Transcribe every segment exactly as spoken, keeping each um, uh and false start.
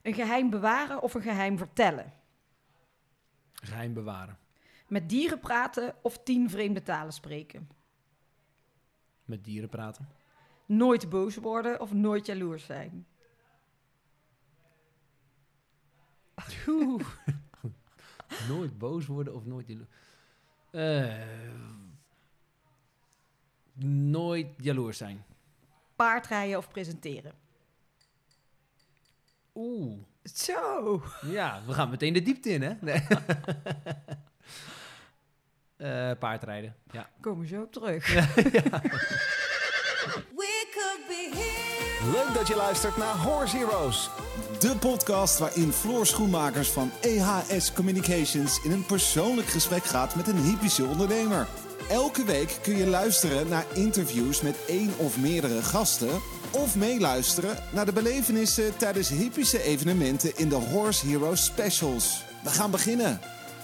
Een geheim bewaren of een geheim vertellen? Geheim bewaren. Met dieren praten of tien vreemde talen spreken? Met dieren praten. Nooit boos worden of nooit jaloers zijn? Nooit boos worden of nooit jaloers. Uh, nooit jaloers zijn. Paardrijden of presenteren? Oeh. Zo. Ja, we gaan meteen de diepte in, hè? Nee. uh, paardrijden, ja. Komen we zo op terug. Ja. Leuk dat je luistert naar Horse Heroes. De podcast waarin Floor Schoenmakers van E H S Communications in een persoonlijk gesprek gaat met een hippische ondernemer. Elke week kun je luisteren naar interviews met één of meerdere gasten of meeluisteren naar de belevenissen tijdens hippische evenementen in de Horse Heroes Specials. We gaan beginnen.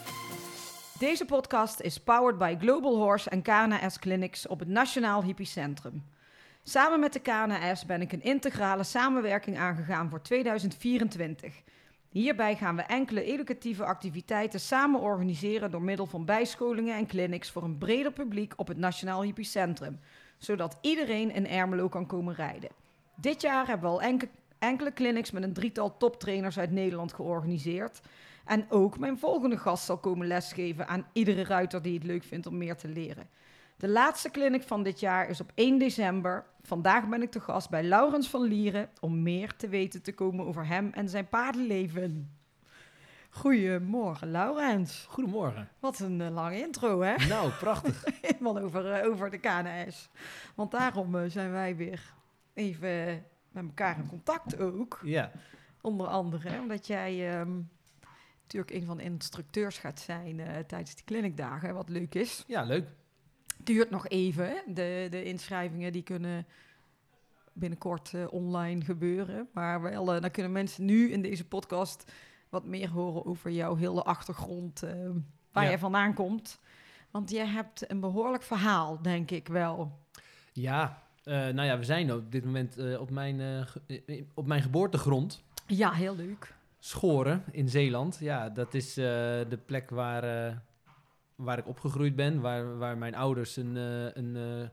Deze podcast is powered by Global Horse en K N A S Clinics op het Nationaal Hippisch Centrum. Samen met de K N A S ben ik een integrale samenwerking aangegaan voor tweeduizend vierentwintig. Hierbij gaan we enkele educatieve activiteiten samen organiseren door middel van bijscholingen en clinics voor een breder publiek op het Nationaal Hippisch Centrum, zodat iedereen in Ermelo kan komen rijden. Dit jaar hebben we al enkele, enkele clinics met een drietal toptrainers uit Nederland georganiseerd. En ook mijn volgende gast zal komen lesgeven aan iedere ruiter die het leuk vindt om meer te leren. De laatste clinic van dit jaar is op één december. Vandaag ben ik te gast bij Laurens van Lieren om meer te weten te komen over hem en zijn paardenleven. Goedemorgen, Laurens. Goedemorgen. Wat een uh, lange intro, hè? Nou, prachtig. Helemaal over, uh, over de K N A S. Want daarom uh, zijn wij weer even uh, met elkaar in contact ook. Ja. Onder andere, hè, omdat jij um, natuurlijk een van de instructeurs gaat zijn uh, tijdens die clinicdagen, wat leuk is. Ja, leuk. Duurt nog even, hè? De, de inschrijvingen die kunnen binnenkort uh, online gebeuren. Maar wel, uh, dan kunnen mensen nu in deze podcast wat meer horen over jouw hele achtergrond, uh, waar ja. jij vandaan komt. Want jij hebt een behoorlijk verhaal, denk ik wel. Ja, uh, nou ja, we zijn op dit moment uh, op, mijn, uh, ge- op mijn geboortegrond. Ja, heel leuk. Schoren in Zeeland. Ja, dat is uh, de plek waar... Uh, waar ik opgegroeid ben, waar, waar mijn ouders een, uh, een uh,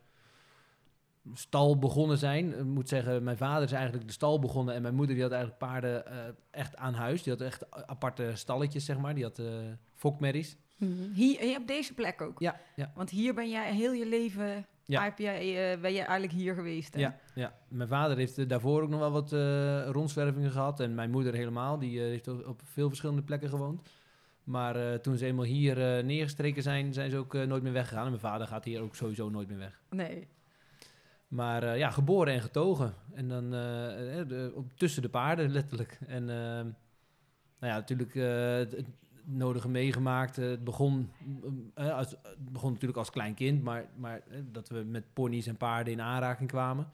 stal begonnen zijn. Ik moet zeggen, mijn vader is eigenlijk de stal begonnen en mijn moeder die had eigenlijk paarden uh, echt aan huis. Die had echt aparte stalletjes, zeg maar. Die had uh, fokmerries. Mm-hmm. Hier, hier op deze plek ook? Ja, ja. Want hier ben jij heel je leven, ja. heb jij, uh, ben je eigenlijk hier geweest, hè? Ja, ja, mijn vader heeft uh, daarvoor ook nog wel wat uh, rondzwervingen gehad en mijn moeder helemaal. Die uh, heeft op, op veel verschillende plekken gewoond. Maar uh, toen ze eenmaal hier uh, neergestreken zijn, zijn ze ook uh, nooit meer weggegaan. En mijn vader gaat hier ook sowieso nooit meer weg. Nee. Maar uh, ja, geboren en getogen. En dan uh, de, op, tussen de paarden, letterlijk. En uh, nou ja, natuurlijk uh, het, het nodige meegemaakt. Uh, het, begon, uh, als, het begon natuurlijk als klein kind, maar, maar uh, dat we met ponies en paarden in aanraking kwamen.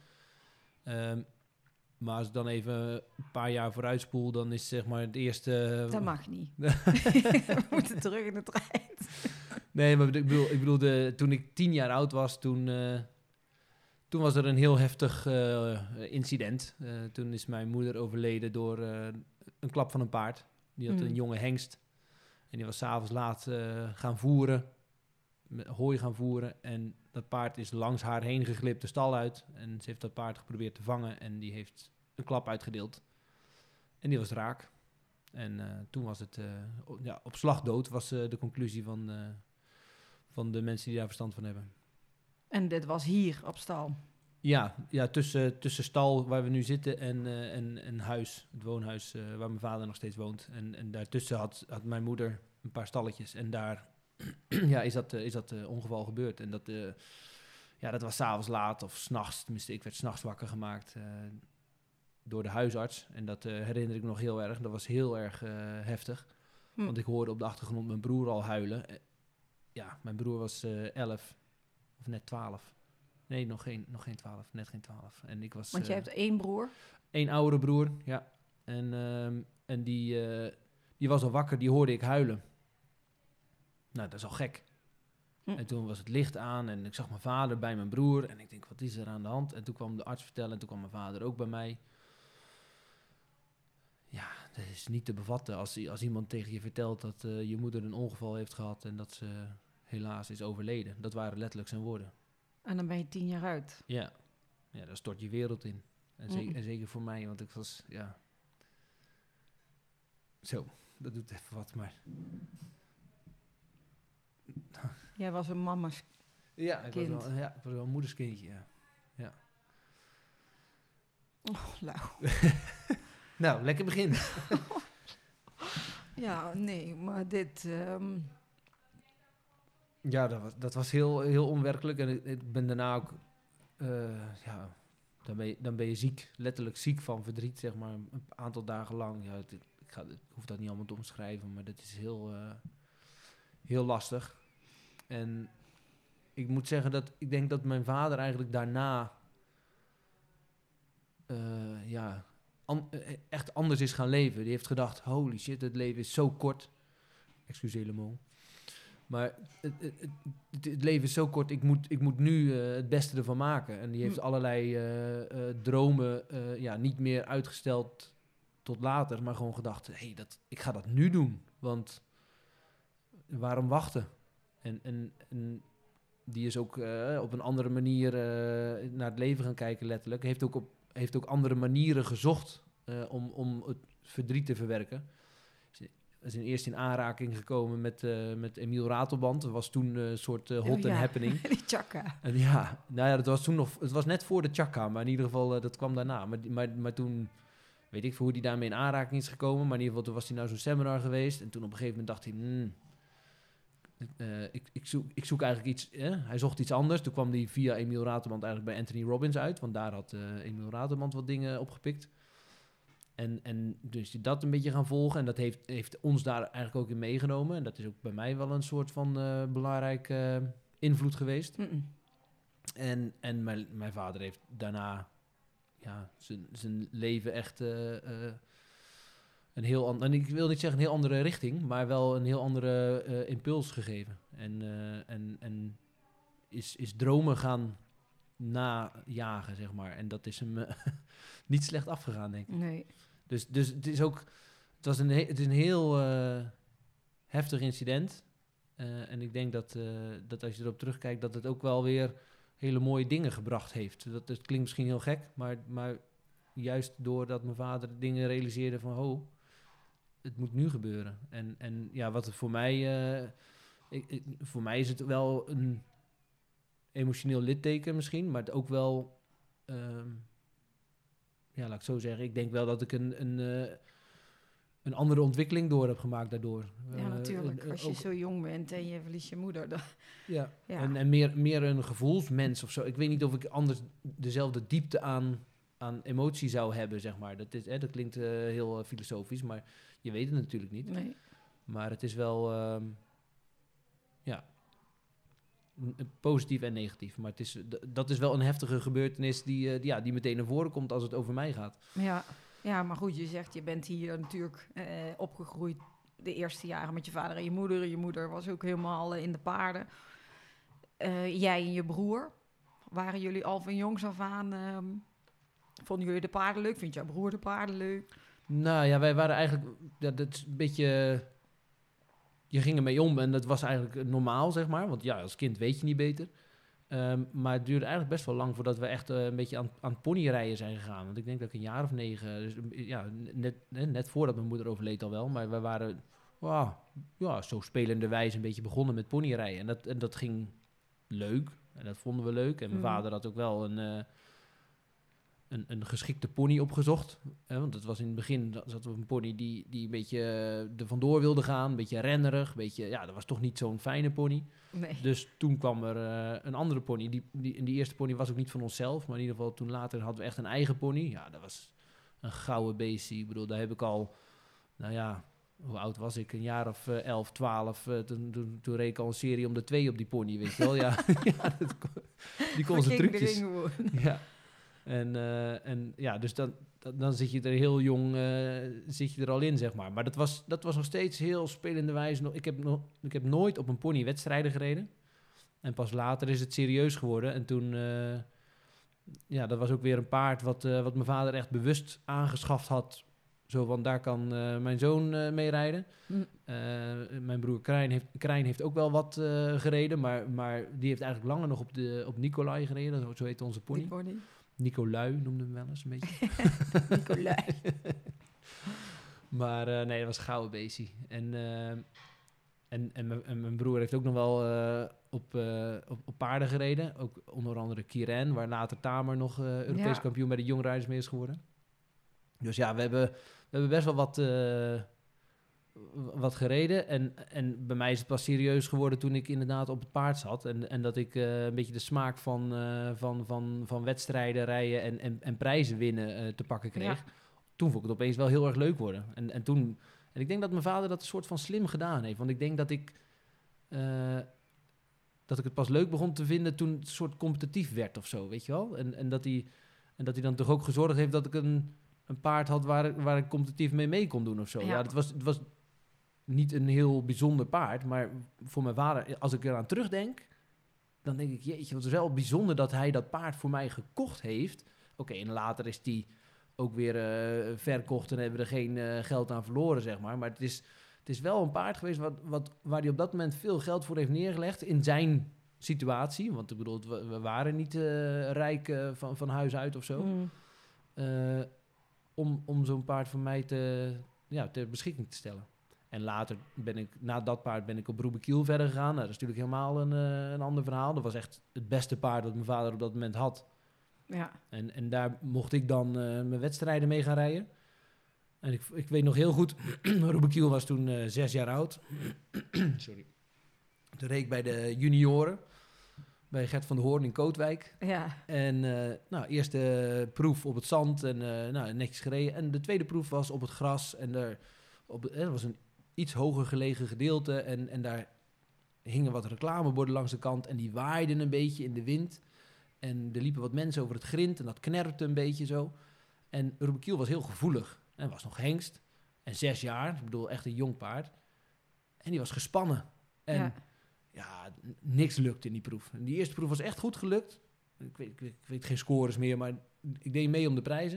Um, Maar als ik dan even een paar jaar vooruit spoel, dan is zeg maar het eerste... Dat mag niet. We moeten terug in de tijd. Nee, maar ik bedoel, ik bedoel de, toen ik tien jaar oud was, toen, uh, toen was er een heel heftig uh, incident. Uh, toen is mijn moeder overleden door uh, een klap van een paard. Die had mm. een jonge hengst. En die was 's avonds laat uh, gaan voeren, met hooi gaan voeren. En dat paard is langs haar heen geglipt de stal uit. En ze heeft dat paard geprobeerd te vangen en die heeft een klap uitgedeeld. En die was raak. En uh, toen was het uh, ja, op slag dood, was uh, de conclusie van, uh, van de mensen die daar verstand van hebben. En dit was hier op stal? Ja, ja tussen, tussen stal waar we nu zitten en, uh, en, en huis, het woonhuis uh, waar mijn vader nog steeds woont. En, en daartussen had, had mijn moeder een paar stalletjes en daar ja, is dat, uh, is dat uh, ongeval gebeurd. En dat, uh, ja, dat was 's avonds laat of 's nachts, tenminste ik werd 's nachts wakker gemaakt uh, door de huisarts. En dat uh, herinner ik me nog heel erg. Dat was heel erg uh, heftig. Hm. Want ik hoorde op de achtergrond mijn broer al huilen. Uh, ja, mijn broer was uh, elf of net twaalf. Nee, nog geen, nog geen twaalf, net geen twaalf. En ik was, Want je uh, hebt één broer? Eén oudere broer, ja. En, uh, en die, uh, die was al wakker, die hoorde ik huilen. Nou, dat is al gek. Hm. En toen was het licht aan en ik zag mijn vader bij mijn broer. En ik denk, wat is er aan de hand? En toen kwam de arts vertellen en toen kwam mijn vader ook bij mij. Ja, dat is niet te bevatten. Als, als iemand tegen je vertelt dat uh, je moeder een ongeval heeft gehad en dat ze helaas is overleden. Dat waren letterlijk zijn woorden. En dan ben je tien jaar uit. Ja, ja, daar stort je wereld in. En, Mm. zeker, en zeker voor mij, want ik was, ja... Zo, dat doet even wat, maar... Jij was een mama's Ja, ik was kind. wel, ja, ik was wel een moederskindje, ja. ja. Oh, nou. Nou, lekker begin. Ja, nee, maar dit... Um... Ja, dat was, dat was heel, heel onwerkelijk. En ik, ik ben daarna ook... Uh, ja, dan ben, je, dan ben je ziek. Letterlijk ziek van verdriet, zeg maar. Een aantal dagen lang. Ja, het, ik, ga, ik hoef dat niet allemaal te omschrijven, maar dat is heel, uh, heel lastig. En ik moet zeggen dat... Ik denk dat mijn vader eigenlijk daarna... Uh, ja... An, echt anders is gaan leven. Die heeft gedacht, holy shit, het leven is zo kort. Excuseer le mot. Maar het, het, het, het leven is zo kort, ik moet, ik moet nu uh, het beste ervan maken. En die heeft allerlei uh, uh, dromen uh, ja, niet meer uitgesteld tot later, maar gewoon gedacht, hey, dat, ik ga dat nu doen. Want waarom wachten? En, en, en die is ook uh, op een andere manier uh, naar het leven gaan kijken, letterlijk. Heeft ook op heeft ook andere manieren gezocht uh, om, om het verdriet te verwerken. Ze is eerst in aanraking gekomen met, uh, met Emiel Ratelband. Dat was toen een uh, soort uh, hot oh, and ja. happening. Die chakka. En ja, nou ja, dat was toen nog... Het was net voor de chakka, maar in ieder geval, uh, dat kwam daarna. Maar, maar, maar toen, weet ik veel hoe hij daarmee in aanraking is gekomen. Maar in ieder geval, toen was hij naar zo'n seminar geweest. En toen op een gegeven moment dacht hij... Hmm, Uh, ik, ik, zoek, ik zoek eigenlijk iets... Eh? Hij zocht iets anders. Toen kwam hij via Emiel Ratelband eigenlijk bij Anthony Robbins uit. Want daar had uh, Emiel Ratelband wat dingen opgepikt. En, en dus dat een beetje gaan volgen. En dat heeft, heeft ons daar eigenlijk ook in meegenomen. En dat is ook bij mij wel een soort van uh, belangrijke uh, invloed geweest. Mm-mm. En, en mijn, mijn vader heeft daarna ja, zijn leven echt... Uh, uh, Een heel an- en ik wil niet zeggen een heel andere richting, maar wel een heel andere uh, impuls gegeven. En, uh, en, en is, is dromen gaan najagen, zeg maar. En dat is hem uh, niet slecht afgegaan, denk ik. Nee. Dus, dus het is ook... Het, was een, he- het is een heel uh, heftig incident. Uh, en ik denk dat, uh, dat als je erop terugkijkt, dat het ook wel weer hele mooie dingen gebracht heeft. Dat, dat klinkt misschien heel gek, maar, maar juist doordat mijn vader dingen realiseerde van... Oh, het moet nu gebeuren. En, en ja, wat het voor mij... Uh, ik, ik, voor mij is het wel een emotioneel litteken misschien, maar het ook wel... Um, ja, laat ik het zo zeggen. Ik denk wel dat ik een, een, uh, een andere ontwikkeling door heb gemaakt daardoor. Ja, Uh, natuurlijk. uh, Als je ook, zo jong bent en je verliest je moeder. Dan... Ja, ja. en, en meer, meer een gevoelsmens of zo. Ik weet niet of ik anders dezelfde diepte aan, aan emotie zou hebben, zeg maar. Dat, is, hè, dat klinkt uh, heel uh, filosofisch, maar je weet het natuurlijk niet. Nee. Maar het is wel... Um, ja... positief en negatief. Maar het is, d- dat is wel een heftige gebeurtenis die, uh, die, ja, die meteen naar voren komt als het over mij gaat. Ja. Ja, maar goed, je zegt, je bent hier natuurlijk uh, opgegroeid de eerste jaren met je vader en je moeder. Je moeder was ook helemaal uh, in de paarden. Uh, jij en je broer, waren jullie al van jongs af aan... Um, vonden jullie de paarden leuk? Vindt jouw broer de paarden leuk? Nou ja, wij waren eigenlijk... Ja, dat is een beetje... Je ging ermee om en dat was eigenlijk normaal, zeg maar. Want ja, als kind weet je niet beter. Um, maar het duurde eigenlijk best wel lang voordat we echt uh, een beetje aan, aan ponyrijden zijn gegaan. Want ik denk dat ik een jaar of negen... Dus, ja, net, net voordat mijn moeder overleed al wel. Maar we waren wow, ja, zo spelende wijze een beetje begonnen met ponyrijden. En dat, en dat ging leuk. En dat vonden we leuk. En mijn mm. vader had ook wel een... Uh, Een, een geschikte pony opgezocht. Eh, want het was in het begin zat er een pony die, die een beetje uh, er vandoor wilde gaan. Een beetje rennerig. Een beetje, ja, dat was toch niet zo'n fijne pony. Nee. Dus toen kwam er uh, een andere pony. Die, die, en die eerste pony was ook niet van onszelf. Maar in ieder geval toen later hadden we echt een eigen pony. Ja, dat was een gouden beestie. Ik bedoel, daar heb ik al... Nou ja, hoe oud was ik? Een jaar of uh, elf, twaalf. Uh, toen, toen, toen reed ik al een serie om de twee op die pony, weet je wel. Ja, ja dat, die kon zijn trucjes. Ja. En, uh, en ja, dus dan, dan, dan zit je er heel jong uh, zit je er al in, zeg maar. Maar dat was, dat was nog steeds heel spelende wijze. Ik heb, nog, ik heb nooit op een pony wedstrijden gereden. En pas later is het serieus geworden. En toen, uh, ja, dat was ook weer een paard wat, uh, wat mijn vader echt bewust aangeschaft had Zo van, daar kan uh, mijn zoon uh, mee rijden. Mm. Uh, mijn broer Krijn heeft, Krijn heeft ook wel wat uh, gereden, maar, maar die heeft eigenlijk langer nog op, de, op Nicolai gereden. Zo heet onze pony. pony. Nicolai noemde hem wel eens een beetje. Nicolai. Maar uh, nee, dat was gouden beestie. En, uh, en, en, en mijn broer heeft ook nog wel uh, op, uh, op, op paarden gereden. Ook onder andere Kiren, waar later Tamer nog uh, Europees ja. kampioen bij de jongrijders mee is geworden. Dus ja, we hebben, we hebben best wel wat, uh, wat gereden. En, en bij mij is het pas serieus geworden toen ik inderdaad op het paard zat. En, en dat ik uh, een beetje de smaak van, uh, van, van, van wedstrijden rijden en, en, en prijzen winnen uh, te pakken kreeg. Ja. Toen vond ik het opeens wel heel erg leuk worden. En, en, toen, en ik denk dat mijn vader dat een soort van slim gedaan heeft. Want ik denk dat ik, uh, dat ik het pas leuk begon te vinden toen het een soort competitief werd of zo, weet je wel. En, en, dat, hij, en dat hij dan toch ook gezorgd heeft dat ik een... een paard had waar, waar ik competitief mee mee kon doen of zo. Ja, ja het, was, het was niet een heel bijzonder paard, maar voor mijn vader, als ik eraan terugdenk, dan denk ik, jeetje, wat is wel bijzonder dat hij dat paard voor mij gekocht heeft. Oké, okay, en later is die ook weer uh, verkocht en hebben we er geen uh, geld aan verloren, zeg maar. Maar het is, het is wel een paard geweest wat, wat, waar hij op dat moment veel geld voor heeft neergelegd in zijn situatie. Want ik bedoel, we, we waren niet uh, rijk uh, van, van huis uit of zo. Mm. Uh, Om, om zo'n paard van mij te, ja, ter beschikking te stellen. En later ben ik, na dat paard ben ik op Rubekiel verder gegaan. Nou, dat is natuurlijk helemaal een, uh, een ander verhaal. Dat was echt het beste paard dat mijn vader op dat moment had. Ja. En, en daar mocht ik dan uh, mijn wedstrijden mee gaan rijden. En ik, ik weet nog heel goed, Rubekiel was toen uh, zes jaar oud. Sorry. Toen reed ik bij de junioren. Bij Gert van der Hoorn in Kootwijk. Ja. En uh, nou, eerste proef op het zand en uh, nou, netjes gereden. En de tweede proef was op het gras. En er, op, er was een iets hoger gelegen gedeelte. En, en daar hingen wat reclameborden langs de kant. En die waaiden een beetje in de wind. En er liepen wat mensen over het grind. En dat knerpte een beetje zo. En Rubekiel was heel gevoelig. En was nog hengst. En zes jaar. Ik bedoel, echt een jong paard. En die was gespannen. En... Ja. Ja, niks lukte in die proef. En die eerste proef was echt goed gelukt. Ik weet, ik weet, ik weet geen scores meer, maar ik deed mee om de prijzen.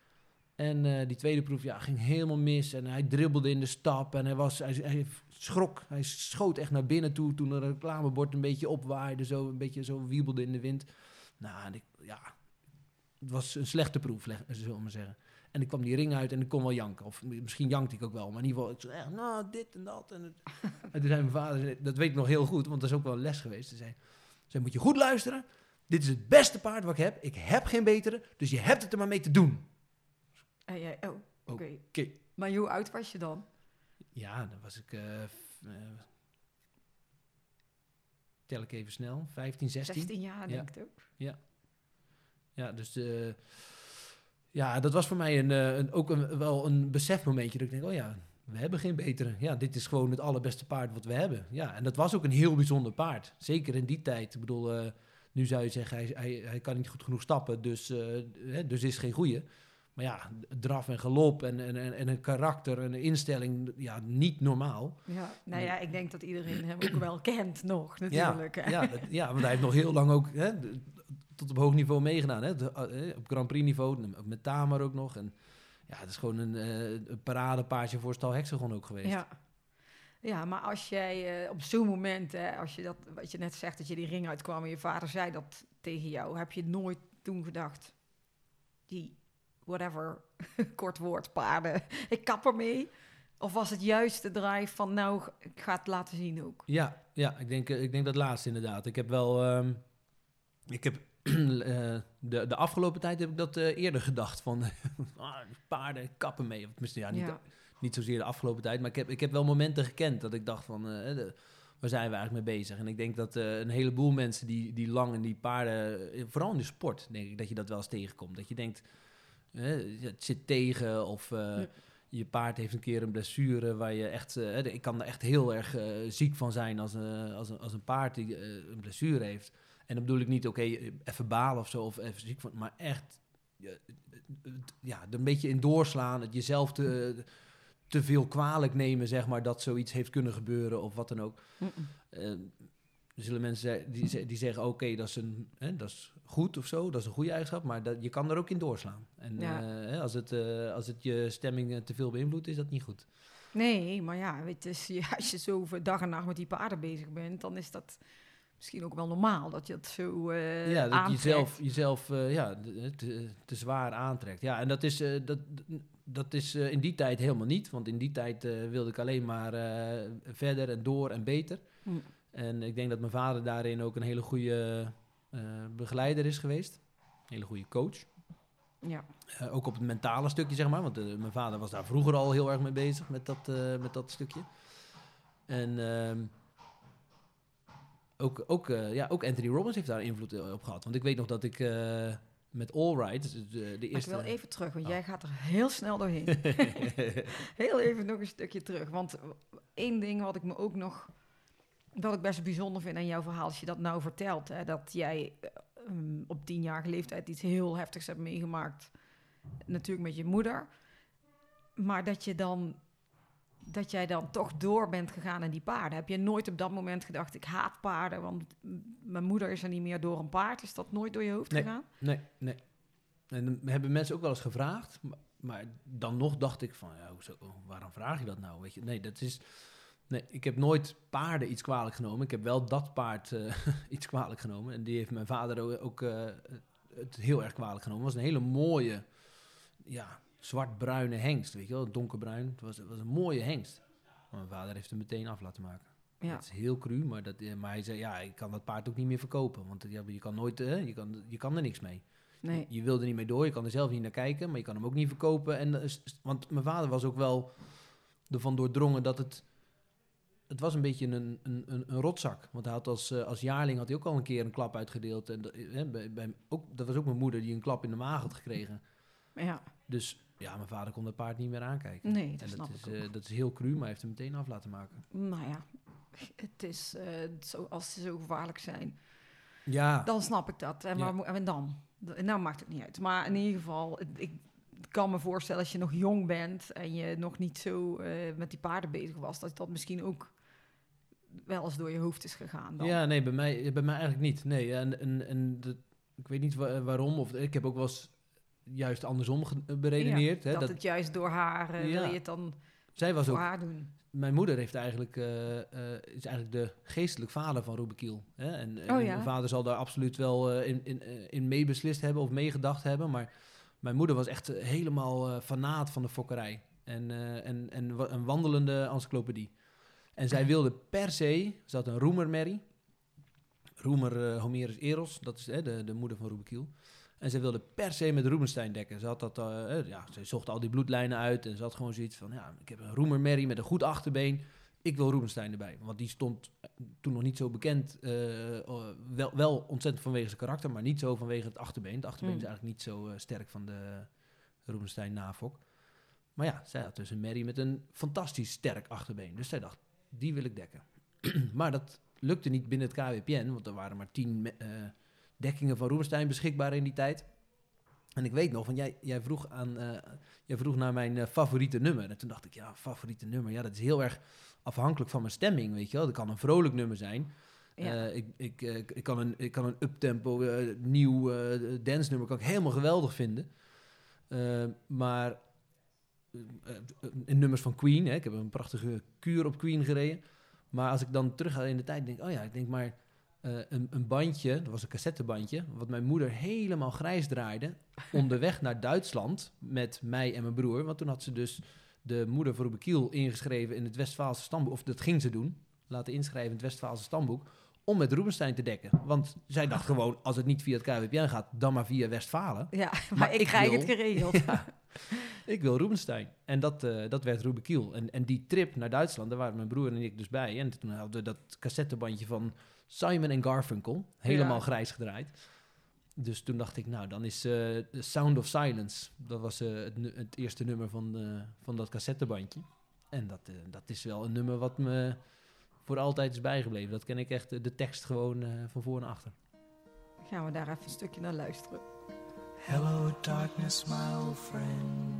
En uh, die tweede proef ja, ging helemaal mis. En hij dribbelde in de stap. En hij, was, hij, hij schrok. Hij schoot echt naar binnen toe toen een reclamebord een beetje opwaaide. Zo een beetje zo wiebelde in de wind. Nou, ik, ja, het was een slechte proef, zullen we maar zeggen. En ik kwam die ring uit en ik kon wel janken. Of misschien jankte ik ook wel. Maar in ieder geval, ik zei echt, nou, dit en dat. En, het. En toen zei mijn vader, dat weet ik nog heel goed, want dat is ook wel een les geweest. Hij zei, zei, moet je goed luisteren. Dit is het beste paard wat ik heb. Ik heb geen betere, dus je hebt het er maar mee te doen. Uh, ja, oh, oké. Okay. Okay. Maar hoe oud was je dan? Ja, dan was ik... Uh, uh, tel ik even snel. vijftien, zestien. zestien jaar, denk ik ja. ook. Ja. Ja, dus... Uh, Ja, dat was voor mij een, een, ook een, wel een besefmomentje. Dat ik denk, oh ja, we hebben geen betere. Ja, dit is gewoon het allerbeste paard wat we hebben. Ja, en dat was ook een heel bijzonder paard. Zeker in die tijd. Ik bedoel, uh, nu zou je zeggen, hij, hij, hij kan niet goed genoeg stappen. Dus, uh, hè, dus is geen goeie. Maar ja, draf en galop en, en, en een karakter en een instelling, ja, niet normaal. Ja, nou ja, ik denk dat iedereen hem ook wel kent nog, natuurlijk. Ja, ja, dat, ja, want hij heeft nog heel lang ook... Hè, tot op hoog niveau meegedaan, hè? De, uh, op Grand Prix niveau, met Tamer ook nog. En ja, het is gewoon een, uh, een paradepaardje voor Stal Hexagon ook geweest. Ja, ja maar als jij uh, op zo'n moment, hè, als je dat, wat je net zegt, dat je die ring uitkwam en je vader zei dat tegen jou, heb je nooit toen gedacht, die, whatever, kort woord, paarden, ik kap ermee? Of was het juist de drive van, nou, ik ga het laten zien ook? Ja, ja ik, denk, ik denk dat laatste inderdaad. Ik heb wel... Um, ik heb... Uh, de, de afgelopen tijd heb ik dat uh, eerder gedacht. Van ah, paarden, kappen mee. Of misschien ja, niet, ja. niet zozeer de afgelopen tijd. Maar ik heb, ik heb wel momenten gekend dat ik dacht van... Uh, de, waar zijn we eigenlijk mee bezig? En ik denk dat uh, een heleboel mensen die, die lang in die paarden... Uh, vooral in de sport, denk ik dat je dat wel eens tegenkomt. Dat je denkt, uh, het zit tegen of... Uh, ja. Je paard heeft een keer een blessure waar je echt... Uh, ik kan er echt heel erg uh, ziek van zijn als, uh, als, een, als een paard die uh, een blessure heeft... En dan bedoel ik niet, oké, okay, even balen of zo, of even ziek van, maar echt, ja, er een beetje in doorslaan, het jezelf te, te veel kwalijk nemen, zeg maar, dat zoiets heeft kunnen gebeuren of wat dan ook. Uh, zullen mensen die, die zeggen, oké, okay, dat is een, hè, dat is goed of zo, dat is een goede eigenschap, maar dat, je kan er ook in doorslaan. En Ja. uh, hè, als, het, uh, als het je stemming uh, te veel beïnvloedt, is dat niet goed. Nee, maar ja, weet je, als je, als je zo voor dag en nacht met die paarden bezig bent, dan is dat misschien ook wel normaal dat je het zo uh, Ja, dat aantrekt. je jezelf, jezelf uh, ja, te, te zwaar aantrekt. Ja, en dat is, uh, dat, dat is uh, in die tijd helemaal niet, want in die tijd uh, wilde ik alleen maar uh, verder en door en beter. Hm. En ik denk dat mijn vader daarin ook een hele goede uh, begeleider is geweest. Een hele goede coach. Ja. Uh, ook op het mentale stukje, zeg maar. Want uh, mijn vader was daar vroeger al heel erg mee bezig met dat, uh, met dat stukje. En uh, ook, ook, uh, ja, ook Anthony Robbins heeft daar invloed op gehad. Want ik weet nog dat ik uh, met All Right, dus de, de eerste... Ik wil even terug, want oh. jij gaat er heel snel doorheen. Heel even nog een stukje terug. Want één ding wat ik me ook nog... Wat ik best bijzonder vind aan jouw verhaal, als je dat nou vertelt, hè, dat jij um, op tienjarige leeftijd iets heel heftigs hebt meegemaakt, natuurlijk met je moeder, maar dat je dan, dat jij dan toch door bent gegaan in die paarden. Heb je nooit op dat moment gedacht, ik haat paarden, want m- mijn moeder is er niet meer door een paard? Is dat nooit door je hoofd nee, gegaan? Nee, nee. En dan hebben mensen ook wel eens gevraagd, maar, maar dan nog dacht ik van, ja, hoezo, waarom vraag je dat nou? Weet je, nee, dat is... Nee, ik heb nooit paarden iets kwalijk genomen. Ik heb wel dat paard uh, iets kwalijk genomen. En die heeft mijn vader ook uh, het heel erg kwalijk genomen. Het was een hele mooie, ja, zwart-bruine hengst, weet je wel, donkerbruin. Het was, het was een mooie hengst. Maar mijn vader heeft hem meteen af laten maken. Ja. Dat is heel cru, maar, dat, maar hij zei, ja, ik kan dat paard ook niet meer verkopen. Want ja, je kan nooit, uh, je, kan, je kan er niks mee. Nee. Je, je wil er niet mee door, je kan er zelf niet naar kijken, maar je kan hem ook niet verkopen. En, uh, want mijn vader was ook wel ervan doordrongen dat het... Het was een beetje een, een, een, een rotzak. Want hij had als, uh, als jaarling had hij ook al een keer een klap uitgedeeld. En uh, bij, bij, ook, dat was ook mijn moeder die een klap in de maag had gekregen. Ja. Dus ja, mijn vader kon dat paard niet meer aankijken. Nee, dat en snap dat ik is, ook. uh, dat is heel cru, maar hij heeft hem meteen af laten maken. Nou ja, het is, uh, zo, als ze zo gevaarlijk zijn, ja. dan snap ik dat. En, ja. maar, en dan? Nou maakt het niet uit. Maar in ieder geval, ik kan me voorstellen als je nog jong bent en je nog niet zo uh, met die paarden bezig was, dat dat misschien ook wel eens door je hoofd is gegaan dan. Ja, nee, bij mij, bij mij eigenlijk niet. Nee, en, en, en de, ik weet niet wa- waarom. Of ik heb ook wel eens juist andersom ge- beredeneerd. Ja, hè, dat, dat het juist door haar, uh, ja. wil je het dan Zij was voor ook, haar doen. Mijn moeder heeft eigenlijk, uh, uh, is eigenlijk de geestelijk vader van Ruben Kiel. Hè? En, en oh, ja? mijn vader zal daar absoluut wel uh, in, in, uh, in meebeslist hebben of meegedacht hebben. Maar mijn moeder was echt uh, helemaal uh, fanaat van de fokkerij. En, uh, en, en w- een wandelende encyclopedie. En zij wilde per se, ze had een roemermerrie. Roemer uh, Homerus Eros, dat is uh, de, de moeder van Ruben Kiel. En ze wilde per se met Rubenstein dekken. Ze had dat, uh, ja, ze zocht al die bloedlijnen uit en ze had gewoon zoiets van, ja, ik heb een roemermerrie met een goed achterbeen. Ik wil Rubenstein erbij. Want die stond toen nog niet zo bekend. Uh, uh, wel, wel ontzettend vanwege zijn karakter, maar niet zo vanwege het achterbeen. Het achterbeen mm. is eigenlijk niet zo uh, sterk van de Rubenstein nafok. Maar ja, zij had dus een merrie met een fantastisch sterk achterbeen. Dus zij dacht, die wil ik dekken. Maar dat lukte niet binnen het K W P N, want er waren maar tien uh, dekkingen van Rubenstein beschikbaar in die tijd. En ik weet nog, want jij, jij, vroeg, aan, uh, jij vroeg naar mijn uh, favoriete nummer. En toen dacht ik, ja, favoriete nummer, ja, dat is heel erg afhankelijk van mijn stemming, weet je wel. Dat kan een vrolijk nummer zijn. Ja. Uh, ik, ik, uh, ik, kan een, ik kan een uptempo, uh, nieuw uh, dance nummer kan ik helemaal geweldig vinden. Uh, maar uh, uh, in nummers van Queen, hè, ik heb een prachtige kuur op Queen gereden. Maar als ik dan terug ga in de tijd, denk ik, oh ja, ik denk maar uh, een, een bandje, dat was een cassettebandje, wat mijn moeder helemaal grijs draaide, onderweg naar Duitsland met mij en mijn broer. Want toen had ze dus de moeder van Ruben Kiel ingeschreven in het Westfaalse stamboek, of dat ging ze doen, laten inschrijven in het Westfaalse stamboek, om met Rubenstein te dekken. Want zij dacht gewoon, als het niet via het K W P N gaat, dan maar via Westfalen. Ja, maar, maar ik, ik krijg wil, het geregeld. Ja, ik wil Rubenstein. En dat, uh, dat werd Ruben Kiel. En, en die trip naar Duitsland, daar waren mijn broer en ik dus bij. En toen hadden we dat cassettebandje van Simon en Garfunkel, helemaal ja. grijs gedraaid. Dus toen dacht ik, nou, dan is uh, The Sound of Silence. Dat was uh, het, het eerste nummer van, uh, van dat cassettebandje. En dat, uh, dat is wel een nummer wat me voor altijd is bijgebleven. Dat ken ik echt, uh, de tekst gewoon uh, van voor naar achter. Gaan we daar even een stukje naar luisteren. Hello darkness, my old friend.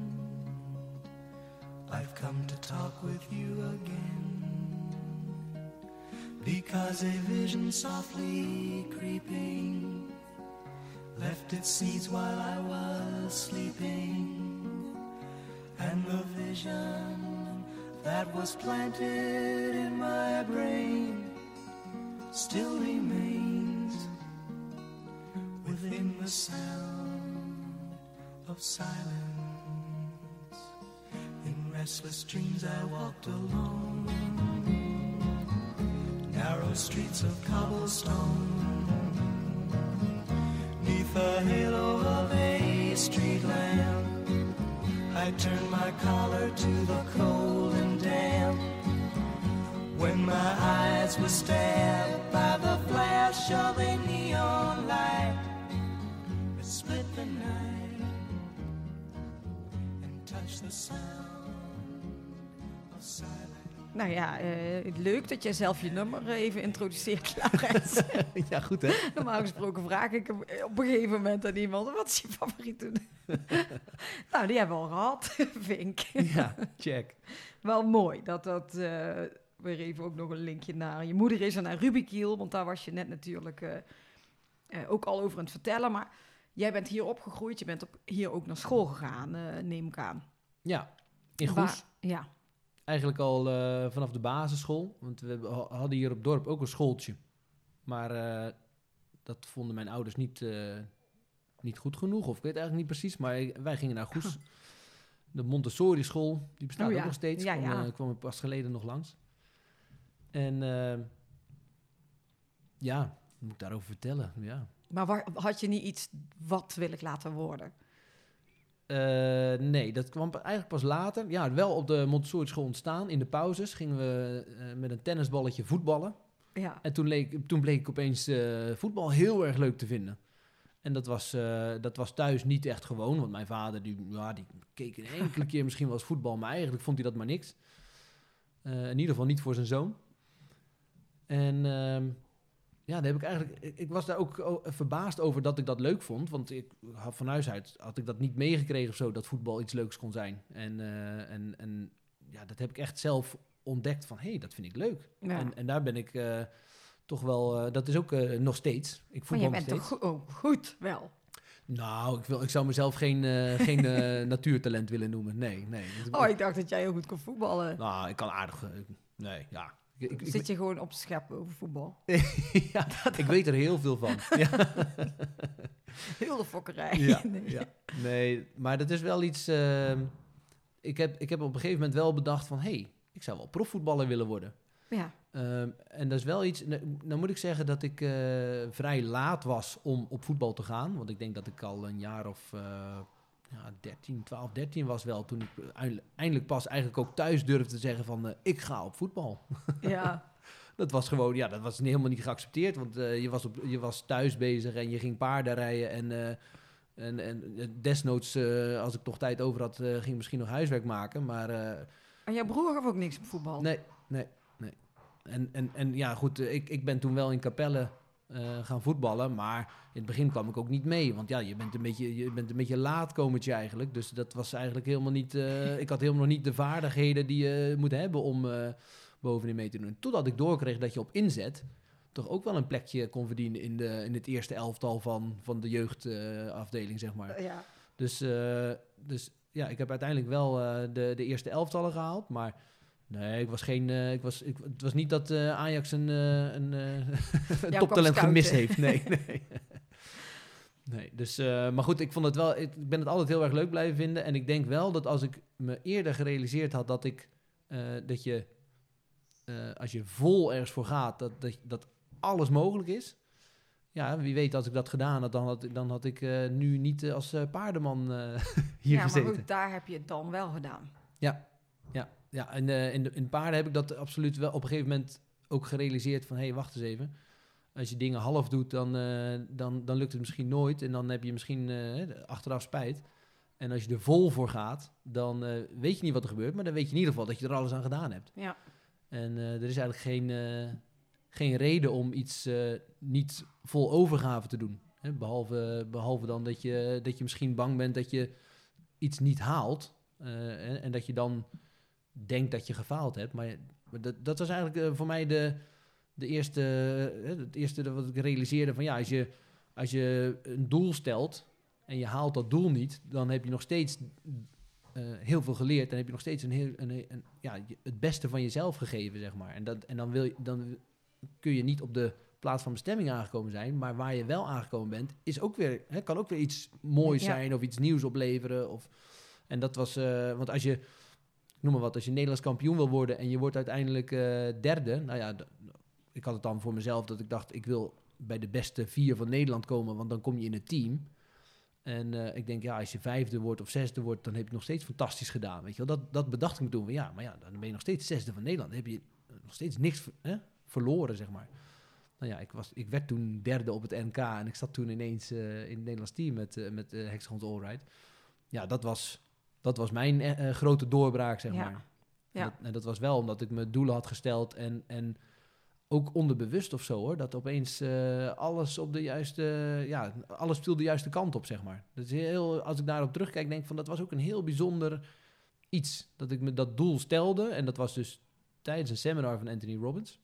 I've come to talk with you again. because a vision softly creeping left its seeds while I was sleeping, and the vision that was planted in my brain still remains within the sound of silence. In restless dreams I walked alone, narrow streets of cobblestone, neath the halo of a street lamp. I turned my collar to the cold and damp, when my eyes were stabbed by the flash of a neon light that split the night and touched the sound of silence. Nou ja, uh, leuk dat jij zelf je nummer even introduceert, Laurens. Ja, goed hè? Normaal gesproken vraag ik hem op een gegeven moment aan iemand, wat is je favoriete? Nou, die hebben we al gehad, Vink. Ja, check. Wel mooi dat dat... Uh, weer even ook nog een linkje naar je moeder is en naar Rubikiel, want daar was je net natuurlijk uh, uh, ook al over aan het vertellen. Maar jij bent hier opgegroeid, je bent op, hier ook naar school gegaan, uh, neem ik aan. Ja, in Goes. Waar, ja. Eigenlijk al uh, vanaf de basisschool, want we hadden hier op het dorp ook een schooltje. Maar uh, dat vonden mijn ouders niet, uh, niet goed genoeg, of ik weet eigenlijk niet precies, maar wij gingen naar Goes. De Montessori school, die bestaat oh, ja. ook nog steeds, ja, kwam, ja. uh, kwam er pas geleden nog langs. En uh, ja, wat moet ik daarover vertellen? Ja. Maar waar, had je niet iets, wat wil ik laten worden? Uh, nee, dat kwam eigenlijk pas later. Ja, wel op de Montessori school ontstaan. In de pauzes gingen we uh, met een tennisballetje voetballen. Ja. En toen, leek, toen bleek ik opeens uh, voetbal heel erg leuk te vinden. En dat was, uh, dat was thuis niet echt gewoon. Want mijn vader die, ja, die keek een enkele keer misschien wel eens voetbal. Maar eigenlijk vond hij dat maar niks. Uh, in ieder geval niet voor zijn zoon. En uh, ja, daar heb ik eigenlijk... Ik, ik was daar ook o- verbaasd over dat ik dat leuk vond. Want ik had van huis uit had ik dat niet meegekregen of zo, dat voetbal iets leuks kon zijn. En, uh, en, en ja, dat heb ik echt zelf ontdekt van, hé, hey, dat vind ik leuk. Ja. En, en daar ben ik uh, toch wel... Uh, dat is ook uh, nog steeds. Ik Maar je voetbal nog bent steeds. toch go- oh, goed wel? Nou, ik, wil, ik zou mezelf geen, uh, geen uh, natuurtalent willen noemen. Nee, nee. Oh, ik dacht dat jij heel goed kon voetballen. Nou, ik kan aardig... Uh, nee, ja... Ik, ik, Zit je gewoon op te scheppen over voetbal? ja, ik weet er heel veel van. Ja. Heel de fokkerij. Ja, nee. ja. Nee, maar dat is wel iets... Uh, ik, heb, ik heb op een gegeven moment wel bedacht van... hé, hey, ik zou wel profvoetballer willen worden. Ja. Um, en dat is wel iets... Nou, nou moet ik zeggen dat ik uh, vrij laat was om op voetbal te gaan. Want ik denk dat ik al een jaar of... Uh, ja, dertien, twaalf, dertien was wel toen ik eindelijk pas eigenlijk ook thuis durfde te zeggen van uh, ik ga op voetbal. Ja. Dat was gewoon, ja, dat was helemaal niet geaccepteerd, want uh, je, was op, je was thuis bezig en je ging paarden rijden en, uh, en, en desnoods, uh, als ik toch tijd over had, uh, ging ik misschien nog huiswerk maken, maar... Uh, En jouw broer gaf ook niks op voetbal? Nee, nee, nee. En, en, en ja, goed, uh, ik, ik ben toen wel in Capelle Uh, gaan voetballen, maar in het begin kwam ik ook niet mee, want ja, je bent een beetje, je bent een beetje laatkomertje eigenlijk, dus dat was eigenlijk helemaal niet, uh, ik had helemaal nog niet de vaardigheden die je moet hebben om uh, bovenin mee te doen. Totdat ik doorkreeg dat je op inzet toch ook wel een plekje kon verdienen in, de, in het eerste elftal van, van de jeugdafdeling, uh, zeg maar. Ja. Dus, uh, dus ja, ik heb uiteindelijk wel uh, de, de eerste elftallen gehaald, maar nee, ik was geen. Uh, ik was, ik, het was niet dat uh, Ajax een, uh, een, uh, een ja, toptalent gemist heeft. Nee, nee. nee dus, uh, maar goed, ik vond het wel. Ik ben het altijd heel erg leuk blijven vinden. En ik denk wel dat als ik me eerder gerealiseerd had dat ik uh, dat je uh, als je vol ergens voor gaat, dat, dat, dat alles mogelijk is. Ja, wie weet als ik dat gedaan had, dan had, dan had ik uh, nu niet uh, als uh, paardenman uh, hier ja, gezeten. Maar goed, daar heb je het dan wel gedaan. Ja, ja. Ja, en uh, in, de, in paarden heb ik dat absoluut wel op een gegeven moment ook gerealiseerd van... hé, hey, wacht eens even. Als je dingen half doet, dan, uh, dan, dan lukt het misschien nooit. En dan heb je misschien uh, achteraf spijt. En als je er vol voor gaat, dan uh, weet je niet wat er gebeurt... maar dan weet je in ieder geval dat je er alles aan gedaan hebt. Ja. En uh, er is eigenlijk geen, uh, geen reden om iets uh, niet vol overgave te doen. Hè? Behalve, behalve dan dat je, dat je misschien bang bent dat je iets niet haalt... Uh, en, en dat je dan... denkt dat je gefaald hebt. Maar, maar dat, dat was eigenlijk uh, voor mij de, de eerste, uh, het eerste wat ik realiseerde van ja, als je, als je een doel stelt en je haalt dat doel niet, dan heb je nog steeds uh, heel veel geleerd. Dan heb je nog steeds een heel, een, een, ja, het beste van jezelf gegeven, zeg maar. En, dat, en dan, wil je, dan kun je niet op de plaats van bestemming aangekomen zijn, maar waar je wel aangekomen bent, is ook weer, hè, kan ook weer iets moois Ja. zijn of iets nieuws opleveren. Of, en dat was, uh, want als je, noem maar wat, als je Nederlands kampioen wil worden en je wordt uiteindelijk uh, derde, nou ja, d- ik had het dan voor mezelf dat ik dacht, ik wil bij de beste vier van Nederland komen, want dan kom je in het team. En uh, ik denk, ja, als je vijfde wordt of zesde wordt, dan heb je nog steeds fantastisch gedaan, weet je wel. Dat, dat bedacht ik me toen, van, ja, maar ja, dan ben je nog steeds zesde van Nederland. Dan heb je nog steeds niks hè, verloren, zeg maar. Nou ja, ik, was, ik werd toen derde op het N K en ik zat toen ineens uh, in het Nederlands team met, uh, met uh, Hexagons Allride. Ja, dat was, dat was mijn uh, grote doorbraak, zeg Ja. maar. Ja. En, dat, en dat was wel omdat ik me doelen had gesteld en, en ook onderbewust of zo, hoor. Dat opeens uh, alles op de juiste, ja, alles viel de juiste kant op, zeg maar. Dat is heel, als ik daarop terugkijk, denk ik van, dat was ook een heel bijzonder iets. Dat ik me dat doel stelde en dat was dus tijdens een seminar van Anthony Robbins.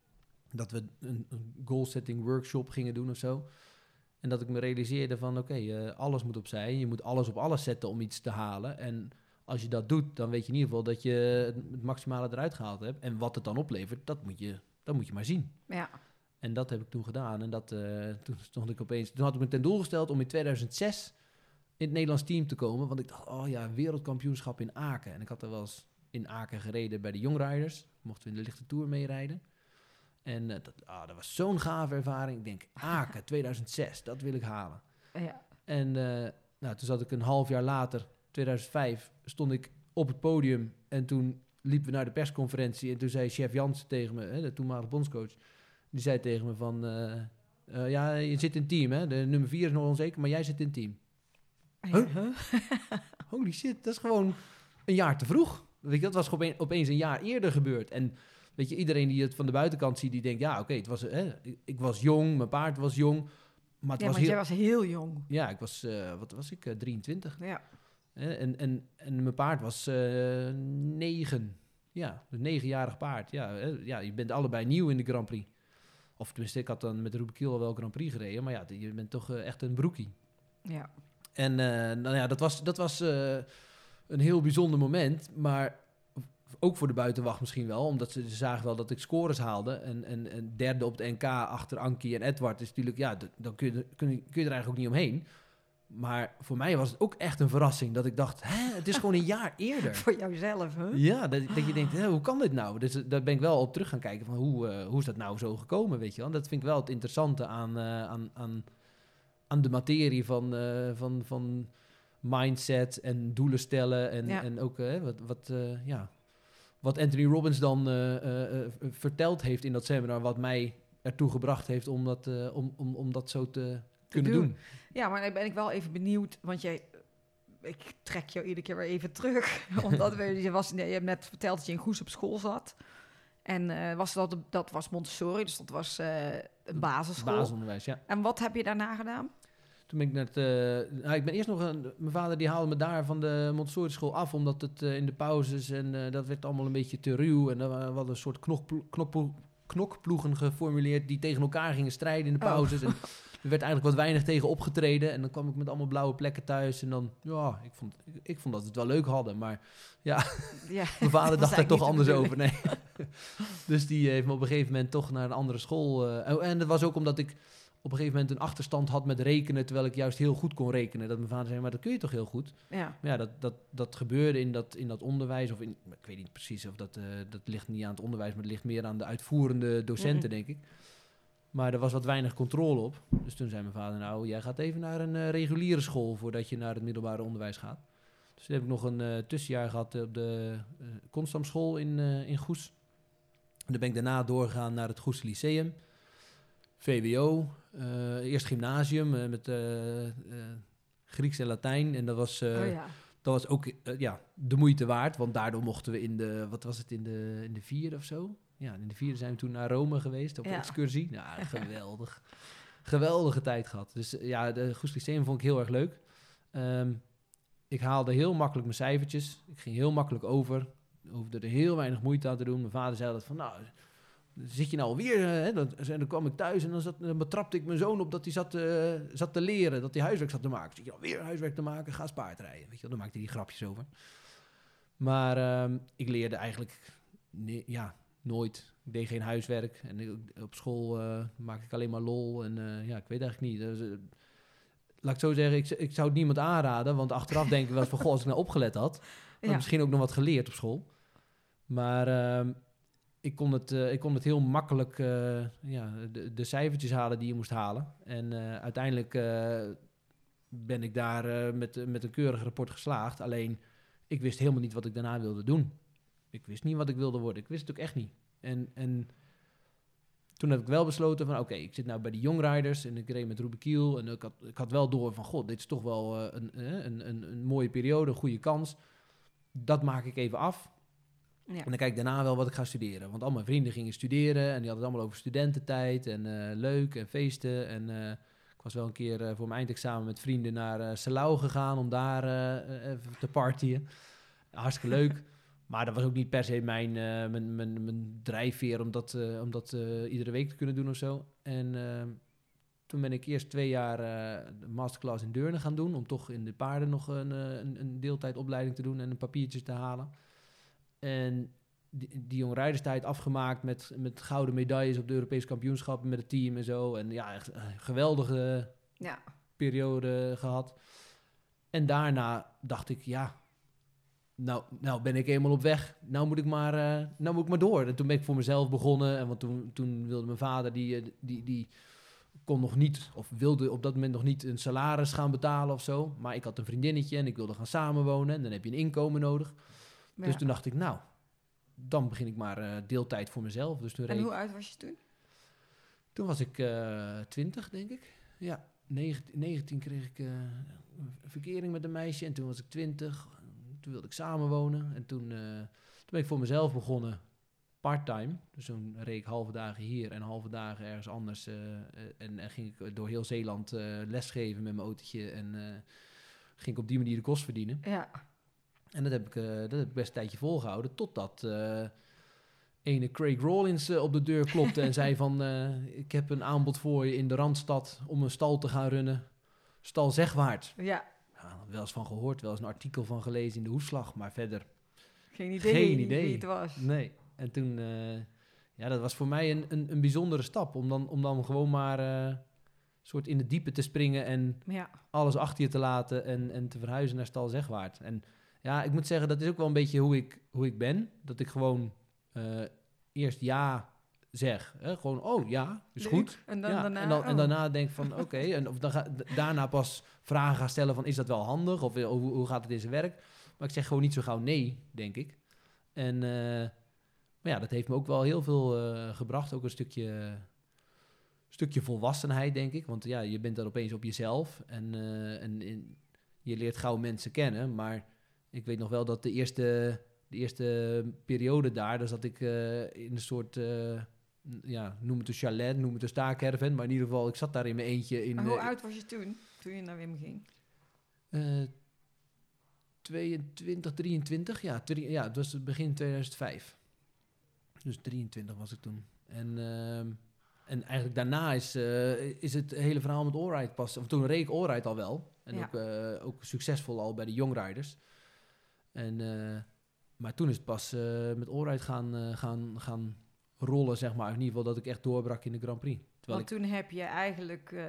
Dat we een, een goal-setting workshop gingen doen of zo. En dat ik me realiseerde van, oké, okay, uh, alles moet opzij. Je moet alles op alles zetten om iets te halen. En als je dat doet, dan weet je in ieder geval dat je het, het maximale eruit gehaald hebt. En wat het dan oplevert, dat moet je, dat moet je maar zien. Ja. En dat heb ik toen gedaan. En dat, uh, toen stond ik opeens... Toen had ik me ten doel gesteld om in tweeduizend zes in het Nederlands team te komen. Want ik dacht, oh ja, wereldkampioenschap in Aken. En ik had er wel eens in Aken gereden bij de Young Riders. Mochten we in de lichte tour meerijden. En uh, dat, ah, dat was zo'n gave ervaring. Ik denk, Aken, tweeduizend zes, dat wil ik halen. Ja. En uh, nou, toen zat ik een half jaar later, tweeduizend vijf, stond ik op het podium. En toen liepen we naar de persconferentie. En toen zei chef Jans tegen me, hè, de toenmalige bondscoach, die zei tegen me van, uh, uh, ja, je zit in het team, hè. De nummer vier is nog onzeker, maar jij zit in het team. Huh? Holy shit, dat is gewoon een jaar te vroeg. Weet je, dat was opeen, opeens een jaar eerder gebeurd. En weet je, iedereen die het van de buitenkant ziet, die denkt, ja, oké, okay, het was, hè, ik was jong, mijn paard was jong. Maar het ja, was want heel... jij was heel jong. Ja, ik was, uh, wat was ik, uh, drieëntwintig. Ja. En, en, en mijn paard was uh, negen. Ja, een negenjarig paard. Ja, uh, ja, je bent allebei nieuw in de Grand Prix. Of tenminste, ik had dan met Ruben Kiel wel Grand Prix gereden. Maar ja, je bent toch uh, echt een broekie. Ja. En uh, nou ja, dat was, dat was uh, een heel bijzonder moment. Maar ook voor de buitenwacht misschien wel. Omdat ze, ze zagen wel dat ik scores haalde. En, en, en derde op het N K achter Ankie en Edward is natuurlijk... Ja, d- dan kun je, kun, je, kun je er eigenlijk ook niet omheen. Maar voor mij was het ook echt een verrassing. Dat ik dacht, hè, het is gewoon een jaar eerder. Voor jouzelf, hè? Ja, dat, dat je denkt, hè, hoe kan dit nou? Dus daar ben ik wel op terug gaan kijken van hoe, uh, hoe is dat nou zo gekomen, weet je wel? Dat vind ik wel het interessante aan, uh, aan, aan, aan de materie van, uh, van, van mindset en doelen stellen. En, Ja. en ook uh, wat, wat, uh, ja, wat Anthony Robbins dan uh, uh, uh, verteld heeft in dat seminar, wat mij ertoe gebracht heeft om dat, uh, om, om, om dat zo te kunnen doen. doen. Ja, maar dan ben ik wel even benieuwd, want jij... Ik trek jou iedere keer weer even terug. Omdat we, je, was, je hebt net verteld dat je in Goes op school zat. En uh, was dat, dat was Montessori, dus dat was uh, een basisschool. Basisonderwijs, ja. En wat heb je daarna gedaan? Toen ben ik net... Uh, nou, ik ben eerst nog... Een, mijn vader die haalde me daar van de Montessori school af, omdat het uh, in de pauzes en uh, dat werd allemaal een beetje te ruw. En dan hadden een soort knokplo- knokplo- knokploegen geformuleerd die tegen elkaar gingen strijden in de pauzes. Oh. En er werd eigenlijk wat weinig tegen opgetreden. En dan kwam ik met allemaal blauwe plekken thuis. En dan, ja, ik vond, ik, ik vond dat we het wel leuk hadden. Maar ja, ja mijn vader dacht daar toch anders bedoeling. over. Nee. Dus die heeft me op een gegeven moment toch naar een andere school... Uh, en dat was ook omdat ik op een gegeven moment een achterstand had met rekenen, terwijl ik juist heel goed kon rekenen. Dat mijn vader zei, maar dat kun je toch heel goed? Ja. Maar ja, dat, dat, dat gebeurde in dat, in dat onderwijs, of in, ik weet niet precies of dat, uh, dat ligt niet aan het onderwijs, maar het ligt meer aan de uitvoerende docenten, mm-hmm. denk ik. Maar er was wat weinig controle op. Dus toen zei mijn vader, nou, jij gaat even naar een uh, reguliere school voordat je naar het middelbare onderwijs gaat. Dus toen heb ik nog een uh, tussenjaar gehad op de uh, Constamschool in, uh, in Goes. En dan ben ik daarna doorgegaan naar het Goes Lyceum. V W O, uh, eerst gymnasium uh, met uh, uh, Grieks en Latijn. En dat was, uh, oh, ja. dat was ook uh, ja, de moeite waard. Want daardoor mochten we in de, wat was het, in de, in de vierde of zo? Ja, in de vierde zijn we toen naar Rome geweest op ja. excursie. Nou, geweldig. Geweldige tijd gehad. Dus uh, ja, de Goes Lyceum vond ik heel erg leuk. Um, ik haalde heel makkelijk mijn cijfertjes. Ik ging heel makkelijk over. Ik hoefde er heel weinig moeite aan te doen. Mijn vader zei altijd van, nou... zit je nou alweer? Uh, hè? Dan, en dan kwam ik thuis en dan, zat, dan betrapte ik mijn zoon op dat hij zat, uh, zat te leren, dat hij huiswerk zat te maken. Zit je alweer huiswerk te maken? Ga eens paardrijden. Weet je, dan maakte hij die grapjes over. Maar uh, ik leerde eigenlijk nee, ja, nooit. Ik deed geen huiswerk. En ik, op school uh, maakte ik alleen maar lol. En uh, ja, ik weet eigenlijk niet. Dus, uh, laat ik zo zeggen, ik, ik zou het niemand aanraden. Want achteraf denk ik wel eens van, goh, als ik nou opgelet had. Ja. Misschien ook nog wat geleerd op school. Maar uh, ik, kon het, uh, ik kon het heel makkelijk uh, ja, de, de cijfertjes halen die je moest halen. En uh, uiteindelijk uh, ben ik daar uh, met, met een keurig rapport geslaagd. Alleen, ik wist helemaal niet wat ik daarna wilde doen. Ik wist niet wat ik wilde worden. Ik wist het ook echt niet. En, en toen heb ik wel besloten van, oké, okay, ik zit nou bij de Young Riders en ik reed met Ruben Kiel. En ik had, ik had wel door van, god, dit is toch wel uh, een, een, een, een mooie periode, een goede kans. Dat maak ik even af. Ja. En dan kijk ik daarna wel wat ik ga studeren. Want al mijn vrienden gingen studeren en die hadden het allemaal over studententijd en uh, leuk en feesten. En uh, ik was wel een keer uh, voor mijn eindexamen met vrienden naar uh, Salau gegaan om daar uh, even te partyen. Hartstikke leuk. Maar dat was ook niet per se mijn, uh, mijn, mijn, mijn drijfveer om dat, uh, om dat uh, iedere week te kunnen doen of zo. En uh, toen ben ik eerst twee jaar uh, de masterclass in Deurne gaan doen, om toch in de paarden nog een, een, een deeltijdopleiding te doen en een papiertjes te halen. En die, die jongrijderstijd afgemaakt met, met gouden medailles op de Europese kampioenschappen met het team en zo. En ja, echt een geweldige ja. periode gehad. En daarna dacht ik, ja, nou, nou ben ik eenmaal op weg. Nou moet ik maar, uh, nou moet ik maar door. En toen ben ik voor mezelf begonnen. En want toen, toen wilde mijn vader, die, die, die kon nog niet, of wilde op dat moment nog niet een salaris gaan betalen of zo. Maar ik had een vriendinnetje en ik wilde gaan samenwonen. En dan heb je een inkomen nodig. Ja. Dus toen dacht ik, nou, dan begin ik maar uh, deeltijd voor mezelf. Dus toen en hoe oud was je toen? Toen was ik uh, twintig, denk ik. Ja, negentien, negentien kreeg ik uh, een verkering met een meisje. En toen was ik twintig. Toen wilde ik samenwonen. En toen, uh, toen ben ik voor mezelf begonnen, part-time. Dus toen reed ik halve dagen hier en halve dagen ergens anders. Uh, en, en ging ik door heel Zeeland uh, lesgeven met mijn autootje. En uh, ging ik op die manier de kost verdienen. Ja. En dat heb ik, uh, dat heb ik best een tijdje volgehouden. Totdat uh, ene Craig Rawlins uh, op de deur klopte en zei van, Uh, ik heb een aanbod voor je in de Randstad om een stal te gaan runnen. Stal Zegwaart. Ja. Ja, wel eens van gehoord, wel eens een artikel van gelezen in de Hoefslag, maar verder geen idee, geen idee wie het was. Nee. En toen, uh, ja, dat was voor mij een, een, een bijzondere stap. Om dan, om dan gewoon maar uh, soort in de diepe te springen en ja. alles achter je te laten en, en te verhuizen naar Stal Zegwaart. En ja, ik moet zeggen, dat is ook wel een beetje hoe ik, hoe ik ben. Dat ik gewoon uh, eerst ja zeg. Hè? Gewoon, oh ja, is Leuk. Goed. En, dan ja. daarna, en, dan, oh. en daarna denk ik van, oké. Okay. En of dan ga, daarna pas vragen gaan stellen van, is dat wel handig? Of hoe, hoe gaat het in zijn werk? Maar ik zeg gewoon niet zo gauw nee, denk ik. En uh, maar ja, dat heeft me ook wel heel veel uh, gebracht. Ook een stukje, stukje volwassenheid, denk ik. Want ja, je bent dan opeens op jezelf. En, uh, en, en je leert gauw mensen kennen. Maar ik weet nog wel dat de eerste, de eerste periode daar, daar zat ik uh, in een soort, uh, ja, noem het een chalet, noem het een staakerven. Maar in ieder geval, ik zat daar in mijn eentje. In, maar hoe uh, oud was je toen, toen je naar Wim ging? Uh, tweeëntwintig, drieëntwintig, ja, drie, ja, het was begin tweeduizend vijf. Dus drieëntwintig was ik toen. En, uh, en eigenlijk daarna is, uh, is het hele verhaal met Allride pas. Of toen reed ik Allride al wel. En ja. ook, uh, ook succesvol al bij de Young Riders. En, uh, maar toen is het pas uh, met Allride gaan, uh, gaan, gaan rollen, zeg maar. In ieder geval dat ik echt doorbrak in de Grand Prix. Want ik... toen heb je eigenlijk, uh,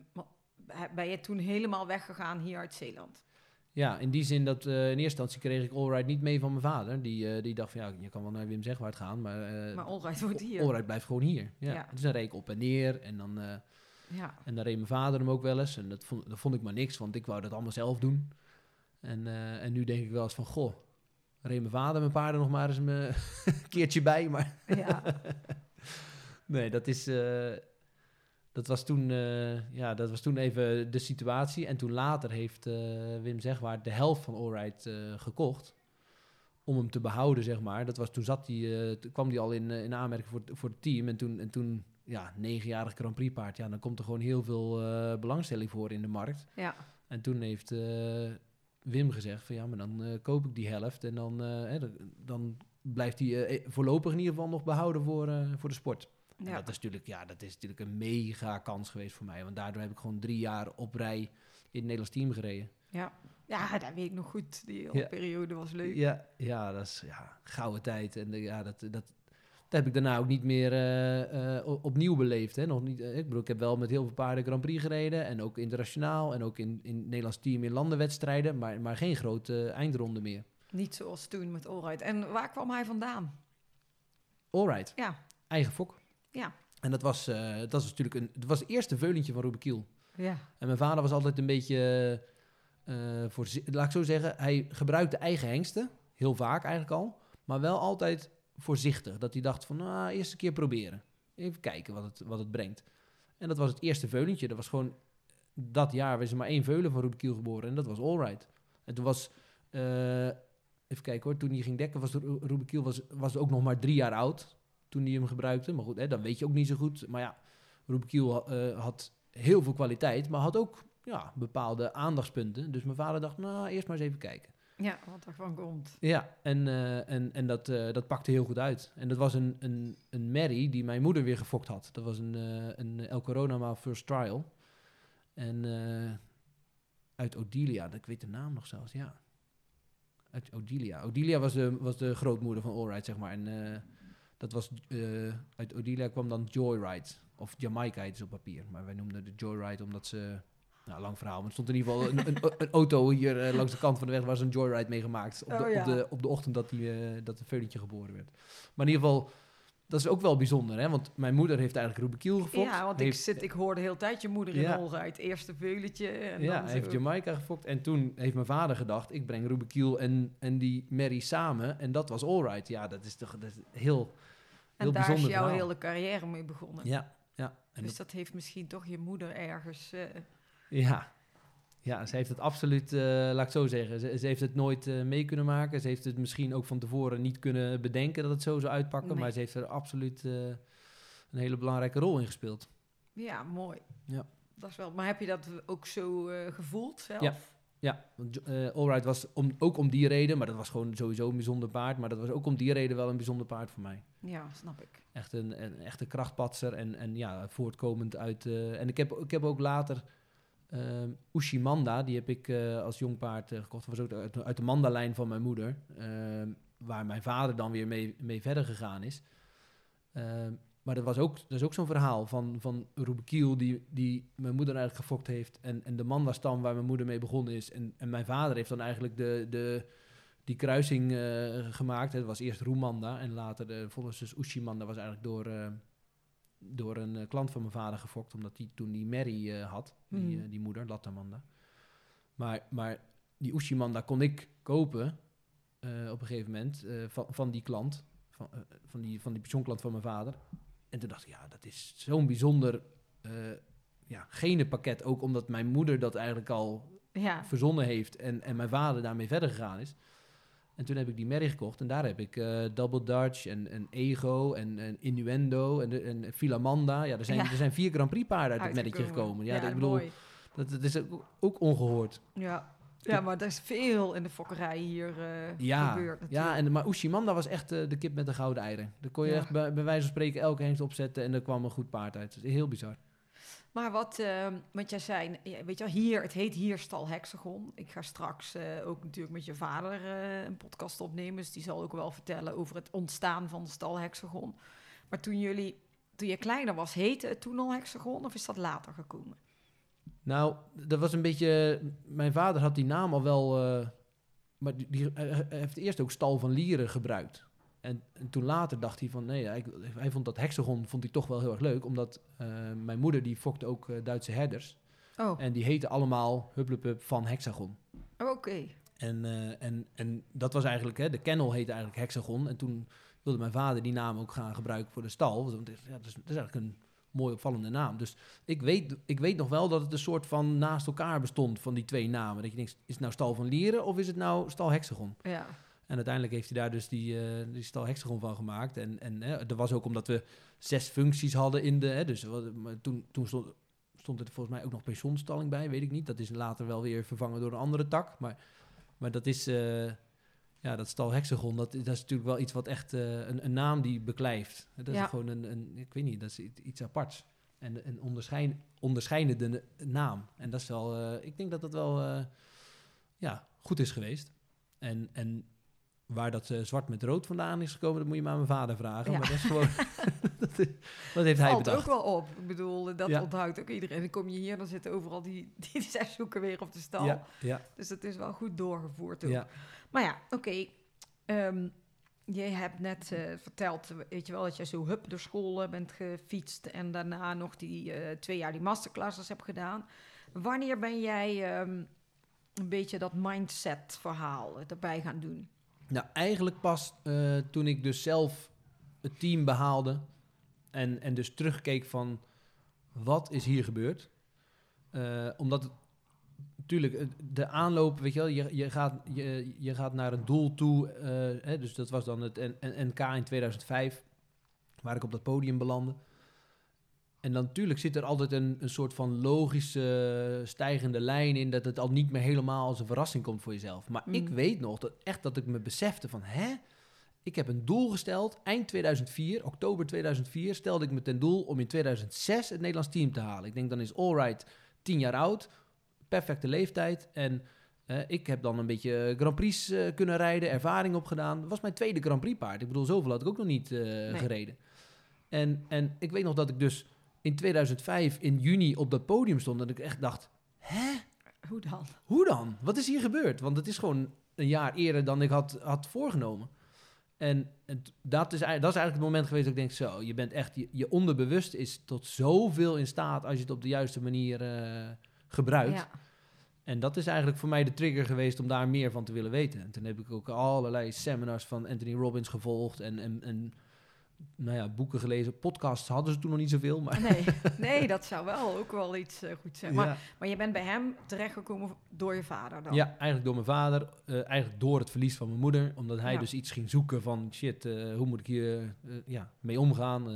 ben je toen helemaal weggegaan hier uit Zeeland? Ja, in die zin dat uh, in eerste instantie kreeg ik Allride niet mee van mijn vader. Die, uh, die dacht van, ja, je kan wel naar Wim Zegwaart gaan, maar... Uh, maar Allride wordt hier. Allride blijft gewoon hier, ja. ja. Dus dan reed ik op en neer en dan... Uh, ja. En dan reed mijn vader hem ook wel eens. En dat vond, dat vond ik maar niks, want ik wou dat allemaal zelf doen. En, uh, en nu denk ik wel eens van, goh, reed mijn vader mijn paarden nog maar eens een keertje bij. Maar ja. nee, dat is... Uh, Dat was, toen, uh, ja, dat was toen even de situatie. En toen later heeft uh, Wim Zegwaart de helft van Allride uh, gekocht. Om hem te behouden, zeg maar. Dat was, toen zat hij, uh, toen kwam hij al in, uh, in aanmerking voor, voor het team. En toen, en toen ja, negenjarig Grand Prix paard. Ja, dan komt er gewoon heel veel uh, belangstelling voor in de markt. Ja. En toen heeft uh, Wim gezegd van ja, maar dan uh, koop ik die helft. En dan, uh, hè, dan blijft hij uh, voorlopig in ieder geval nog behouden voor, uh, voor de sport. Ja. En dat is natuurlijk, ja, dat is natuurlijk een mega kans geweest voor mij. Want daardoor heb ik gewoon drie jaar op rij in het Nederlands team gereden. Ja, ja, dat weet ik nog goed. Die hele Ja. periode was leuk. Ja, ja, dat is ja, gouden tijd. En de, ja, dat, dat, dat heb ik daarna ook niet meer uh, uh, opnieuw beleefd. Hè. Nog niet, uh, ik bedoel, ik heb wel met heel veel paarden Grand Prix gereden. En ook internationaal. En ook in, in het Nederlands team in landenwedstrijden. Maar, maar geen grote uh, eindronde meer. Niet zoals toen met Allright. En waar kwam hij vandaan? Allright. Ja. Eigen fok. Ja. En dat was, uh, dat was natuurlijk een, het was het eerste veulentje van Ruben Kiel. Ja. En mijn vader was altijd een beetje, uh, voor, laat ik zo zeggen, hij gebruikte eigen hengsten. Heel vaak eigenlijk al. Maar wel altijd voorzichtig. Dat hij dacht van, nou, eerst een keer proberen. Even kijken wat het, wat het brengt. En dat was het eerste veulentje. Dat was gewoon, dat jaar was er maar één veulen van Ruben Kiel geboren. En dat was Allright. En toen was, uh, even kijken hoor, toen hij ging dekken, was Ruben Kiel was, was ook nog maar drie jaar oud. Toen hij hem gebruikte. Maar goed, hè, dan weet je ook niet zo goed. Maar ja, Ruben Kiel uh, had heel veel kwaliteit, maar had ook ja, bepaalde aandachtspunten. Dus mijn vader dacht, nou, eerst maar eens even kijken. Ja, wat ervan komt. Ja, en, uh, en, en dat, uh, dat pakte heel goed uit. En dat was een, een, een merrie die mijn moeder weer gefokt had. Dat was een, uh, een El Corona First Trial. En uh, uit Odilia, ik weet de naam nog zelfs, ja. Uit Odilia. Odilia was de, was de grootmoeder van Allright, zeg maar. En uh, dat was, uh, uit Odilia kwam dan Joyride. Of Jamaica heet ze op papier. Maar wij noemden de Joyride omdat ze... Nou, lang verhaal. Maar er stond in ieder geval een, een, een auto hier uh, langs de kant van de weg... waar ze een Joyride mee gemaakt. Op de, oh, ja. op de, op de ochtend dat, die, uh, dat een veulentje geboren werd. Maar in ieder geval... Dat is ook wel bijzonder, hè? Want mijn moeder heeft eigenlijk Ruben Kiel gefokt. Ja, want heeft, ik, zit, ik hoorde de hele tijd je moeder in ja. Allright. Eerste veulentje. En ja, dan hij heeft zo. Jamaica gefokt. En toen heeft mijn vader gedacht... ik breng Ruben Kiel en, en die Mary samen. En dat was Allright. Ja, dat is toch dat is heel, heel en daar bijzonder is jouw verhaal. hele carrière mee begonnen. Ja, ja. En dus dat, dat heeft misschien toch je moeder ergens... Uh... ja. Ja, ze heeft het absoluut, uh, laat ik het zo zeggen, ze, ze heeft het nooit uh, mee kunnen maken. Ze heeft het misschien ook van tevoren niet kunnen bedenken dat het zo zou uitpakken. Nee. Maar ze heeft er absoluut uh, een hele belangrijke rol in gespeeld. Ja, mooi. Ja. Dat is wel, maar heb je dat ook zo uh, gevoeld zelf? Ja, ja. Uh, Allright was om, ook om die reden, maar dat was gewoon sowieso een bijzonder paard. Maar dat was ook om die reden wel een bijzonder paard voor mij. Ja, snap ik. Echt een, een echte krachtpatser en, en ja, voortkomend uit... Uh, en ik heb, ik heb ook later... Uh, Ushimanda, die heb ik uh, als jong paard uh, gekocht. Dat was ook uit, uit de Manda-lijn van mijn moeder. Uh, waar mijn vader dan weer mee, mee verder gegaan is. Uh, maar dat was ook, dat is ook zo'n verhaal van, van Ruben Kiel, die, die mijn moeder eigenlijk gefokt heeft. En, en de Manda-stam waar mijn moeder mee begonnen is. En, en mijn vader heeft dan eigenlijk de, de, die kruising uh, gemaakt. Het was eerst Roemanda en later de, volgens dus Ushimanda was eigenlijk door... Uh, door een uh, klant van mijn vader gefokt, omdat hij toen die Mary uh, had, die, mm. uh, die moeder, Latamanda. Maar, maar die Ushimanda kon ik kopen uh, op een gegeven moment uh, van, van die klant, van, uh, van die, van die pensioenklant van mijn vader. En toen dacht ik, ja, dat is zo'n bijzonder uh, ja, genenpakket, ook omdat mijn moeder dat eigenlijk al ja. verzonnen heeft en, en mijn vader daarmee verder gegaan is. En toen heb ik die Mary gekocht en daar heb ik uh, Double Dutch en, en Ego en, en Innuendo en, de, en Filamanda. Ja, er zijn, ja. er zijn vier Grand Prix paarden uit het merkje gekomen. Ja, ja dat, ik bedoel, dat, dat is ook, ook ongehoord. Ja. ja, maar er is veel in de fokkerij hier uh, ja, gebeurd natuurlijk. Ja, en, maar Ushimanda was echt uh, de kip met de gouden eieren. Daar kon je ja. echt bij, bij wijze van spreken elke hengst opzetten en er kwam een goed paard uit. Dat is heel bizar. Maar wat, uh, wat jij zei, weet je wel, hier, het heet hier Stal Hexagon. Ik ga straks uh, ook natuurlijk met je vader uh, een podcast opnemen. Dus die zal ook wel vertellen over het ontstaan van de Stal Hexagon. Maar toen jullie, toen je kleiner was, heette het toen al Hexagon of is dat later gekomen? Nou, dat was een beetje... Mijn vader had die naam al wel... Uh, maar die, die uh, heeft eerst ook Stal van Lieren gebruikt. En, en toen later dacht hij van, nee, hij, hij vond dat hexagon vond hij toch wel heel erg leuk. Omdat uh, mijn moeder, die fokte ook uh, Duitse herders. Oh. En die heten allemaal Hupplepup van Hexagon. Oh, oké. Okay. En, uh, en, en dat was eigenlijk, hè, de kennel heette eigenlijk Hexagon. En toen wilde mijn vader die naam ook gaan gebruiken voor de stal. Want ja, dat, is, dat is eigenlijk een mooi opvallende naam. Dus ik weet, ik weet nog wel dat het een soort van naast elkaar bestond van die twee namen. Dat je denkt, is het nou Stal van Lieren of is het nou Stal Hexagon? Ja. En uiteindelijk heeft hij daar dus die, uh, die Stal Hexagon van gemaakt. En, en hè, dat was ook omdat we zes functies hadden in de... Hè, dus maar toen, toen stond, stond er volgens mij ook nog pensioenstalling bij, weet ik niet. Dat is later wel weer vervangen door een andere tak. Maar, maar dat is... Uh, ja, dat stal Hexagon, dat, dat is natuurlijk wel iets wat echt uh, een, een naam die beklijft. Dat Ja. is gewoon een, een, ik weet niet, dat is iets aparts. En een onderscheid, onderscheidende naam. En dat is wel, uh, ik denk dat dat wel uh, ja, goed is geweest. En, en waar dat uh, zwart met rood vandaan is gekomen, dat moet je maar aan mijn vader vragen. Ja. Maar dat is gewoon, dat, is, dat heeft hij Valt bedacht. ook wel op. Ik bedoel, dat Ja. onthoudt ook iedereen. Dan kom je hier, dan zitten overal die, die zeshoeken weer op de stal. Ja, ja, Dus dat is wel goed doorgevoerd ook. ja. Maar ja, oké. Okay. Um, je hebt net uh, verteld, weet je wel, dat je zo hup door school uh, bent gefietst en daarna nog die uh, twee jaar die masterclasses hebt gedaan. Wanneer ben jij um, een beetje dat mindset verhaal erbij gaan doen? Nou, eigenlijk pas uh, toen ik dus zelf het team behaalde en, en dus terugkeek van wat is hier gebeurd. Uh, omdat het, natuurlijk de aanloop, weet je wel, je, je, gaat, je, je gaat naar een doel toe. Uh, hè, dus dat was dan het N K in tweeduizend vijf, waar ik op dat podium belandde. En dan natuurlijk zit er altijd een, een soort van logische stijgende lijn in, dat het al niet meer helemaal als een verrassing komt voor jezelf. Maar mm. ik weet nog dat echt dat ik me besefte van, hè, ik heb een doel gesteld. Eind tweeduizend vier, oktober tweeduizend vier, stelde ik me ten doel om in tweeduizend zes het Nederlands team te halen. Ik denk, dan is Allride tien jaar oud, perfecte leeftijd. En uh, ik heb dan een beetje Grand Prix uh, kunnen rijden, ervaring opgedaan. Dat was mijn tweede Grand Prix paard. Ik bedoel, zoveel had ik ook nog niet uh, nee. gereden. En, en ik weet nog dat ik dus in tweeduizend vijf in juni op dat podium stond en ik echt dacht, hè? Hoe dan? Hoe dan? Wat is hier gebeurd? Want het is gewoon een jaar eerder dan ik had, had voorgenomen. En, en dat, is, dat is eigenlijk het moment geweest dat ik denk, zo, je bent echt, je, je onderbewust is tot zoveel in staat als je het op de juiste manier uh, gebruikt. Ja. En dat is eigenlijk voor mij de trigger geweest om daar meer van te willen weten. En toen heb ik ook allerlei seminars van Anthony Robbins gevolgd en, en, en nou ja, boeken gelezen. Podcasts hadden ze toen nog niet zoveel. Maar nee, nee, dat zou wel ook wel iets uh, goed zijn. Ja. Maar, maar je bent bij hem terechtgekomen door je vader dan? Ja, eigenlijk door mijn vader. Uh, eigenlijk door het verlies van mijn moeder. Omdat hij ja. dus iets ging zoeken van, shit, uh, hoe moet ik hier uh, ja, mee omgaan?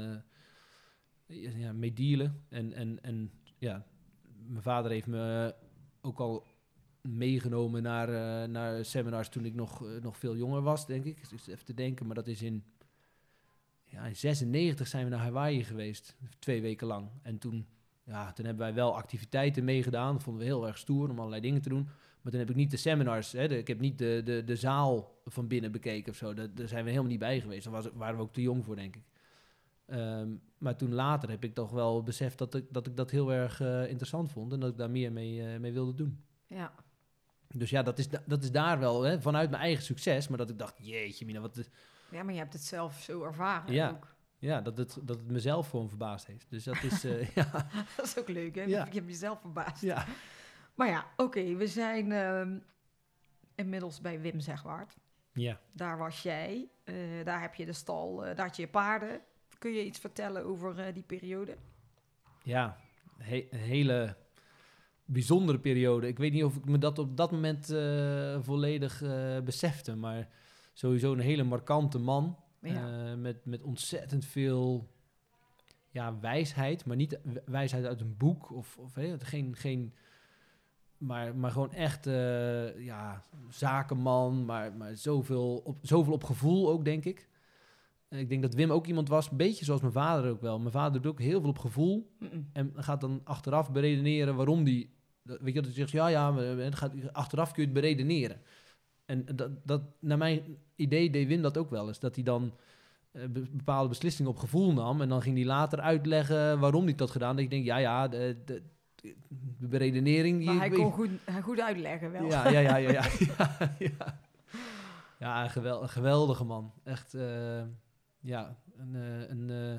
Uh, ja, mee dealen. En, en, en ja, mijn vader heeft me ook al meegenomen naar, uh, naar seminars toen ik nog, uh, nog veel jonger was, denk ik. Dus even te denken, maar dat is in... Ja, in zesennegentig zijn we naar Hawaii geweest, twee weken lang. En toen, ja, toen hebben wij wel activiteiten meegedaan. Dat vonden we heel erg stoer om allerlei dingen te doen. Maar toen heb ik niet de seminars, hè, de, ik heb niet de, de, de zaal van binnen bekeken of zo. Daar, daar zijn we helemaal niet bij geweest. Daar was, waren we ook te jong voor, denk ik. Um, maar toen later heb ik toch wel beseft dat ik dat, ik dat heel erg uh, interessant vond. En dat ik daar meer mee, uh, mee wilde doen. Ja. Dus ja, dat is, da- dat is daar wel, hè, vanuit mijn eigen succes. Maar dat ik dacht, jeetje mina, wat... De, Ja, maar je hebt het zelf zo ervaren ja, ook. Ja, dat het, dat het mezelf gewoon verbaasd heeft. Dus dat is... Uh, ja. Dat is ook leuk, hè? Ja. Je hebt jezelf verbaasd. Ja. Maar ja, oké, okay, we zijn uh, inmiddels bij Wim Zegwaard. Ja. Daar was jij. Uh, daar heb je de stal, uh, daar had je je paarden. Kun je iets vertellen over uh, die periode? Ja, he- een hele bijzondere periode. Ik weet niet of ik me dat op dat moment uh, volledig uh, besefte, maar sowieso een hele markante man. Ja. Uh, met, met ontzettend veel ja, wijsheid, maar niet wijsheid uit een boek of, of hey, geen, geen maar, maar gewoon echt uh, ja, zakenman, maar, maar zoveel, op, zoveel op gevoel ook, denk ik. Uh, ik denk dat Wim ook iemand was, een beetje zoals mijn vader ook wel. Mijn vader doet ook heel veel op gevoel. Mm-mm. En gaat dan achteraf beredeneren waarom die... Weet je, dat hij zegt, ja, ja, maar gaat, achteraf kun je het beredeneren. En dat, dat, naar mijn idee deed Wim dat ook wel eens. Dat hij dan uh, be- bepaalde beslissingen op gevoel nam. En dan ging hij later uitleggen waarom hij dat had gedaan. Dat ik denk, ja, ja, de, de, de beredenering... Maar hij kon goed, goed uitleggen wel. Ja, ja, ja, ja. ja, ja, ja. ja een, gewel, een geweldige man. Echt, uh, ja, een... Uh, een uh,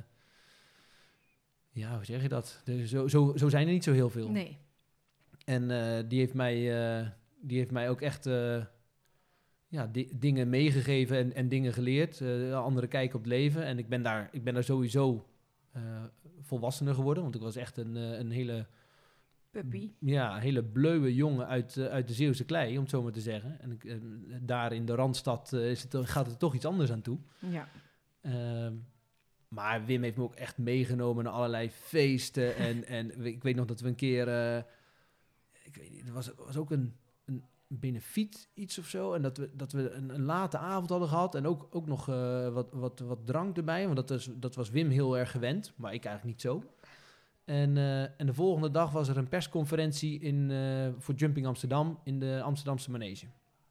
ja, hoe zeg je dat? De, zo, zo, zo zijn er niet zo heel veel. Nee. En uh, die, heeft mij, uh, die heeft mij ook echt... Uh, ja, di- dingen meegegeven en, en dingen geleerd. Uh, andere kijk op het leven. En ik ben daar, ik ben daar sowieso uh, volwassener geworden. Want ik was echt een, uh, een hele... Puppy. Ja, hele bleuwe jongen uit, uh, uit de Zeeuwse klei, om het zo maar te zeggen. En ik, uh, daar in de Randstad uh, is het, gaat het toch iets anders aan toe. Ja. Uh, maar Wim heeft me ook echt meegenomen naar allerlei feesten. en, en ik weet nog dat we een keer... Uh, ik weet niet, er was, was ook een... benefiet iets of zo. En dat we, dat we een, een late avond hadden gehad. En ook, ook nog uh, wat, wat, wat drank erbij. Want dat was, dat was Wim heel erg gewend. Maar ik eigenlijk niet zo. En, uh, en de volgende dag was er een persconferentie in, uh, voor Jumping Amsterdam in de Amsterdamse Manege.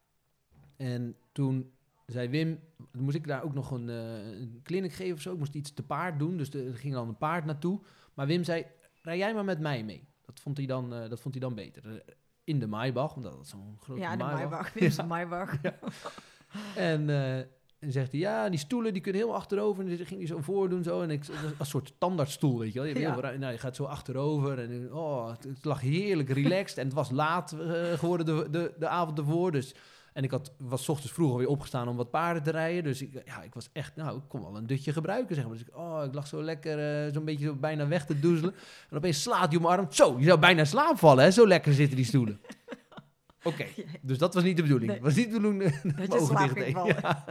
En toen zei Wim, moest ik daar ook nog een, uh, een clinic geven of zo. Ik moest iets te paard doen, dus er ging dan een paard naartoe. Maar Wim zei, rij jij maar met mij mee. Dat vond hij dan, uh, dat vond hij dan beter. Uh, in de Maybach, want dat was zo'n grote Ja, de Maybach. Maybach. Wim's ja. Maybach. Ja. En... Uh, En zegt hij, ja, die stoelen die kunnen heel achterover. En dan ging hij zo voordoen zo. En ik, als een soort standaardstoel, weet je wel. Je, ja. heel, nou, je gaat zo achterover. En oh, het, het lag heerlijk relaxed. En het was laat uh, geworden de, de, de avond ervoor. Dus, en ik had, was 's ochtends vroeg alweer opgestaan om wat paarden te rijden. Dus ik, ja, ik was echt, nou, ik kon wel een dutje gebruiken, zeg maar. Dus ik, oh, ik lag zo lekker, uh, zo'n beetje zo bijna weg te doezelen. En opeens slaat hij om mijn arm. Zo, je zou bijna in slaap vallen, hè. Zo lekker zitten die stoelen. Oké, okay, dus dat was niet de bedoeling. Nee. was niet de bedoeling. Dat je slaap ging vallen. Ja.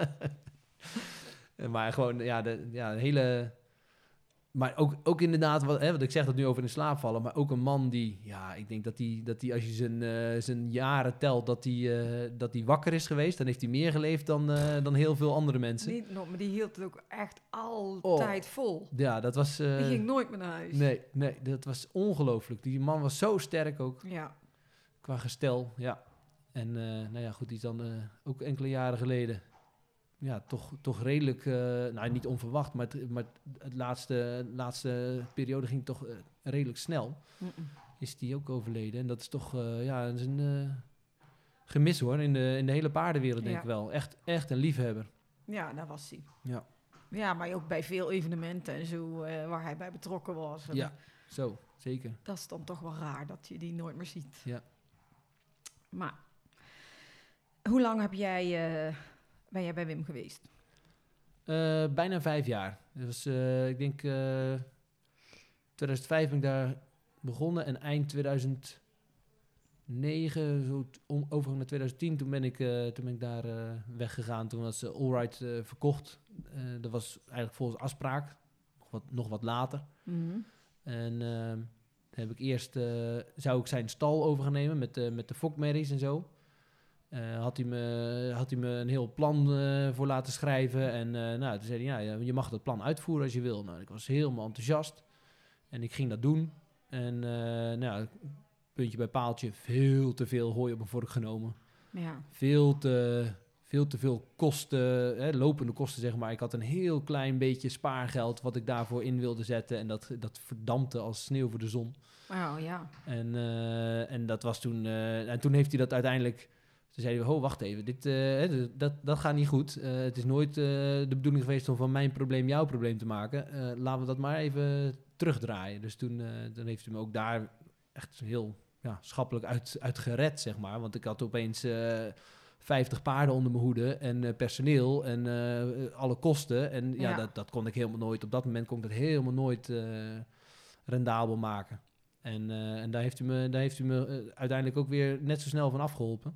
Maar gewoon, ja, de, ja, een hele... Maar ook, ook inderdaad, wat, hè, want ik zeg dat nu over in slaap vallen, maar ook een man die, ja, ik denk dat hij, dat hij als je zijn, uh, zijn jaren telt, dat hij, uh, dat hij wakker is geweest, dan heeft hij meer geleefd dan, uh, dan heel veel andere mensen. Niet nog, maar die hield het ook echt altijd oh. vol. Ja, dat was... Uh, die ging nooit meer naar huis. Nee, nee, dat was ongelooflijk. Die man was zo sterk ook. Ja. Qua gestel, ja. En uh, nou ja, goed, die is dan uh, ook enkele jaren geleden... Ja, toch, toch redelijk, uh, nou niet onverwacht, maar het, maar het laatste, laatste periode ging toch uh, redelijk snel. Mm-mm. Is die ook overleden. En dat is toch, uh, ja, dat is een uh, gemis hoor, in de, in de hele paardenwereld denk ja. ik wel. Echt, echt een liefhebber. Ja, dat was hij. Ja. Ja, maar ook bij veel evenementen en zo, uh, waar hij bij betrokken was. En ja, zo, zeker. Dat is dan toch wel raar, dat je die nooit meer ziet. Ja. Maar, hoe lang heb jij... Uh, ben jij bij Wim geweest? Uh, bijna vijf jaar. Dat was, uh, ik denk, uh, tweeduizend vijf ben ik daar begonnen en eind tweeduizend negen, zo om, overgang naar tweeduizend tien, toen ben ik, uh, toen ben ik daar uh, weggegaan. Toen was uh, Allright uh, verkocht. Uh, dat was eigenlijk volgens afspraak, nog wat, nog wat later. Mm-hmm. En uh, heb ik eerst, uh, zou ik zijn stal over gaan nemen met, uh, met de fokmerries en zo. Uh, had, hij me, had hij me een heel plan uh, voor laten schrijven. En uh, nou, toen zei hij, ja, je mag dat plan uitvoeren als je wil. Nou, ik was helemaal enthousiast. En ik ging dat doen. En uh, nou, puntje bij paaltje, veel te veel hooi op mijn vork genomen. Ja. Veel te, veel te veel kosten, hè, lopende kosten zeg maar. Ik had een heel klein beetje spaargeld wat ik daarvoor in wilde zetten. En dat, dat verdampte als sneeuw voor de zon. Oh ja. En, uh, en dat was toen... Uh, en toen heeft hij dat uiteindelijk... Toen zeiden we, oh, wacht even, dit, uh, dat, dat gaat niet goed. Uh, het is nooit uh, de bedoeling geweest om van mijn probleem jouw probleem te maken. Uh, laten we dat maar even terugdraaien. Dus toen uh, dan heeft hij me ook daar echt heel ja, schappelijk uit, uit gered, zeg maar. Want ik had opeens uh, vijftig paarden onder mijn hoede en uh, personeel en uh, alle kosten. En ja, ja. Dat, dat kon ik helemaal nooit, op dat moment kon ik dat helemaal nooit uh, rendabel maken. En, uh, en daar heeft hij me, daar heeft hij me uh, uiteindelijk ook weer net zo snel van afgeholpen.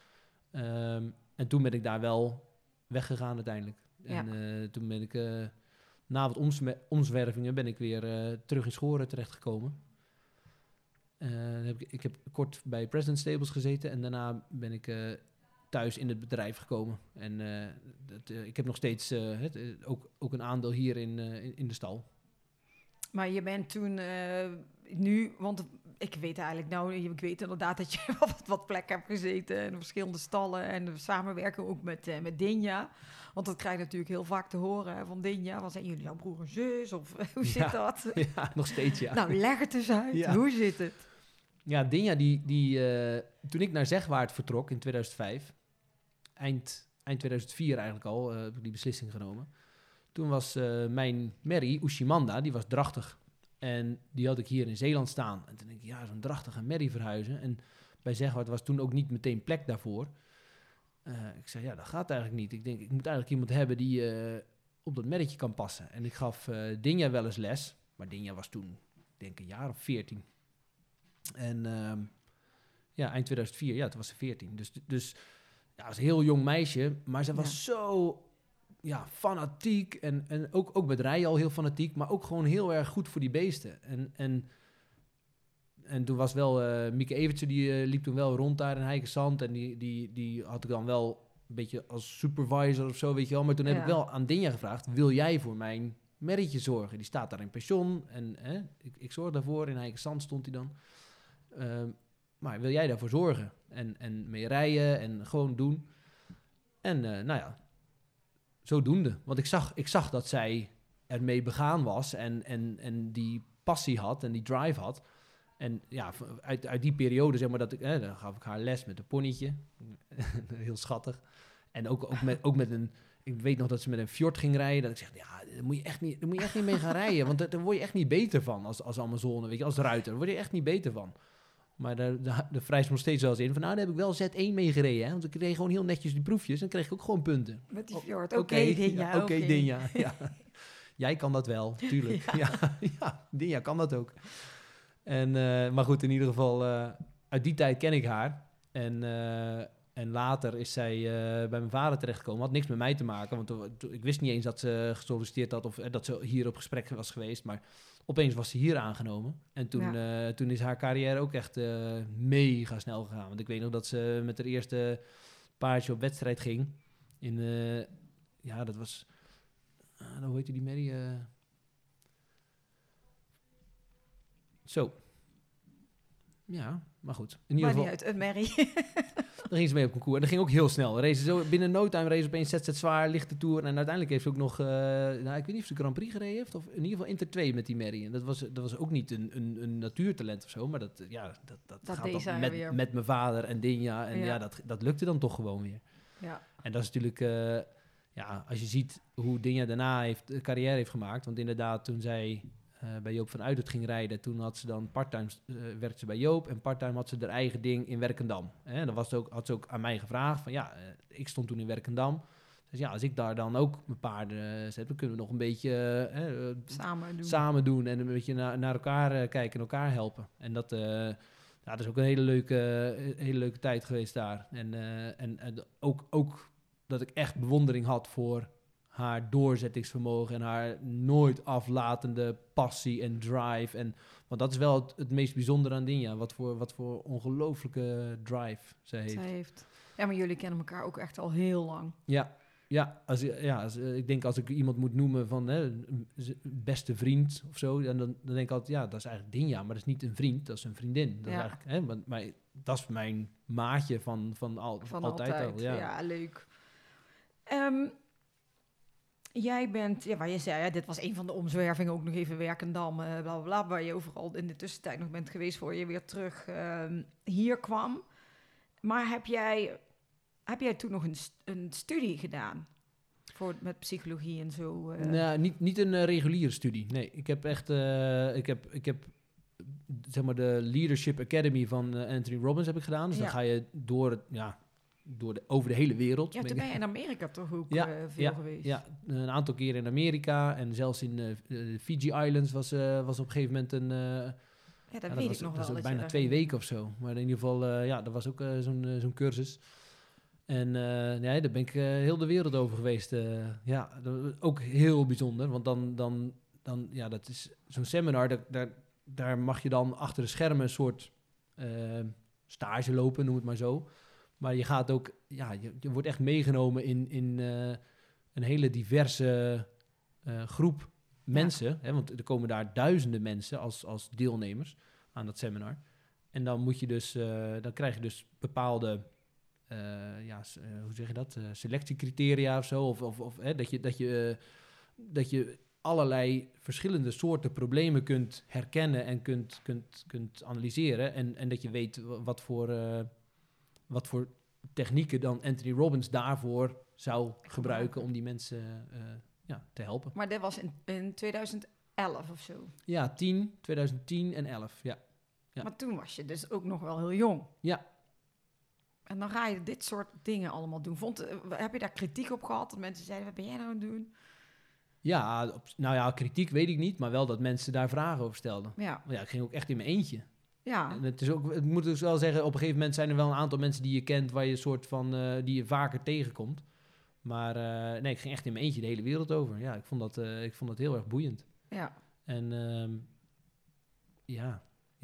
Um, en toen ben ik daar wel weggegaan uiteindelijk. Ja. En uh, toen ben ik, uh, na wat omsme- omzwervingen, ben ik weer uh, terug in Schoren terechtgekomen. Uh, heb ik, ik heb kort bij President Stables gezeten en daarna ben ik uh, thuis in het bedrijf gekomen. En uh, dat, uh, ik heb nog steeds uh, het, uh, ook, ook een aandeel hier in, uh, in, in de stal. Maar je bent toen uh, nu, want ik weet eigenlijk nou, ik weet inderdaad dat je op wat plekken hebt gezeten en verschillende stallen en we samenwerken ook met, uh, met Dinja. Want dat krijg je natuurlijk heel vaak te horen hè, van Dinja. Wat zijn jullie nou broer en zus of hoe zit ja, dat? Ja, nog steeds ja. Nou, leg het eens uit. Ja. Hoe zit het? Ja, Dinja, die, die, uh, toen ik naar Zegwaart vertrok in tweeduizend vijf, eind, eind tweeduizend vier eigenlijk al, uh, heb ik die beslissing genomen. Toen was uh, mijn merrie, Ushimanda, die was drachtig. En die had ik hier in Zeeland staan. En toen denk ik, ja, zo'n drachtige merrie verhuizen. En bij Zegwaart was toen ook niet meteen plek daarvoor. Uh, ik zei, ja, dat gaat eigenlijk niet. Ik denk, ik moet eigenlijk iemand hebben die uh, op dat merrietje kan passen. En ik gaf uh, Dinja wel eens les. Maar Dinja was toen, ik denk, een jaar of veertien. En uh, ja, eind tweeduizend vier, ja, toen was ze veertien. Dus, dus ja, was een heel jong meisje. Maar ze was ja. zo... Ja, fanatiek en, en ook, ook met rijden al heel fanatiek, maar ook gewoon heel erg goed voor die beesten. En, en en toen was wel... Uh, Mieke Evertsen, die uh, liep toen wel rond daar in Heikensand. En die, die, die had ik dan wel een beetje als supervisor of zo, weet je wel. Maar toen heb Ja. ik wel aan Dinja gevraagd... wil jij voor mijn merrietje zorgen? Die staat daar in pension. En hè, ik, ik zorg daarvoor. In Heikensand stond hij dan. Uh, maar wil jij daarvoor zorgen? En, en mee rijden en gewoon doen. En uh, nou ja, zodoende. Want ik zag, ik zag dat zij ermee begaan was en, en, en die passie had en die drive had. En ja, uit, uit die periode, zeg maar, dat ik, eh, dan gaf ik haar les met een ponytje. Heel schattig. En ook, ook, met, ook met een, ik weet nog dat ze met een fjord ging rijden. Dat ik zeg, ja, daar moet je echt niet, daar moet je echt niet mee gaan rijden. Want daar, daar word je echt niet beter van als, als Amazone, weet je, als ruiter. Daar word je echt niet beter van. Maar de, de, de vrijst nog steeds wel eens in van, nou, daar heb ik wel Z één mee gereden. Hè? Want ik kreeg gewoon heel netjes die proefjes en kreeg ik ook gewoon punten. Met die fjord. Oké, Oké, okay, Dinja. Oké, okay, Dinja. Ja. Jij kan dat wel, tuurlijk. Ja, ja, ja Dinja kan dat ook. En, uh, maar goed, in ieder geval, uh, uit die tijd ken ik haar. En, uh, en later is zij uh, bij mijn vader terechtgekomen. Had niks met mij te maken, want to, to, ik wist niet eens dat ze gesolliciteerd had of uh, dat ze hier op gesprek was geweest. Maar opeens was ze hier aangenomen. En toen, ja. uh, toen is haar carrière ook echt uh, mega snel gegaan. Want ik weet nog dat ze met haar eerste paardje op wedstrijd ging. In, uh, ja, dat was... Uh, hoe heette die merrie? Uh... Zo. Ja, maar goed. In ieder maar geval, niet uit, een merrie. Daar ging ze mee op concours. En dat ging ook heel snel. Race zo, binnen no time race opeens zet ze het zwaar, lichte tour. En uiteindelijk heeft ze ook nog... Uh, nou, ik weet niet of ze Grand Prix gereden heeft. Of in ieder geval Inter twee met die merrie. En dat was, dat was ook niet een, een, een natuurtalent of zo. Maar dat, ja, dat, dat, dat gaat dan met, weer. met mijn vader en Dinja. En ja, ja dat, dat lukte dan toch gewoon weer. Ja. En dat is natuurlijk... Uh, ja, als je ziet hoe Dinja daarna heeft, een carrière heeft gemaakt. Want inderdaad, toen zij... Uh, bij Joop van Uitert ging rijden. Toen had ze dan part-time uh, werkte ze bij Joop en part-time had ze haar eigen ding in Werkendam. En dan was het ook, had ze ook aan mij gevraagd van ja, uh, ik stond toen in Werkendam. Dus ja, als ik daar dan ook mijn paarden uh, zet, dan kunnen we nog een beetje uh, uh, samen, doen. samen doen en een beetje na, naar elkaar uh, kijken en elkaar helpen. En dat, uh, ja, dat is ook een hele leuke, uh, hele leuke tijd geweest daar. En, uh, en, en ook, ook dat ik echt bewondering had voor haar doorzettingsvermogen en haar nooit aflatende passie en drive. En, want dat is wel het, het meest bijzondere aan Dinja. Wat voor, wat voor ongelooflijke drive zij heeft. Zij heeft. Ja, maar jullie kennen elkaar ook echt al heel lang. Ja, ja, als, ja als, ik denk als ik iemand moet noemen van hè, beste vriend of zo, dan, dan denk ik altijd, ja, dat is eigenlijk Dinja, maar dat is niet een vriend, dat is een vriendin. Dat ja. is eigenlijk, hè, maar, maar dat is mijn maatje van, van, al, van altijd, altijd al. Ja, ja leuk. Um, Jij bent, ja, waar je zei, ja, dit was een van de omzwervingen, ook nog even Werkendam, uh, bla, bla, bla, waar je overal in de tussentijd nog bent geweest voor je weer terug uh, hier kwam. Maar heb jij, heb jij toen nog een, een studie gedaan voor, met psychologie en zo? Uh? Nou, niet, niet een uh, reguliere studie, nee. Ik heb echt, uh, ik heb, ik heb zeg maar de Leadership Academy van uh, Anthony Robbins heb ik gedaan. Dus ja. dan ga je door het, ja... Door de, over de hele wereld. Ja, toen ben je in Amerika toch ook ja, uh, veel ja, geweest? Ja, een aantal keren in Amerika. En zelfs in uh, de Fiji Islands was, uh, was op een gegeven moment een... Uh, ja, dat ja, weet dat ik was, nog dat wel. Was dat bijna je twee daar... weken of zo. Maar in ieder geval, uh, ja, dat was ook uh, zo'n, uh, zo'n cursus. En uh, nee, daar ben ik uh, heel de wereld over geweest. Uh, ja, dat, ook heel bijzonder. Want dan, dan, dan ja, dat is zo'n seminar, dat, daar, daar mag je dan achter de schermen een soort uh, stage lopen, noem het maar zo. Maar je gaat ook, ja, je, je wordt echt meegenomen in, in uh, een hele diverse uh, groep mensen. Ja. Hè, want er komen daar duizenden mensen als, als deelnemers aan dat seminar. En dan moet je dus, uh, dan krijg je dus bepaalde, uh, ja, uh, hoe zeg je dat, uh, selectiecriteria of zo. Of, of, of hè, dat je, dat je, uh, dat je allerlei verschillende soorten problemen kunt herkennen en kunt, kunt, kunt analyseren. En, en dat je weet wat voor... Uh, wat voor technieken dan Anthony Robbins daarvoor zou gebruiken om die mensen uh, ja, te helpen. Maar dat was in, in twintig elf of zo? Ja, tien, twintig tien en elf, ja. ja. Maar toen was je dus ook nog wel heel jong. Ja. En dan ga je dit soort dingen allemaal doen. Vond, heb je daar kritiek op gehad? Dat mensen zeiden, wat ben jij nou aan het doen? Ja, op, nou ja, kritiek weet ik niet, maar wel dat mensen daar vragen over stelden. Ja. Ja, ik ging ook echt in mijn eentje. Ja. En het is ook, het moet dus wel zeggen, op een gegeven moment zijn er wel een aantal mensen die je kent, waar je een soort van, uh, die je vaker tegenkomt. Maar uh, nee, ik ging echt in mijn eentje de hele wereld over. Ja, ik vond dat, uh, ik vond dat heel erg boeiend. Ja. En um, ja,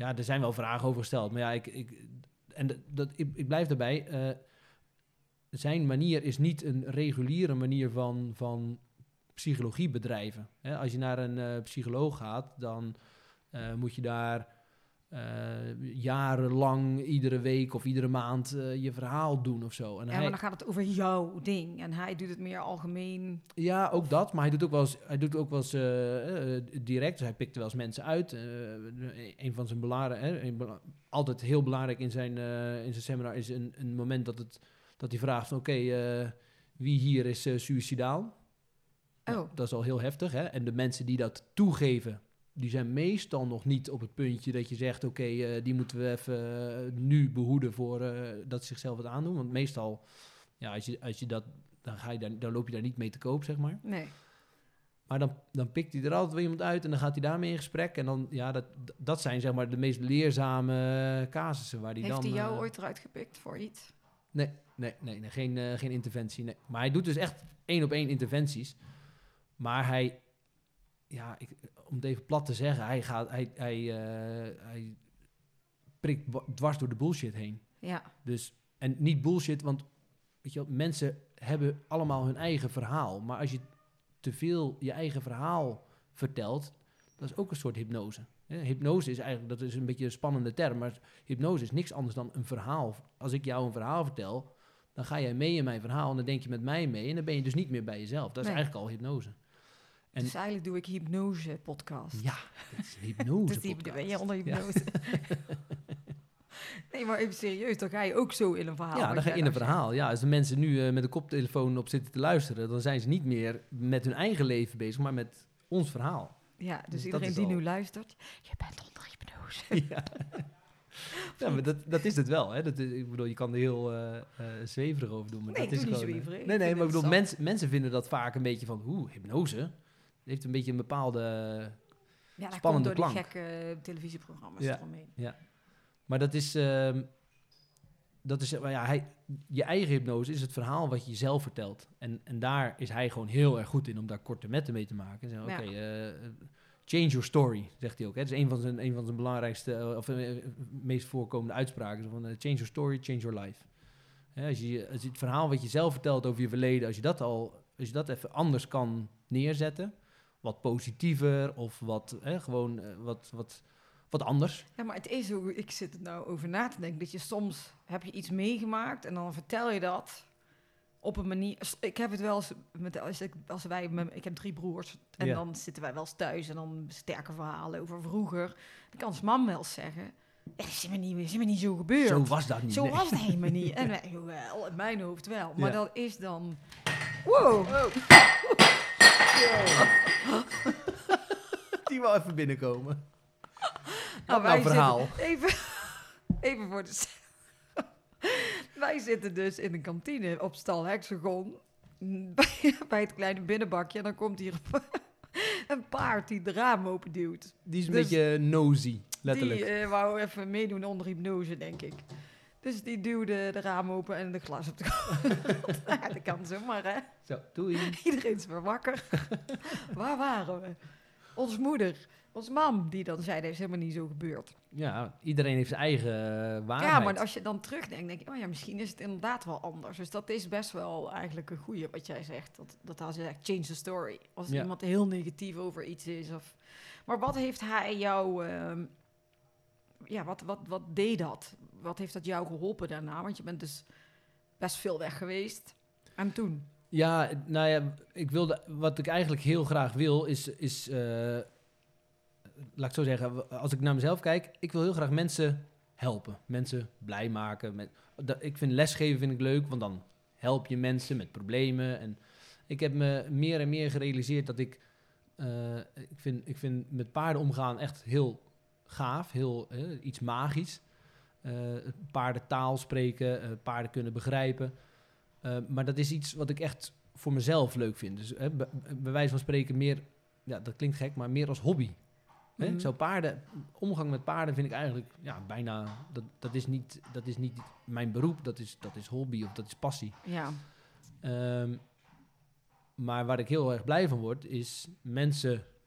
ja, er zijn wel vragen over gesteld. Maar ja, ik, ik, en dat, dat, ik, ik blijf daarbij. Uh, zijn manier is niet een reguliere manier van, van psychologie bedrijven. Hè? Als je naar een uh, psycholoog gaat, dan uh, moet je daar uh, jarenlang, iedere week of iedere maand uh, je verhaal doen of zo. En ja, hij, maar dan gaat het over jouw ding. En hij doet het meer algemeen. Ja, ook dat. Maar hij doet ook wel eens, hij doet ook wel eens uh, uh, direct. Dus hij pikt wel eens mensen uit. Uh, een van zijn belangrijke, uh, altijd heel belangrijk in zijn, uh, in zijn seminar is een, een moment dat, het, dat hij vraagt van oké, okay, uh, wie hier is uh, suïcidaal? Oh. Nou, dat is al heel heftig. Hè? En de mensen die dat toegeven, die zijn meestal nog niet op het puntje dat je zegt oké, okay, uh, die moeten we even uh, nu behoeden voor uh, dat ze zichzelf wat aandoen. Want meestal, ja, als je, als je dat... Dan, ga je daar, dan loop je daar niet mee te koop, zeg maar. Nee. Maar dan, dan pikt hij er altijd wel iemand uit en dan gaat hij daarmee in gesprek. En dan, ja, dat, dat zijn zeg maar de meest leerzame casussen waar hij Heeft dan... hij jou uh, ooit eruit gepikt voor iets? Nee, nee, nee, nee geen, uh, geen interventie. Nee. Maar hij doet dus echt één op één interventies. Maar hij, ja, ik, om het even plat te zeggen, hij, gaat, hij, hij, uh, hij prikt dwars door de bullshit heen. Ja. Dus, en niet bullshit, want weet je wel, mensen hebben allemaal hun eigen verhaal. Maar als je te veel je eigen verhaal vertelt, dat is ook een soort hypnose. Ja, hypnose is eigenlijk, dat is een beetje een spannende term, maar hypnose is niks anders dan een verhaal. Als ik jou een verhaal vertel, dan ga jij mee in mijn verhaal en dan denk je met mij mee en dan ben je dus niet meer bij jezelf. Dat is nee. eigenlijk al hypnose. En dus eigenlijk doe ik hypnose-podcast. Ja, dat is een hypnose dus die podcast. ben je onder hypnose. Ja. Nee, maar even serieus, dan ga je ook zo in een verhaal. Ja, dan ga je in een verhaal. Zegt. Ja, als de mensen nu uh, met de koptelefoon op zitten te luisteren, dan zijn ze niet meer met hun eigen leven bezig, maar met ons verhaal. Ja, dus, Dus iedereen dat die is al... nu luistert, je bent onder hypnose. Ja, ja maar dat, dat is het wel. Hè? Dat is, ik bedoel, je kan er heel uh, uh, zweverig over doen. Maar nee, dat is doe gewoon, niet zweverig. Nee, nee, maar ik bedoel, mens, mensen vinden dat vaak een beetje van, oeh, hypnose. Het heeft een beetje een bepaalde ja, dat spannende komt door klank. die gekke televisieprogramma's Ja, eromheen. Ja, maar dat is... Uh, Dat is, ja, hij, je eigen hypnose is het verhaal wat je jezelf vertelt. En, en daar is hij gewoon heel erg goed in om daar korte metten mee te maken. Ja. Oké, okay, uh, change your story, zegt hij ook. Hè. Dat is een van zijn, een van zijn belangrijkste, uh, of uh, meest voorkomende uitspraken. Van, uh, change your story, change your life. Ja, als, je, als je het verhaal wat je zelf vertelt over je verleden, als je dat al, als je dat even anders kan neerzetten, wat positiever of wat, hè, gewoon uh, wat... wat Wat anders. Ja, maar het is zo, ik zit er nou over na te denken, dat je soms heb je iets meegemaakt en dan vertel je dat op een manier. Ik heb het wel eens met als ik als wij, ik heb drie broers en ja. dan zitten wij wel eens thuis en dan sterke verhalen over vroeger. Dan kan als mam wel eens zeggen, ja, is me niet, is me niet zo gebeurd. Zo was dat niet. Zo nee. was het helemaal niet. En wij, wel, in mijn hoofd wel, maar ja. dat is dan. Wow. wow. Die wou even binnenkomen. Nou, nou, wij verhaal. Zitten, even, even voor de... Wij zitten dus in een kantine op Stal Hexagon. Bij, bij het kleine binnenbakje. En dan komt hier een paard die de raam openduwt. Die is een dus beetje nosy, letterlijk. Die uh, wou even meedoen onder hypnose, denk ik. Dus die duwde de raam open en de glas op de grond. Ja, dat kan zomaar, hè. Zo, doei. Iedereen is weer wakker. Waar waren we? Ons moeder. Onze mam, die dan zei, dat is helemaal niet zo gebeurd. Ja, iedereen heeft zijn eigen uh, waarheid. Ja, maar als je dan terugdenkt, denk je, oh ja, misschien is het inderdaad wel anders. Dus dat is best wel eigenlijk een goeie wat jij zegt. Dat, dat als je zegt, change the story. Als ja. iemand heel negatief over iets is. Of... Maar wat heeft hij jou... Uh, ja, wat, wat, wat deed dat? Wat heeft dat jou geholpen daarna? Want je bent dus best veel weg geweest. En toen? Ja, nou ja, ik wilde, wat ik eigenlijk heel graag wil, is... is uh, laat ik zo zeggen, als ik naar mezelf kijk, ik wil heel graag mensen helpen. Mensen blij maken. Met, dat, ik vind lesgeven vind ik leuk, want dan help je mensen met problemen. En ik heb me meer en meer gerealiseerd dat ik... Uh, ik, vind, ik vind met paarden omgaan echt heel gaaf, heel uh, iets magisch. Uh, paardentaal spreken, uh, paarden kunnen begrijpen. Uh, maar dat is iets wat ik echt voor mezelf leuk vind. Dus uh, bij, bij wijze van spreken meer... Ja, dat klinkt gek, maar meer als hobby. He, mm-hmm. Zo paarden, omgang met paarden vind ik eigenlijk ja, bijna, dat, dat, is niet, dat is niet mijn beroep, dat is, dat is hobby of dat is passie. Ja. Um, maar waar ik heel erg blij van word, is mensen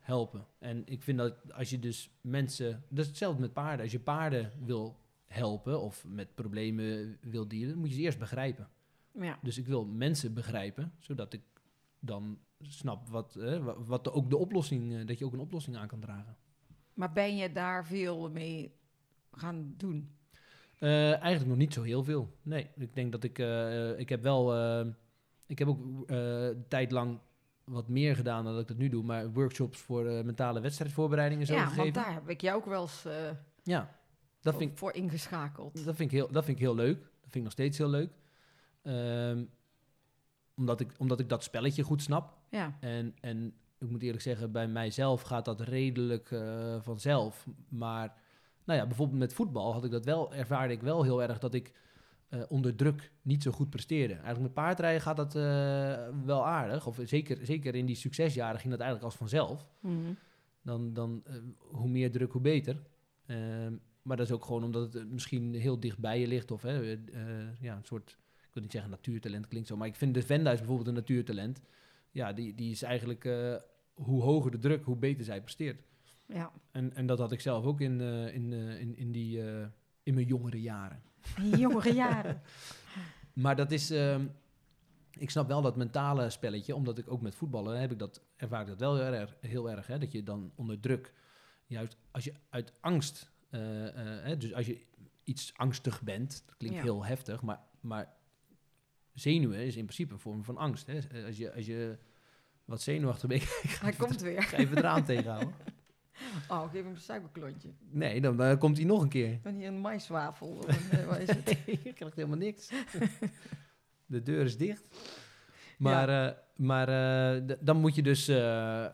helpen. En ik vind dat als je dus mensen... Dat is hetzelfde met paarden. Als je paarden wil helpen of met problemen wil dealen, dan moet je ze eerst begrijpen. Ja. Dus ik wil mensen begrijpen, zodat ik dan snap wat, eh, wa- wat de, ook de oplossing, eh, dat je ook een oplossing aan kan dragen. Maar ben je daar veel mee gaan doen? Eh, eigenlijk nog niet zo heel veel. Nee, ik denk dat ik... eh, ik heb wel... eh, ik heb ook eh, een tijd lang wat meer gedaan dan dat ik dat nu doe, maar workshops voor eh, mentale wedstrijdvoorbereidingen zo Ja, gegeven. want daar heb ik jou ook wel eens eh, Ja, dat voor, vind, ik, voor ingeschakeld. dat, vind ik heel, dat vind ik heel leuk. Dat vind ik nog steeds heel leuk. Ehm, omdat, ik, omdat ik dat spelletje goed snap. Ja, En, en ik moet eerlijk zeggen, bij mijzelf gaat dat redelijk eh, vanzelf. Maar nou ja, bijvoorbeeld met voetbal had ik dat wel, ervaarde ik wel heel erg dat ik eh, onder druk niet zo goed presteerde. Eigenlijk met paardrijden gaat dat eh, wel aardig. Of zeker, zeker in die succesjaren ging dat eigenlijk als vanzelf. Mhm. Dan, dan eh, hoe meer druk, hoe beter. Ehm, maar dat is ook gewoon omdat het misschien heel dicht bij je ligt. Of hè, eh, ja, een soort, ik wil niet zeggen natuurtalent, klinkt zo. Maar ik vind de Venduis bijvoorbeeld een natuurtalent. Ja, die, die is eigenlijk, eh, hoe hoger de druk, hoe beter zij presteert. Ja, En, en dat had ik zelf ook in, eh, in, eh, in, in, die, eh, in mijn jongere jaren. in je jongere jaren. Maar dat is, ehm, ik snap wel dat mentale spelletje, omdat ik ook met voetballen heb ik dat, ervaar ik dat wel heel erg, heel erg hè, dat je dan onder druk, juist als je uit angst, eh, eh, hè, dus als je iets angstig bent, dat klinkt Ja. heel heftig, maar, maar zenuwen is in principe een vorm van angst. Hè. Als je, als je wat zenuwachtig bent, Hij komt weer. ga even het raam tegenhouden. Oh, geef hem een suikerklontje. Nee, dan, dan komt hij nog een keer. Dan hier een maiswafel. Of een, eh, wat is het? Je krijgt helemaal niks. De deur is dicht. Maar, eh, maar eh, d- dan moet je dus... eh,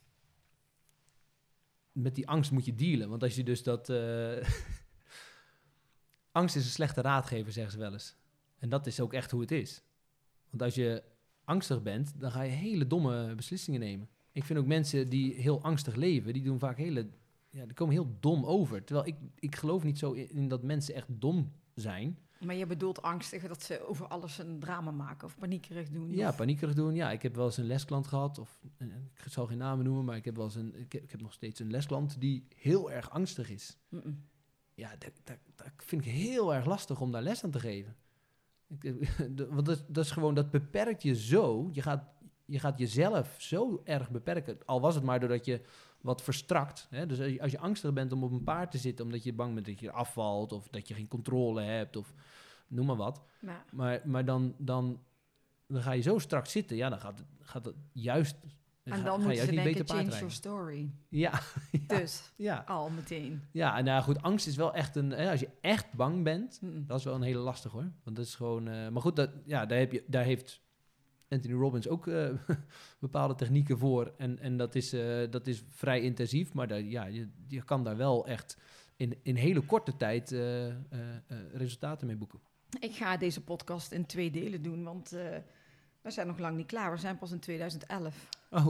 met die angst moet je dealen. Want als je dus dat... eh, angst is een slechte raadgever, zeggen ze wel eens. En dat is ook echt hoe het is. Want als je angstig bent, dan ga je hele domme beslissingen nemen. Ik vind ook mensen die heel angstig leven, die doen vaak hele... Ja, die komen heel dom over. Terwijl ik, ik geloof niet zo in, in dat mensen echt dom zijn. Maar je bedoelt angstig dat ze over alles een drama maken of paniekerig doen? Ja, of- paniekerig doen. Ja, ik heb wel eens een lesklant gehad. Of, eh, ik zal geen namen noemen, maar ik heb wel eens een... Ik heb, ik heb nog steeds een lesklant die heel erg angstig is. Mm-mm. Ja, dat, dat, dat vind ik heel erg lastig om daar les aan te geven. Ik, eh, de- want dat, dat is gewoon, dat beperkt je zo. Je gaat, je gaat jezelf zo erg beperken. Al was het maar doordat je wat verstrakt. Hè? Dus als je, als je angstig bent om op een paard te zitten, omdat je bang bent dat je afvalt, of dat je geen controle hebt, of noem maar wat. Ja. Maar, maar dan, dan, dan ga je zo strak zitten. Ja, dan gaat het, gaat het juist... En ga- dan ga je moeten juist ze niet denken, beter change paardrijden. your story. Ja, ja, Dus, ja. al meteen. Ja, en nou goed, angst is wel echt een... Hè, als je echt bang bent, Mm-mm. dat is wel een hele lastig hoor. Want dat is gewoon... eh, maar goed, dat, ja, daar, heb je, daar heeft Anthony Robbins ook eh, bepaalde technieken voor. En, en dat, is, eh, dat is vrij intensief. Maar daar, ja, je, je kan daar wel echt in, in hele korte tijd eh, eh, eh, resultaten mee boeken. Ik ga deze podcast in twee delen doen, want eh, we zijn nog lang niet klaar. We zijn pas in tweeduizend elf. Oh,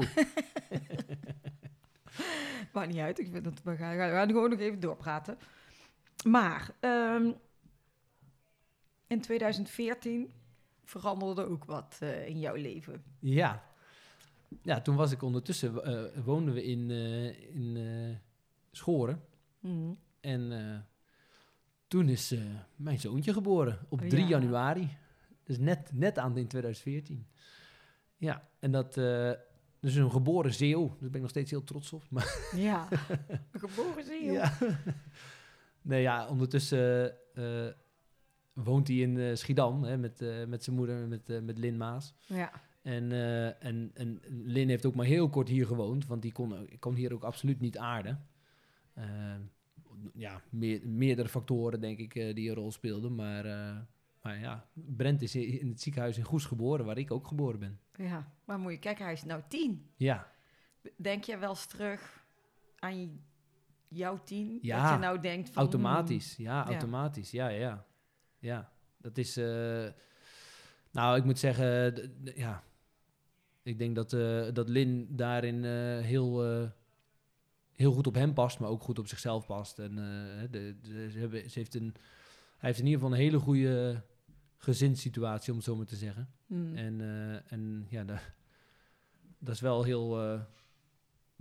Maakt niet uit, ik vind dat we gaan, we gaan gewoon nog even doorpraten. Maar ehm, in tweeduizend veertien veranderde ook wat eh, in jouw leven. ja. Ja, toen was ik ondertussen... eh, woonden we in, eh, in eh, Schoren. Mhm. En eh, toen is eh, mijn zoontje geboren op Oh, drie ja. januari. Dus net, net aan in tweeduizend veertien. Ja, en dat... eh dus een geboren Zeeuw. Daar ben ik nog steeds heel trots op. Maar, Ja, een geboren ziel. ja. Nee, ja, ondertussen eh, woont hij in eh, Schiedam hè, met, eh, met zijn moeder, met, eh, met Lin Maas. Ja. En, eh, en, en Lin heeft ook maar heel kort hier gewoond, want die kon, kon hier ook absoluut niet aarden. Eh, ja, meer, meerdere factoren denk ik eh, die een rol speelden. Maar, eh, maar ja, Brent is in het ziekenhuis in Goes geboren, waar ik ook geboren ben. Ja, maar moet je kijken, hij is nou tien. Ja, Denk je wel eens terug aan je- jouw tien? Ja, Dat je nou denkt van... automatisch. Ja, Ja. automatisch. Ja, ja. Ja, dat is... eh, nou, ik moet zeggen, d- d- ja... Ik denk dat, eh, dat Lin daarin eh, heel, eh, heel goed op hem past, maar ook goed op zichzelf past. En eh, de, de- ze hebben, ze heeft een, hij heeft in ieder geval een hele goede gezinssituatie, om het zo maar te zeggen. Hmm. En, eh, en ja, da- dat is wel heel eh,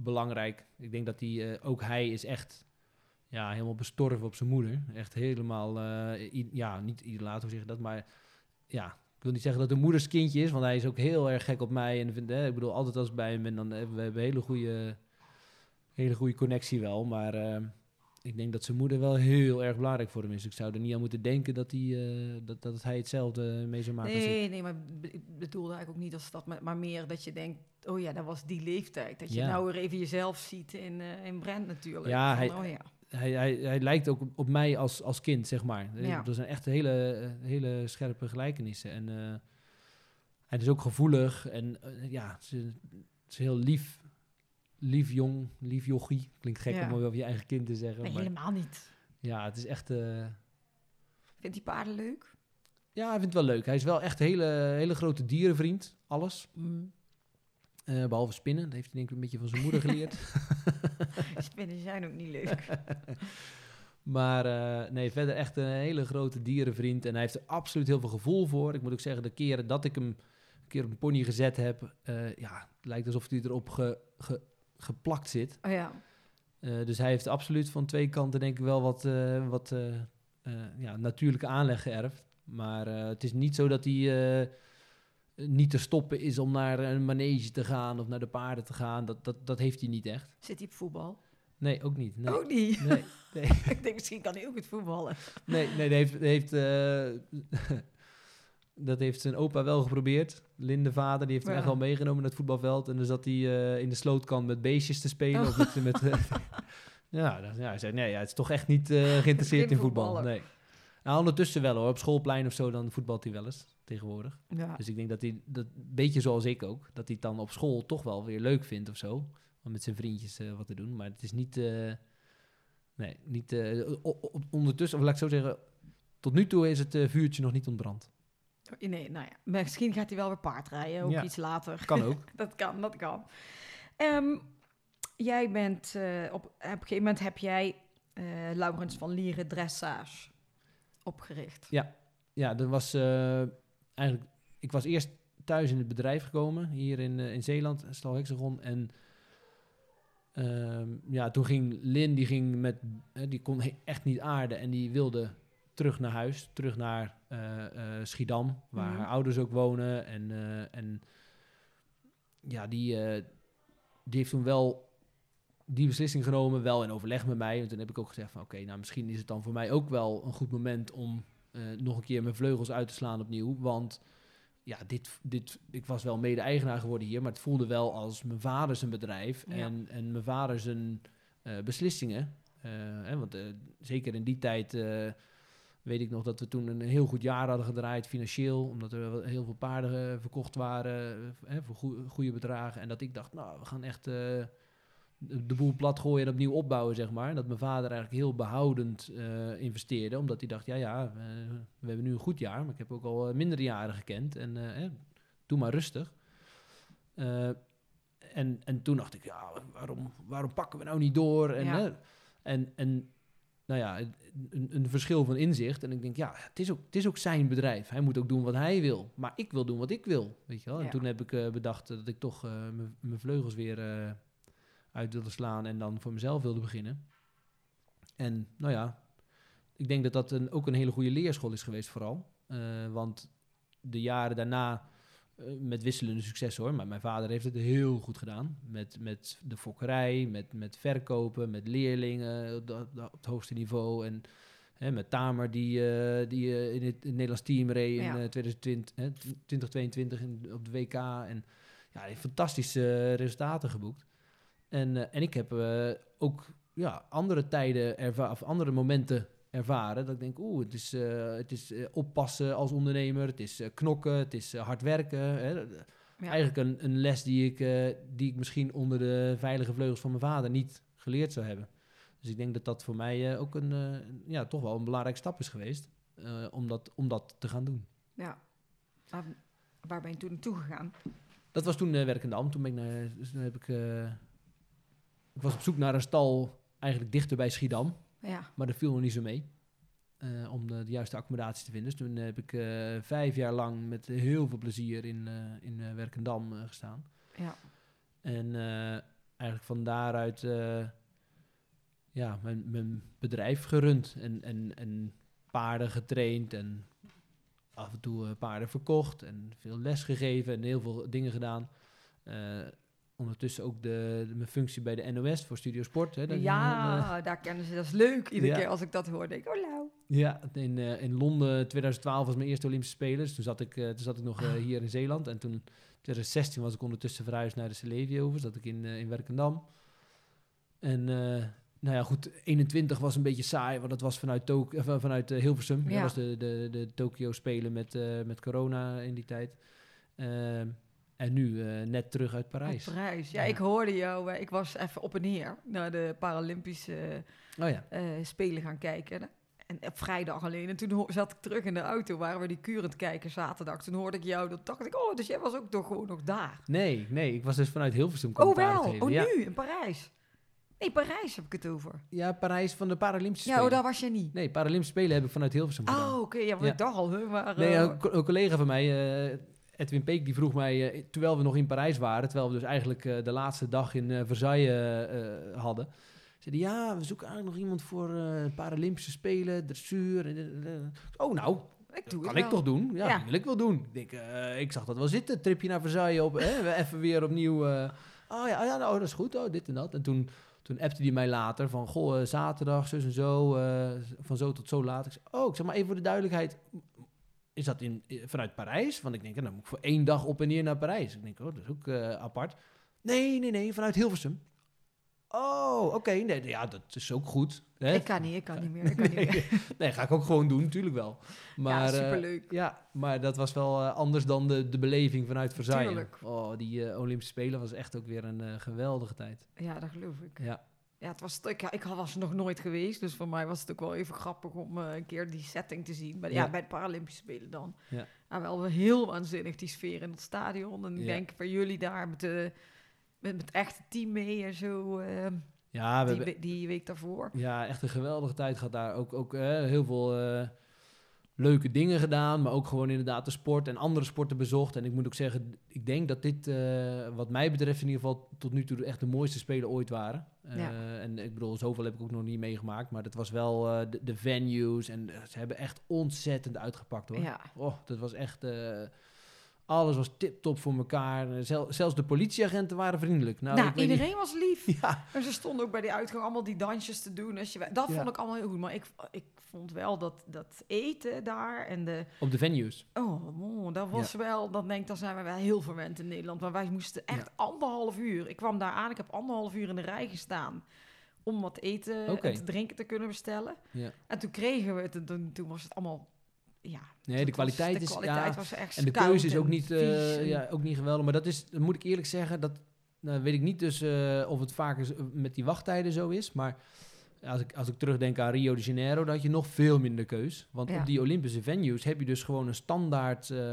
belangrijk. Ik denk dat hij, uh, ook hij is echt ja, helemaal bestorven op zijn moeder. Echt helemaal, uh, i- ja, niet idolaat, hoe zeg je dat, maar ja, ik wil niet zeggen dat het een moederskindje is, want hij is ook heel erg gek op mij. En vind, hè, ik bedoel, altijd als ik bij hem ben, dan hebben we hebben een hele goede, hele goede connectie wel. Maar uh, ik denk dat zijn moeder wel heel erg belangrijk voor hem is. Ik zou er niet aan moeten denken dat hij, uh, dat, dat hij hetzelfde mee zou maken als ik. Nee, nee, maar ik bedoelde eigenlijk ook niet als dat, maar, maar meer dat je denkt, oh ja, dat was die leeftijd. Dat je Ja. nou weer even jezelf ziet in, uh, in Brent natuurlijk. Ja, Van, hij- oh ja. Hij, hij, hij lijkt ook op, op mij als, als kind, zeg maar. Ja. Er zijn echt hele, hele scherpe gelijkenissen. En uh, hij is ook gevoelig. En uh, ja, ze is heel lief. Lief jong, lief jochie. Klinkt gek Ja. om over je eigen kind te zeggen. Nee, maar helemaal niet. ja, het is echt... Uh, Vindt hij paarden leuk? ja, hij vindt het wel leuk. Hij is wel echt een hele, hele grote dierenvriend. Alles. Mm. Uh, behalve spinnen. Dat heeft hij denk ik een beetje van zijn moeder geleerd. Spinnen zijn ook niet leuk. Maar uh, nee, verder echt een hele grote dierenvriend. En hij heeft er absoluut heel veel gevoel voor. Ik moet ook zeggen, de keren dat ik hem een keer op een pony gezet heb... Uh, ja, het lijkt alsof hij erop ge, ge, geplakt zit. Oh ja. Uh, dus hij heeft absoluut van twee kanten denk ik wel wat, uh, wat uh, uh, ja, natuurlijke aanleg geërfd. Maar uh, het is niet zo dat hij... Uh, niet te stoppen is om naar een manege te gaan of naar de paarden te gaan. Dat, dat, dat heeft hij niet echt. Zit hij op voetbal? Nee, ook niet. Nee. Ook niet? Nee, nee. Ik denk, misschien kan hij ook het voetballen. Nee, nee, dat heeft, dat heeft, uh, dat heeft zijn opa wel geprobeerd. Lin, de vader, die heeft hem Ja. echt wel meegenomen naar het voetbalveld. En dan zat hij uh, in de slootkant met beestjes te spelen. Oh. Of met, met, uh, ja, dan, ja, hij zei, nee, ja, het is toch echt niet uh, geïnteresseerd Geen in voetbal. voetballer. Nee. Nou, ondertussen wel hoor. Op schoolplein of zo, dan voetbalt hij wel eens tegenwoordig. Ja. Dus ik denk dat hij, dat beetje zoals ik ook, dat hij het dan op school toch wel weer leuk vindt of zo. Om met zijn vriendjes uh, wat te doen. Maar het is niet... Uh, nee, niet... Uh, ondertussen, of laat ik zo zeggen... Tot nu toe is het uh, vuurtje nog niet ontbrand. Nee, nou ja. Misschien gaat hij wel weer paardrijden, ook Ja. iets later. Kan ook. dat kan, dat kan. Um, jij bent... Uh, op, op een gegeven moment heb jij uh, Laurens van Lieren Dressage opgericht. Ja, ja dat was uh, eigenlijk... Ik was eerst thuis in het bedrijf gekomen, hier in, uh, in Zeeland, Stal Hexagon. En uh, ja, toen ging Lin, die ging met... Uh, die kon he- echt niet aarden en die wilde terug naar huis, terug naar uh, uh, Schiedam, waar Mhm. haar ouders ook wonen. En, uh, en ja, die, uh, die heeft toen wel die beslissing genomen, wel in overleg met mij. En toen heb ik ook gezegd van oké, okay, nou misschien is het dan voor mij ook wel een goed moment om uh, nog een keer mijn vleugels uit te slaan opnieuw. Want ja, dit, dit, ik was wel mede-eigenaar geworden hier, maar het voelde wel als mijn vader zijn bedrijf Ja. en, en mijn vader zijn uh, beslissingen. Uh, hè, want uh, zeker in die tijd uh, weet ik nog dat we toen een heel goed jaar hadden gedraaid financieel, omdat er wel heel veel paarden uh, verkocht waren uh, voor goe- goede bedragen. En dat ik dacht, nou, we gaan echt uh, de, de boel plat gooien en opnieuw opbouwen, zeg maar. En dat mijn vader eigenlijk heel behoudend uh, investeerde, omdat hij dacht, ja, ja, uh, we hebben nu een goed jaar, maar ik heb ook al uh, mindere jaren gekend. En uh, eh, doe maar rustig. Uh, en, en toen dacht ik, ja, waarom, waarom pakken we nou niet door? En, Ja. uh, en, en nou ja, een, een verschil van inzicht. En ik denk, ja, het is, ook, het is ook zijn bedrijf. Hij moet ook doen wat hij wil. Maar ik wil doen wat ik wil, weet je wel. En Ja. toen heb ik uh, bedacht uh, dat ik toch uh, mijn vleugels weer uh, uit wilde slaan en dan voor mezelf wilde beginnen. En nou ja, ik denk dat dat een, ook een hele goede leerschool is geweest vooral. Uh, want de jaren daarna, uh, met wisselende succes hoor, maar mijn vader heeft het heel goed gedaan. Met, met de fokkerij, met, met verkopen, met leerlingen op, de, op het hoogste niveau. En hè, met Tamer die, uh, die uh, in, het, in het Nederlands team reed in Ja. uh, twintig twintig, hè, twintig tweeëntwintig in, op de W K. En ja, hij heeft fantastische uh, resultaten geboekt. En, uh, en ik heb uh, ook ja, andere tijden ervaren, of andere momenten ervaren. Dat ik denk, oeh, het is, uh, het is uh, oppassen als ondernemer. Het is uh, knokken, het is uh, hard werken. Hè. Ja. Eigenlijk een, een les die ik, uh, die ik misschien onder de veilige vleugels van mijn vader niet geleerd zou hebben. Dus ik denk dat dat voor mij uh, ook een, uh, ja, toch wel een belangrijke stap is geweest. Uh, om, dat, om dat te gaan doen. Ja. Waar, waar ben je toen naartoe gegaan? Dat was toen uh, Werkendam. Toen ben ik naar, dus toen heb ik, uh, ik was op zoek naar een stal eigenlijk dichter bij Schiedam. Ja. Maar dat viel nog niet zo mee. Uh, om de, de juiste accommodatie te vinden. Dus toen uh, heb ik uh, vijf jaar lang met heel veel plezier in, uh, in uh, Werkendam uh, gestaan. Ja. En uh, eigenlijk van daaruit uh, ja, mijn, mijn bedrijf gerund. En, en, en paarden getraind en af en toe uh, paarden verkocht. En veel les gegeven en heel veel dingen gedaan. Uh, ondertussen ook de, de, mijn functie bij de N O S voor Studio Sport. Hè, ja, een, uh, daar kennen ze. Dat is leuk. Iedere ja. keer als ik dat hoor, denk ik, oh nou. Ja, in, uh, in Londen twintig twaalf was mijn eerste Olympische Spelen. Dus toen zat ik, uh, toen zat ik nog uh, hier in Zeeland. En toen twintig zestien was ik ondertussen verhuisd naar de Celevio. Zat ik in, uh, in Werkendam. En uh, nou ja, goed, eenentwintig was een beetje saai. Want dat was vanuit, Tok- uh, vanuit uh, Hilversum. Ja. Dat was de, de, de Tokio Spelen met, uh, met corona in die tijd. Uh, En nu uh, net terug uit Parijs. Uit Parijs. Ja, ja, ik hoorde jou. Uh, ik was even op en neer naar de Paralympische uh, oh ja. uh, Spelen gaan kijken. En op vrijdag alleen. En toen ho- zat ik terug in de auto. Waren we die Kurend kijken zaterdag. Toen hoorde ik jou. Dan dacht ik, oh, dus jij was ook toch gewoon nog daar. Nee, nee. Ik was dus vanuit Hilversum. Oh wel? geven. Oh ja. nu? In Parijs? Nee, Parijs heb ik het over. Ja, Parijs van de Paralympische Ja, Spelen. oh, daar was je niet. Nee, Paralympische Spelen heb ik vanuit Hilversum gedaan. Oh, oké. Okay. Ja, maar ja. ik dacht al. Huh, maar, uh, nee, een, co- een collega van mij... Uh, Edwin Peek, die vroeg mij, uh, terwijl we nog in Parijs waren, terwijl we dus eigenlijk uh, de laatste dag in uh, Versailles uh, uh, hadden, zei hij, ja, we zoeken eigenlijk nog iemand voor uh, Paralympische Spelen, dressuur. Uh, uh, oh, nou, ik doe kan het ik wel. toch doen? Ja, Ja. dat wil ik wel doen. Ik, denk, uh, ik zag dat wel zitten, tripje naar Versailles, op, hè, even weer opnieuw. Uh, oh ja, ja nou, dat is goed, oh, dit en dat. En toen, toen appte hij mij later van, goh, uh, zaterdag, zus en zo, uh, van zo tot zo laat. Ik zei, oh, ik zeg maar even voor de duidelijkheid, is dat in, vanuit Parijs? Want ik denk, dan moet ik voor één dag op en neer naar Parijs. Ik denk, oh, dat is ook uh, apart. Nee, nee, nee, vanuit Hilversum. Oh, oké. Okay, nee, ja, dat is ook goed. Hè? Ik kan niet, ik kan niet meer. Ik kan nee, niet meer. nee, ga ik ook gewoon doen, natuurlijk wel. Maar, ja, superleuk. Uh, ja, maar dat was wel uh, anders dan de, de beleving vanuit Versailles. Tuurlijk. Oh, die uh, Olympische Spelen was echt ook weer een uh, geweldige tijd. Ja, dat geloof ik. Ja. Ja, het was, ik, ik was er nog nooit geweest, dus voor mij was het ook wel even grappig om uh, een keer die setting te zien. Maar ja, Ja. bij de Paralympische Spelen dan. Ja. Ja, wel heel waanzinnig, die sfeer in het stadion. En ik Ja. denk voor jullie daar met, de, met, met het echte team mee en zo, uh, Ja, we die, hebben, we- die week daarvoor. ja, echt een geweldige tijd gehad daar. Ook, ook uh, heel veel uh, leuke dingen gedaan, maar ook gewoon inderdaad de sport en andere sporten bezocht. En ik moet ook zeggen, ik denk dat dit, uh, wat mij betreft in ieder geval, tot nu toe echt de mooiste Spelen ooit waren. Uh, Ja. En ik bedoel, zoveel heb ik ook nog niet meegemaakt, maar dat was wel uh, de, de venues en uh, ze hebben echt ontzettend uitgepakt, hoor. Ja. Oh, dat was echt... Uh, alles was tip-top voor elkaar. Uh, zel, zelfs de politieagenten waren vriendelijk. Nou, Nou, ik weet iedereen was lief. niet- Ja, En ze stonden ook bij die uitgang allemaal die dansjes te doen. Als je, dat Ja. vond ik allemaal heel goed. Maar ik, ik vond wel dat, dat eten daar en de... op de venues. Oh, man, dat was wel... Dan denk ik, dan zijn we wel heel verwend in Nederland. Maar wij moesten echt Ja. anderhalf uur. Ik kwam daar aan, ik heb anderhalf uur in de rij gestaan... om wat eten Oké. en te drinken te kunnen bestellen. Ja. En toen kregen we het en toen, toen was het allemaal... Ja, Nee, dat de kwaliteit was, is... de kwaliteit ja, was echt en de koud keuze is en ook niet, uh, vies en- ja, ook niet geweldig. Maar dat is, dat moet ik eerlijk zeggen, dat nou, weet ik niet dus uh, of het vaker z- met die wachttijden zo is. Maar als ik, als ik terugdenk aan Rio de Janeiro, dan had je nog veel minder keus. Want Ja. op die Olympische venues heb je dus gewoon een standaard uh,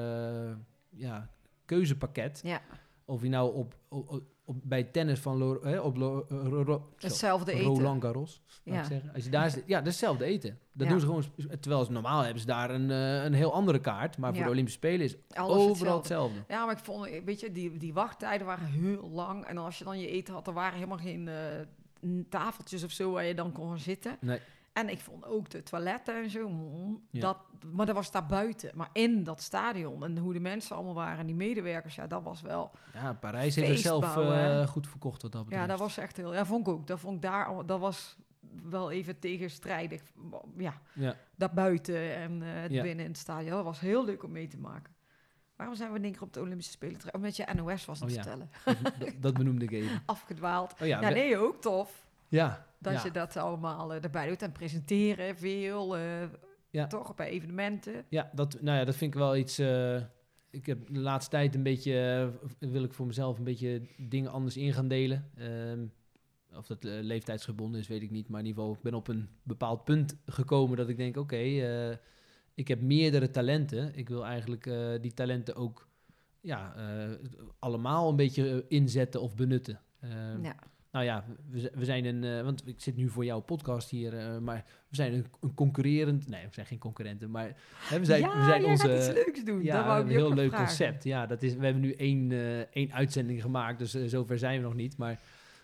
ja, keuzepakket. Ja, Of je nou op, op, op, op- bij tennis van Lo, hè, op Lo, Ro, Ro- zo, hetzelfde eten. Roland Garros, laat Ja. ik zeggen. Als je daar zit, ja, dat is hetzelfde eten. Dat Ja. doen ze gewoon, sp- terwijl ze normaal hebben ze daar een, uh, een heel andere kaart. Maar voor Ja. de Olympische Spelen is Alles overal hetzelfde. hetzelfde. Ja, maar ik vond, weet je, die, die wachttijden waren heel lang. En als je dan je eten had, er waren helemaal geen eh, n- tafeltjes of zo waar je dan kon gaan zitten. Nee. En ik vond ook de toiletten en zo, mm, Ja. dat, maar dat was daar buiten. Maar in dat stadion en hoe de mensen allemaal waren, die medewerkers, ja, dat was wel... Ja, Parijs heeft zichzelf Feestbouw, uh, hè? goed verkocht wat dat betreft. Ja, dat was echt heel... Ja, vond ik ook. Dat vond ik daar... al- Dat was wel even tegenstrijdig. Ja, Ja. dat buiten en eh, het Ja. binnen in het stadion. Dat was heel leuk om mee te maken. Waarom zijn we in één keer op de Olympische Spelen terecht? Omdat je N O S was aan Oh het ja. vertellen. dat, dat benoemde ik even. Afgedwaald. Oh ja, Ja, we- nee, ook tof. ja, Dat ja. je dat allemaal uh, erbij doet en presenteren veel. uh, Ja. Toch, bij evenementen. Ja, dat, nou ja, dat vind ik wel iets... uh, ik heb de laatste tijd een beetje... Uh, wil ik voor mezelf een beetje dingen anders in gaan delen. Um, of dat uh, leeftijdsgebonden is, weet ik niet. Maar in ieder geval, ik ben op een bepaald punt gekomen dat ik denk... Oké, okay, uh, ik heb meerdere talenten. Ik wil eigenlijk uh, die talenten ook... Ja, uh, allemaal een beetje inzetten of benutten. Um, Ja. Nou ja, we, we zijn een... Uh, want ik zit nu voor jouw podcast hier, uh, maar we zijn een, een concurrerend... Nee, we zijn geen concurrenten, maar hè, we zijn, ja, we zijn jij onze... gaat iets leuks doen. Ja, dat wou ik een je ook heel nog leuk vragen. concept. Ja, dat is, we hebben nu één, uh, één uitzending gemaakt, dus uh, zover zijn we nog niet. Maar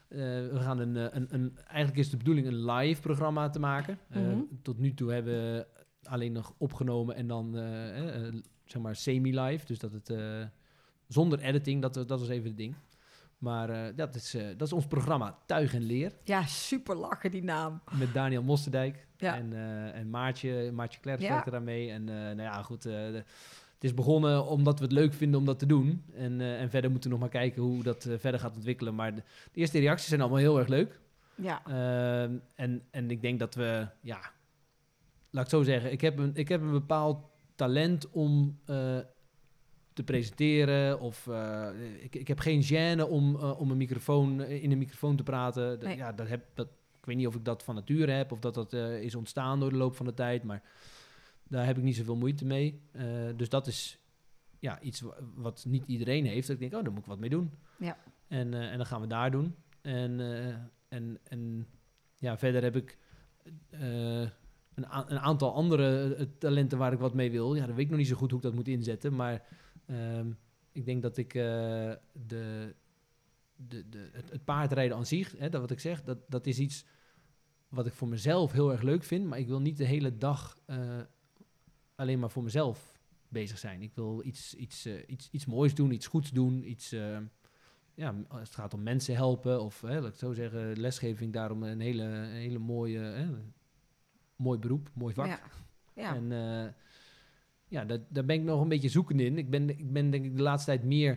Uh, we gaan een, een, een... Eigenlijk is de bedoeling een live programma te maken. Uh, Mm-hmm. Tot nu toe hebben we alleen nog opgenomen en dan, uh, uh, zeg maar, semi-live. Dus dat het... Uh, zonder editing, dat, dat was even het ding. Maar uh, dat, is, uh, dat is ons programma Tuig en Leer. Ja, super lachen die naam. Met Daniel Mosterdijk Ja. en, uh, en Maartje, Maartje Klerks Ja. werkte daarmee. En uh, nou ja, goed, uh, de, het is begonnen omdat we het leuk vinden om dat te doen. En, uh, en verder moeten we nog maar kijken hoe dat uh, verder gaat ontwikkelen. Maar de, de eerste reacties zijn allemaal heel erg leuk. Ja. Uh, en, en ik denk dat we, ja, laat ik zo zeggen, ik heb een, ik heb een bepaald talent om... Uh, te presenteren of uh, ik, ik heb geen gêne om, uh, om een microfoon in een microfoon te praten. Nee. Ja, dat heb, dat, ik weet niet of ik dat van nature heb of dat dat uh, is ontstaan door de loop van de tijd, maar daar heb ik niet zoveel moeite mee. Uh, dus dat is ja, iets w- wat niet iedereen heeft. Dat ik denk, oh, daar moet ik wat mee doen. Ja. En, uh, en dan gaan we daar doen. En, uh, en, en ja, verder heb ik uh, een, a- een aantal andere uh, talenten waar ik wat mee wil. Ja, dan weet ik nog niet zo goed hoe ik dat moet inzetten, maar Um, ik denk dat ik uh, de, de, de, het, het paardrijden aan zich, hè, dat wat ik zeg, dat, dat is iets wat ik voor mezelf heel erg leuk vind. Maar ik wil niet de hele dag uh, alleen maar voor mezelf bezig zijn. Ik wil iets, iets, uh, iets, iets moois doen, iets goeds doen. Iets, uh, ja, als het gaat om mensen helpen of, hè, laat ik zo zeggen, lesgeving daarom een hele, een hele mooie, hè, mooi beroep, mooi vak. Ja. Ja. En uh, ja, dat, daar ben ik nog een beetje zoekend in. Ik ben, ik ben denk ik de laatste tijd meer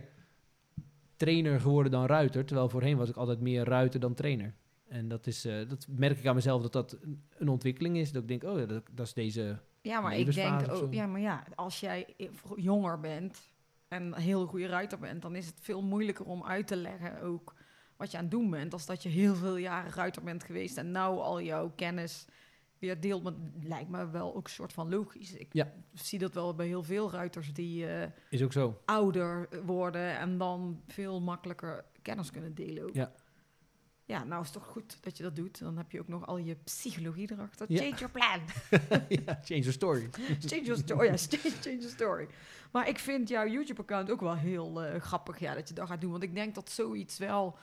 trainer geworden dan ruiter. Terwijl voorheen was ik altijd meer ruiter dan trainer. En dat, is, uh, dat merk ik aan mezelf dat dat een ontwikkeling is. Dat ik denk, oh ja, dat, dat is deze Ja, maar ik denk levensfase of ook, zo. ja, maar ja, als jij jonger bent en een heel goede ruiter bent, dan is het veel moeilijker om uit te leggen ook wat je aan het doen bent, als dat je heel veel jaren ruiter bent geweest en nou al jouw kennis weer deelt. Maar lijkt me wel ook een soort van logisch. Ik Ja. zie dat wel bij heel veel ruiters die uh, Is ook zo. ouder worden en dan veel makkelijker kennis kunnen delen ook. Ja. Ja, nou is het toch goed dat je dat doet. Dan heb je ook nog al je psychologie erachter. Ja. Change your plan. Ja, change your story. Change your story. Ja, change, change your story. Maar ik vind jouw YouTube-account ook wel heel uh, grappig, ja, dat je dat gaat doen. Want ik denk dat zoiets wel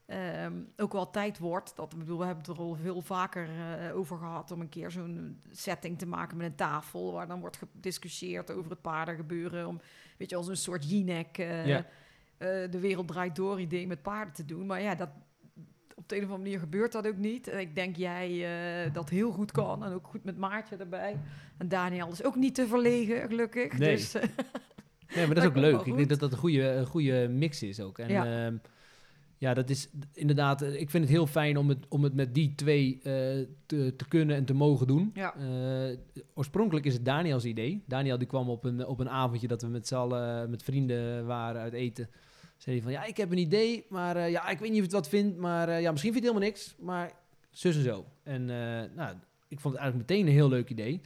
um, ook wel tijd wordt. Dat, ik bedoel, we hebben het er al veel vaker uh, over gehad om een keer zo'n setting te maken met een tafel, waar dan wordt gediscussieerd over het paardengebeuren. Om, weet je, als een soort Jinek uh, Ja. uh, de wereld draait door idee met paarden te doen. Maar ja, dat, op de een of andere manier gebeurt dat ook niet. En ik denk jij uh, dat heel goed kan. En ook goed met Maartje erbij. En Daniel is ook niet te verlegen, gelukkig. Nee. Dus, uh, Nee, maar dat is Dat ook komt wel leuk. Ik goed. denk dat dat een goede, een goede mix is ook. En Ja. ja. ja, dat is inderdaad... eh, Ik vind het heel fijn om het, om het met die twee uh, te, te kunnen en te mogen doen. Ja. Uh, oorspronkelijk is het Daniels idee. Daniel die kwam op een, op een avondje dat we met z'n allen met vrienden waren uit eten. Zei hij van, ja, ik heb een idee, maar uh, ja, ik weet niet of je het wat vindt, maar uh, ja, misschien vind je het helemaal niks, maar zus en zo. En uh, nou, ik vond het eigenlijk meteen een heel leuk idee.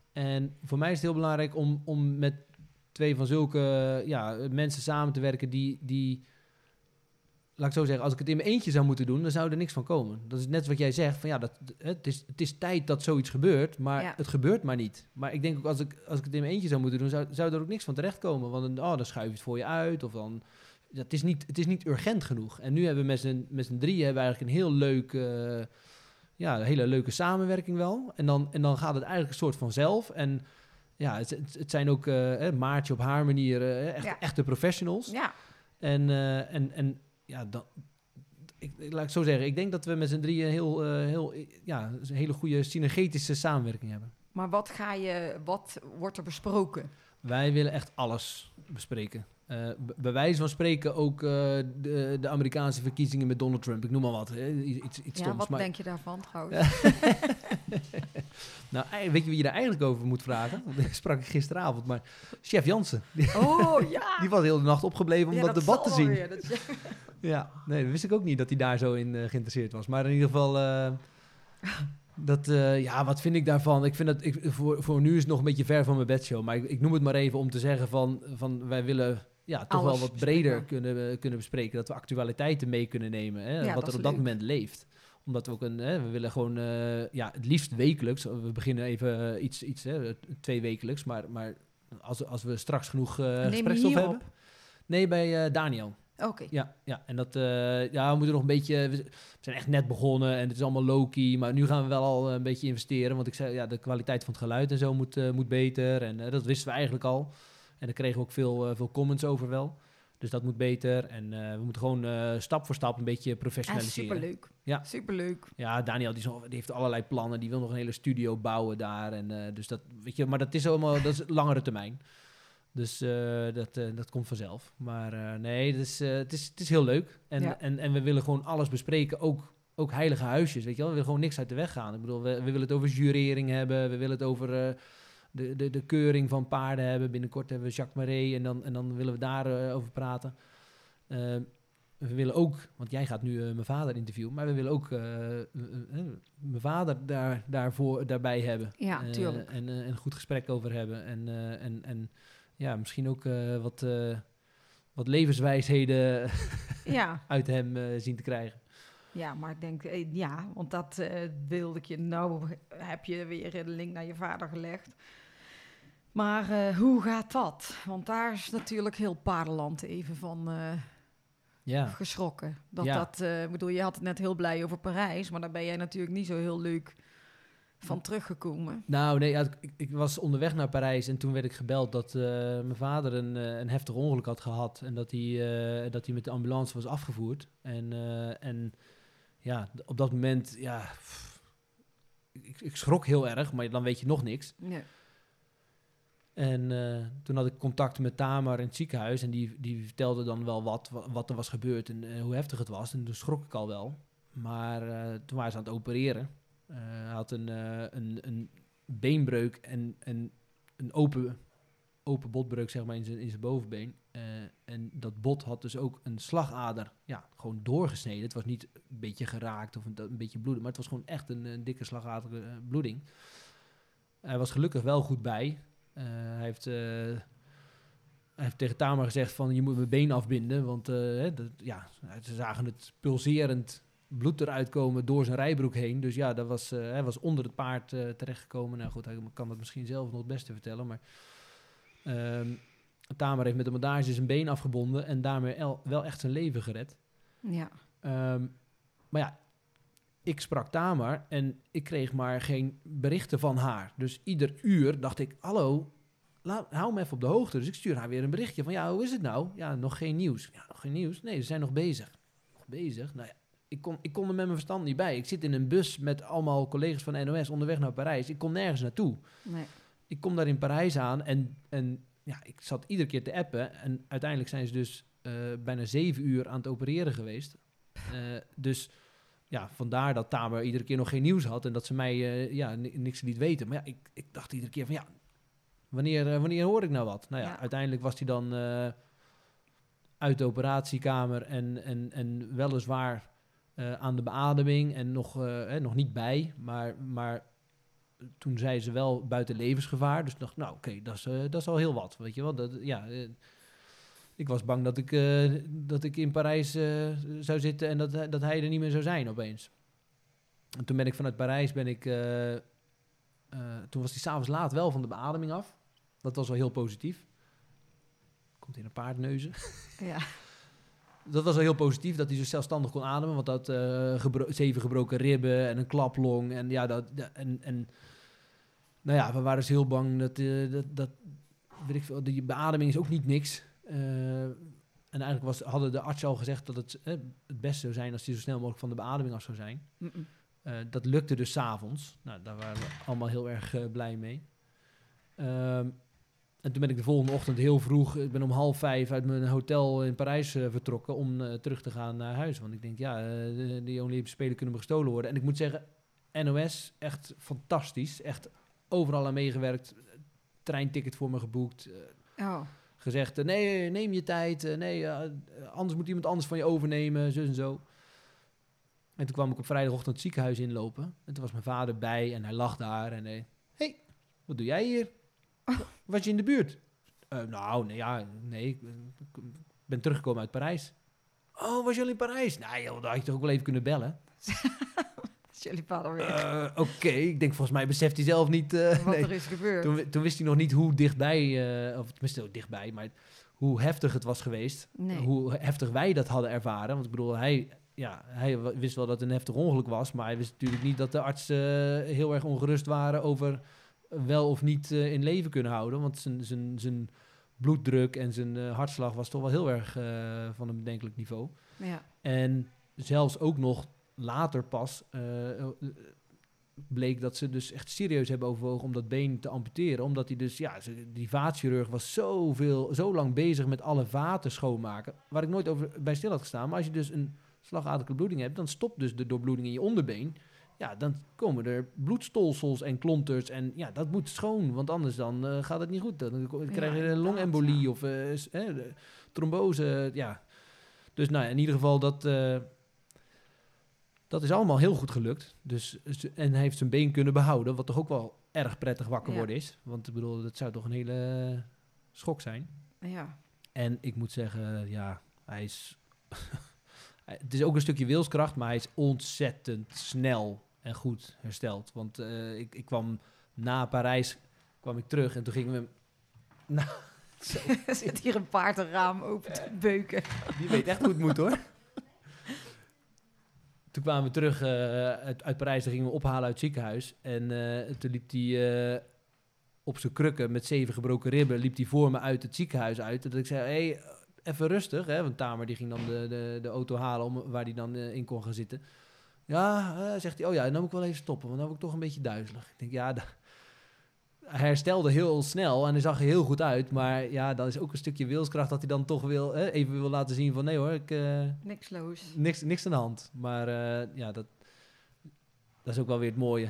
En voor mij is het heel belangrijk om, om met twee van zulke ja, mensen samen te werken die, die, laat ik zo zeggen, als ik het in mijn eentje zou moeten doen, dan zou er niks van komen. Dat is net wat jij zegt, van ja, dat, het, is, het is tijd dat zoiets gebeurt, maar Ja. het gebeurt maar niet. Maar ik denk ook, als ik, als ik het in mijn eentje zou moeten doen, zou, zou er ook niks van terechtkomen. Want dan, oh, dan schuif je het voor je uit, of dan... Ja, het, is niet, het is niet urgent genoeg. En nu hebben we met z'n, met z'n drieën hebben we eigenlijk een heel leuk, uh, ja, een hele leuke samenwerking wel. En dan, en dan gaat het eigenlijk een soort vanzelf. En ja, het, het, het zijn ook uh, Maartje op haar manier uh, echt, Ja. echte professionals. ja. En, uh, en, en ja, dan, ik, ik, laat ik zo zeggen, ik denk dat we met z'n drieën een heel, uh, heel, ja, een hele goede synergetische samenwerking hebben. Maar wat, ga je, wat wordt er besproken? Wij willen echt alles bespreken. Uh, b- bij wijze van spreken ook uh, de, de Amerikaanse verkiezingen met Donald Trump. Ik noem maar wat. Hè? Iets, iets Ja, stoms. wat maar... denk je daarvan trouwens? nou, ei- weet je wie je daar eigenlijk over moet vragen? Dat sprak ik gisteravond, maar chef Jansen. Oh, ja! Die was heel de nacht opgebleven om Ja, dat, debat te zal zien. wel weer, dat is- Ja, nee, dat wist ik ook niet dat hij daar zo in uh, geïnteresseerd was. Maar in ieder geval, uh, dat, uh, ja, wat vind ik daarvan? Ik vind dat, ik, voor, voor nu is het nog een beetje ver van mijn bedshow. Maar ik, ik noem het maar even om te zeggen van, van wij willen ja, toch Alles wel wat breder bespreken. kunnen, uh, kunnen bespreken. Dat we actualiteiten mee kunnen nemen. Hè, Ja, wat dat er is op dat leuk. moment leeft. Omdat we ook een, hè, we willen gewoon, uh, ja, het liefst wekelijks. We beginnen even uh, iets, iets hè, twee wekelijks. Maar, maar als, als we straks genoeg uh, Neem je gesprekstof hier hebben. op? Nee, bij uh, Daniel. Oké. Ja, ja, en dat, uh, ja, we moeten nog een beetje, we zijn echt net begonnen en het is allemaal low-key, maar nu gaan we wel al een beetje investeren, want ik zei, ja, de kwaliteit van het geluid en zo moet, uh, moet beter en uh, dat wisten we eigenlijk al. En daar kregen we ook veel, uh, veel comments over wel. Dus dat moet beter en uh, we moeten gewoon uh, stap voor stap een beetje professionaliseren. Ja, superleuk. Ja. Superleuk. Ja, Daniel die, zo, die heeft allerlei plannen, die wil nog een hele studio bouwen daar en uh, dus dat, weet je, maar dat is allemaal, dat is langere termijn. Dus uh, dat, uh, dat komt vanzelf. Maar uh, nee, dat is, uh, het, is, het is heel leuk. En, Ja. en, en we willen gewoon alles bespreken. Ook, ook heilige huisjes, weet je wel. We willen gewoon niks uit de weg gaan. Ik bedoel, we, we willen het over jurering hebben. We willen het over uh, de, de, de keuring van paarden hebben. Binnenkort hebben we Jacques Marais en dan, en dan willen we daarover uh, over praten. Uh, we willen ook, want jij gaat nu uh, mijn vader interviewen, maar we willen ook uh, uh, uh, mijn vader daar, daarvoor, daarbij hebben. Ja, Uh, tuurlijk. en uh, een goed gesprek over hebben. En, uh, en, en ja, misschien ook uh, wat, uh, wat levenswijsheden Ja. uit hem uh, zien te krijgen. Ja, maar ik denk, eh, ja, want dat uh, wilde ik je... Nou heb je weer een link naar je vader gelegd. Maar uh, hoe gaat dat? Want daar is natuurlijk heel paardenland even van uh, Ja, geschrokken. Dat Ja. dat, uh, ik bedoel, je had het net heel blij over Parijs, maar daar ben jij natuurlijk niet zo heel leuk van teruggekomen. nou nee, ja, ik, ik was onderweg naar Parijs en toen werd ik gebeld dat uh, mijn vader een, uh, een heftig ongeluk had gehad. En dat hij, uh, dat hij met de ambulance was afgevoerd. En, uh, en ja, d- op dat moment, ja, pff, ik, ik schrok heel erg, maar dan weet je nog niks. Nee. En uh, toen had ik contact met Tamar in het ziekenhuis en die, die vertelde dan wel wat, wa- wat er was gebeurd en uh, hoe heftig het was. En toen schrok ik al wel. Maar uh, toen waren ze aan het opereren. Uh, hij had een, uh, een, een beenbreuk en, en een open, open botbreuk zeg maar, in zijn in zijn bovenbeen. Uh, en dat bot had dus ook een slagader ja, gewoon doorgesneden. Het was niet een beetje geraakt of een, een beetje bloeden, maar het was gewoon echt een, een dikke slagader uh, bloeding. Hij was gelukkig wel goed bij. Uh, hij, heeft, uh, hij heeft tegen Tamar gezegd van je moet mijn been afbinden. Want uh, hè, dat, ja, ze zagen het pulserend bloed eruit komen door zijn rijbroek heen. Dus ja, dat was, uh, hij was onder het paard uh, terechtgekomen. Nou goed, hij kan dat misschien zelf nog het beste vertellen. Maar um, Tamar heeft met een bandage zijn been afgebonden en daarmee el, wel echt zijn leven gered. Ja. Um, maar ja, ik sprak Tamar en ik kreeg maar geen berichten van haar. Dus ieder uur dacht ik, hallo, laat, hou me even op de hoogte. Dus ik stuur haar weer een berichtje van, ja, hoe is het nou? Ja, nog geen nieuws. Ja, nog geen nieuws? Nee, ze zijn nog bezig. Nog bezig? Nou ja, ik kon, ik kon er met mijn verstand niet bij. Ik zit in een bus met allemaal collega's van N O S onderweg naar Parijs. Ik kon nergens naartoe. Nee. Ik kom daar in Parijs aan en, en ja, ik zat iedere keer te appen. En uiteindelijk zijn ze dus uh, bijna zeven uur aan het opereren geweest. Uh, dus ja, vandaar dat Tamar iedere keer nog geen nieuws had en dat ze mij uh, ja, n- niks liet weten. Maar ja, ik, ik dacht iedere keer van ja, wanneer, uh, wanneer hoor ik nou wat? Nou ja, Ja. uiteindelijk was hij dan uh, uit de operatiekamer en, en, en weliswaar uh, aan de beademing en nog, uh, eh, nog niet bij, maar, maar toen zei ze wel buiten levensgevaar. Dus ik dacht, nou oké, okay, dat, is, uh, dat is al heel wat, weet je wel. Dat, ja, uh, ik was bang dat ik, uh, dat ik in Parijs uh, zou zitten en dat, dat hij er niet meer zou zijn opeens. En toen ben ik vanuit Parijs, ben ik, uh, uh, toen was hij s'avonds laat wel van de beademing af. Dat was wel heel positief. Komt in een paardneuzen. Ja. Dat was wel heel positief, dat hij zo zelfstandig kon ademen. Want dat uh, gebro- zeven gebroken ribben en een klaplong. En ja, dat, dat, en, en nou ja, we waren dus heel bang dat, uh, dat, dat weet ik veel, die beademing is ook niet niks. Uh, en eigenlijk was, hadden de artsen al gezegd dat het uh, het beste zou zijn als hij zo snel mogelijk van de beademing af zou zijn. Mm-mm. Uh, dat lukte dus 's avonds. Nou, daar waren we allemaal heel erg uh, blij mee. Um, en toen ben ik de volgende ochtend heel vroeg, ik ben om half vijf uit mijn hotel in Parijs uh, vertrokken om uh, terug te gaan naar huis. Want ik denk, ja, uh, de, die Olympische Spelen kunnen me gestolen worden. En ik moet zeggen, N O S, echt fantastisch. Echt overal aan meegewerkt. Treinticket voor me geboekt. Uh, Oh. gezegd, uh, nee, neem je tijd. Uh, nee, uh, anders moet iemand anders van je overnemen, zo en zo. En toen kwam ik op vrijdagochtend het ziekenhuis inlopen. En toen was mijn vader bij en hij lag daar. En hij, hey, wat doe jij hier? Was je in de buurt? Uh, nou, nee, ja, nee, ik ben teruggekomen uit Parijs. Oh, was je al in Parijs? Nou, joh, dan had je toch ook wel even kunnen bellen. Is jullie vader weer. Uh, Oké, okay. Ik denk volgens mij beseft hij zelf niet... Uh, wat nee. er is gebeurd. Toen, toen wist hij nog niet hoe dichtbij, uh, of tenminste dichtbij, maar hoe heftig het was geweest. Nee. Hoe heftig wij dat hadden ervaren. Want ik bedoel, hij, ja, hij w- wist wel dat het een heftig ongeluk was. Maar hij wist natuurlijk niet dat de artsen uh, heel erg ongerust waren over wel of niet uh, in leven kunnen houden. Want zijn, zijn, zijn bloeddruk en zijn uh, hartslag was toch wel heel erg uh, van een bedenkelijk niveau. Ja. En zelfs ook nog later pas uh, bleek dat ze dus echt serieus hebben overwogen om dat been te amputeren. Omdat hij dus, ja, die vaatchirurg was zoveel, zo lang bezig met alle vaten schoonmaken. Waar ik nooit over bij stil had gestaan. Maar als je dus een slagaderlijke bloeding hebt, dan stopt dus de doorbloeding in je onderbeen. Ja, dan komen er bloedstolsels en klonters. En ja, dat moet schoon, want anders dan uh, gaat het niet goed. Dan krijg je Ja, een longembolie ja. of uh, eh, trombose. Ja. Dus nou ja, in ieder geval dat... Uh, Dat is allemaal heel goed gelukt. Dus, en hij heeft zijn been kunnen behouden, wat toch ook wel erg prettig wakker Ja. worden is. Want ik bedoel, dat zou toch een hele schok zijn. Ja. En ik moet zeggen, ja, hij is... het is ook een stukje wilskracht, maar hij is ontzettend snel en goed hersteld. Want uh, ik, ik kwam na Parijs, kwam ik terug en toen gingen we... Nou, zo. Er zit hier een paard een raam open te beuken. Die weet echt hoe het moet, hoor. Toen kwamen we terug uh, uit, uit Parijs, dan gingen we ophalen uit het ziekenhuis. En uh, toen liep hij uh, op zijn krukken met zeven gebroken ribben, liep hij voor me uit het ziekenhuis uit. En dat ik zei, hé, hey, even rustig, hè. Want Tamer die ging dan de, de, de auto halen om, waar hij dan uh, in kon gaan zitten. Ja, uh, zegt hij, oh ja, dan moet ik wel even stoppen, want dan word ik toch een beetje duizelig. Ik denk, ja, da- hij herstelde heel snel en hij zag er heel goed uit. Maar ja, dat is ook een stukje wilskracht dat hij dan toch wil, uh, even wil laten zien van, nee hoor, ik... Uh, Niks loos. Niks, niks aan de hand. Maar uh, ja, dat, dat is ook wel weer het mooie.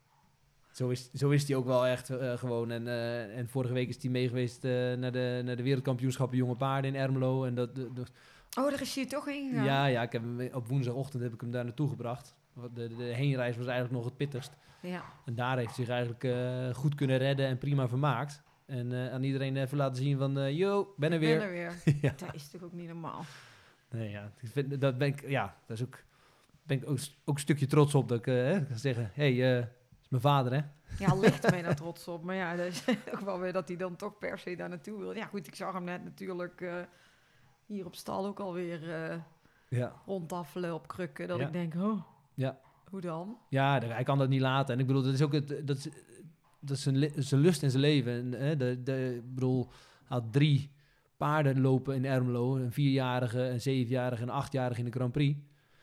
Zo is, zo is hij ook wel echt uh, gewoon. En, uh, en vorige week is hij mee geweest uh, naar, de, naar de wereldkampioenschappen jonge paarden in Ermelo. En dat, de, de, Oh, daar is hij toch in gegaan? ja, ja, ik heb hem, op woensdagochtend heb ik hem daar naartoe gebracht. De, de, de heenreis was eigenlijk nog het pittigst. Ja. En daar heeft hij zich eigenlijk uh, goed kunnen redden en prima vermaakt. En uh, aan iedereen even laten zien van, uh, yo, ben er weer. Ben er weer. Ja. Dat is toch ook niet normaal. Nee, ja, ik vind, dat ben ik, ja, dat is ook, ben ik ook, ook een stukje trots op dat ik uh, hè, kan zeggen, hé, hey, uh, dat is mijn vader, hè? Ja, ligt mij daar trots op. Maar ja, dat is ook wel weer dat hij dan toch per se daar naartoe wil. Ja, goed, ik zag hem net natuurlijk uh, hier op stal ook alweer uh, Ja. rondtaffelen op krukken. Dat Ja. ik denk, oh, Ja. hoe dan? Ja, de- hij kan dat niet laten. En ik bedoel, dat is ook het, dat is, dat is zijn, li- zijn lust in zijn leven. En, hè, de, de, ik bedoel, hij had drie paarden lopen in Ermelo. Een vierjarige, een zevenjarige en een achtjarige in de Grand Prix.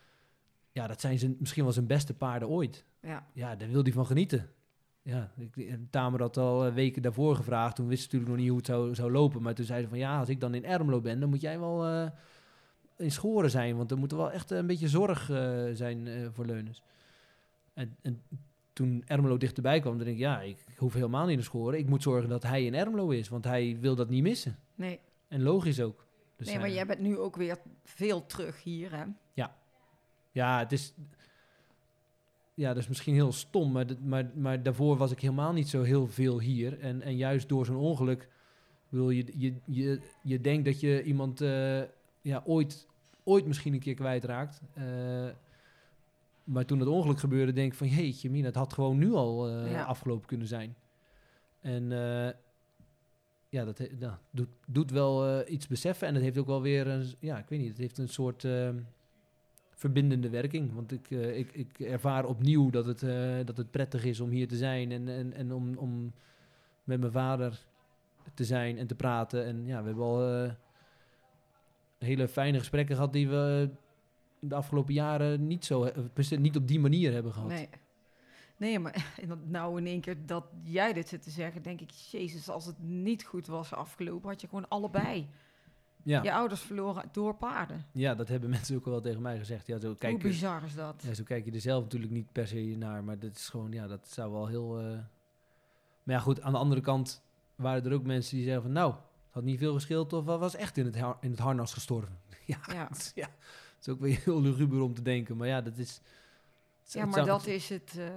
Ja, dat zijn zijn, misschien wel zijn beste paarden ooit. Ja, Ja, daar wil hij van genieten. Ja, ik, Tamer had al uh, weken daarvoor gevraagd. Toen wist ze natuurlijk nog niet hoe het zou, zou lopen. Maar toen zei ze van, ja, als ik dan in Ermelo ben, dan moet jij wel uh, in Schoren zijn. Want er moet er wel echt een beetje zorg uh, zijn uh, voor Leunes. En, en toen Ermelo dichterbij kwam, dan denk ik, ja, ik, ik hoef helemaal niet naar Schoren. Ik moet zorgen dat hij in Ermelo is, want hij wil dat niet missen. nee. En logisch ook. Dus nee, maar hij- jij bent nu ook weer veel terug hier, hè? Ja, het is... Ja, dat is misschien heel stom, maar, dat- maar, maar daarvoor was ik helemaal niet zo heel veel hier. En, en juist door zo'n ongeluk, wil je, je, je, je denkt dat je iemand uh, ja, ooit, ooit misschien een keer kwijtraakt. Uh, maar toen het ongeluk gebeurde, denk ik van, jeetje mina, het had gewoon nu al uh, Ja. afgelopen kunnen zijn. En uh, ja, dat he- nou, doet, doet wel uh, iets beseffen. En het heeft ook wel weer, een, ja, ik weet niet, het heeft een soort... Uh, verbindende werking. Want ik, uh, ik, ik ervaar opnieuw dat het, uh, dat het prettig is om hier te zijn en, en, en om, om met mijn vader te zijn en te praten. En ja, we hebben al uh, hele fijne gesprekken gehad die we de afgelopen jaren niet zo, uh, niet op die manier hebben gehad. Nee. Nee, maar en dat nou in één keer dat jij dit zit te zeggen, denk ik, jezus, als het niet goed was afgelopen, had je gewoon allebei Ja. je ouders verloren door paarden. Ja, dat hebben mensen ook wel tegen mij gezegd. Ja, zo Hoe kijk, bizar is dat? ja, zo kijk je er zelf natuurlijk niet per se naar, maar dat is gewoon, ja, dat zou wel heel... Uh... Maar ja, goed, aan de andere kant waren er ook mensen die zeggen van, nou, het had niet veel geschild of was echt in het, har- in het harnas gestorven. ja, Ja. het is- ja, het is ook weer heel luguber om te denken, maar ja, dat is... het Ja, het maar zou- dat is het, uh,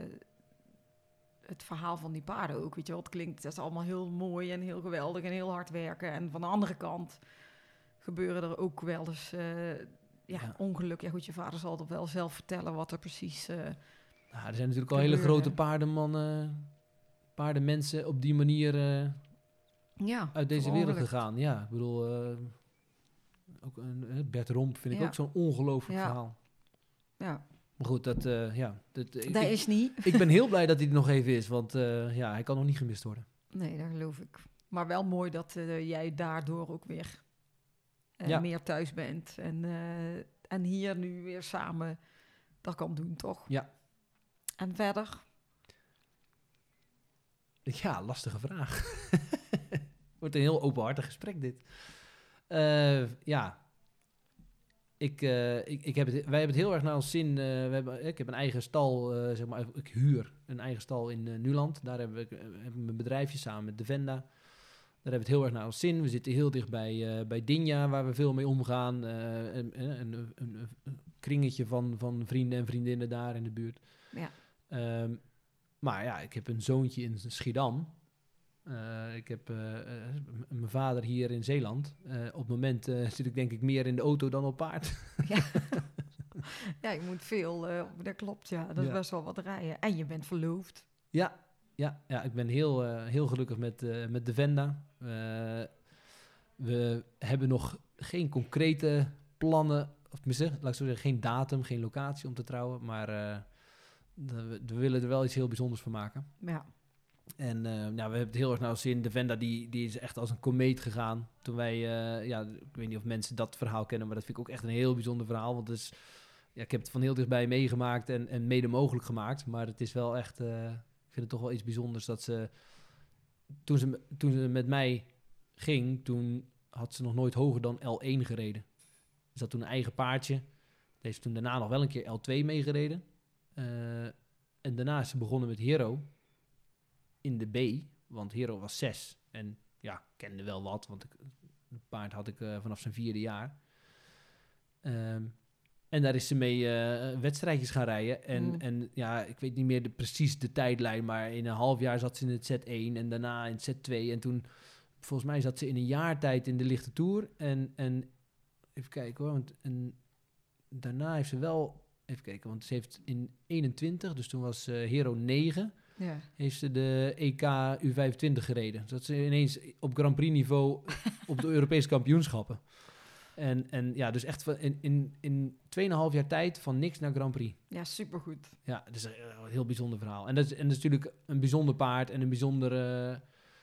het verhaal van die paarden ook. Weet je wel, het klinkt, dat is allemaal heel mooi en heel geweldig en heel hard werken. En van de andere kant gebeuren er ook wel eens uh, ja, Ja. ongelukken. Ja, goed, je vader zal het wel zelf vertellen wat er precies... Uh, Nou, er zijn natuurlijk al hele gebeurde. grote paardenmannen, paardenmensen op die manier uh, Ja, uit deze wereld verongelukt. gegaan. Ja, ik bedoel, uh, ook een, uh, Bert Romp vind ik Ja. ook zo'n ongelooflijk Ja. verhaal. Ja, Maar goed, dat, uh, ja. Dat, ik, dat ik, is niet. ik ben heel blij dat hij er nog even is, want uh, ja, hij kan nog niet gemist worden. Nee, dat geloof ik. Maar wel mooi dat uh, jij daardoor ook weer uh, Ja. meer thuis bent. En, uh, en hier nu weer samen dat kan doen, toch? Ja. En verder? Ja, lastige vraag. Wordt een heel openhartig gesprek dit. Uh, ja. Ik, uh, ik, ik heb het, wij hebben het heel erg naar ons zin. Uh, we hebben, ik heb een eigen stal, uh, zeg maar, ik huur een eigen stal in uh, Nuland. Daar hebben we uh, hebben mijn bedrijfje samen met Devenda. Daar hebben we het heel erg naar ons zin. We zitten heel dicht bij, uh, bij Dinja, waar we veel mee omgaan. Uh, een, een, een, een, een kringetje van, van vrienden en vriendinnen daar in de buurt. Ja. Um, maar ja, ik heb een zoontje in Schiedam. Uh, ik heb uh, uh, mijn vader hier in Zeeland. Uh, op het moment uh, zit ik denk ik meer in de auto dan op paard. Ja, ja je moet veel, uh, dat klopt, ja. Dat is Ja. best wel wat rijden. En je bent verloofd. Ja, ja, ja ik ben heel, uh, heel gelukkig met, uh, met Devenda. Uh, we hebben nog geen concrete plannen, of tenminste, laat ik zo zeggen, geen datum, geen locatie om te trouwen. Maar uh, we, we willen er wel iets heel bijzonders van maken. Ja. En uh, nou, we hebben het heel erg naar ons zin. Devenda die, die is echt als een komeet gegaan. Toen wij, uh, ja, ik weet niet of mensen dat verhaal kennen, maar dat vind ik ook echt een heel bijzonder verhaal. Want het is, ja, ik heb het van heel dichtbij meegemaakt en, en mede mogelijk gemaakt. Maar het is wel echt, uh, ik vind het toch wel iets bijzonders dat ze, toen ze, toen ze met mij ging, toen had ze nog nooit hoger dan L één gereden. Ze had toen een eigen paardje. Heeft toen daarna nog wel een keer L twee meegereden. Uh, en daarna is ze begonnen met Hero in de B, want Hero was zes. En ja, kende wel wat, want ik, een paard had ik uh, vanaf zijn vierde jaar. Um, en daar is ze mee uh, wedstrijdjes gaan rijden. En, mm. en ja, ik weet niet meer de, precies de tijdlijn, maar in een half jaar zat ze in het Z één en daarna in het Z twee. En toen, volgens mij zat ze in een jaar tijd in de lichte Tour. En, en even kijken hoor, want en, daarna heeft ze wel, even kijken, want ze heeft in eenentwintig, dus toen was uh, Hero negen... Ja. Heeft ze de E K U vijfentwintig gereden. Dat ze ineens op Grand Prix niveau op de Europese kampioenschappen. En, en ja, dus echt in, in, in tweeënhalf jaar tijd van niks naar Grand Prix. Ja, supergoed. Ja, dat is een heel bijzonder verhaal. En dat is, en dat is natuurlijk een bijzonder paard en een bijzondere,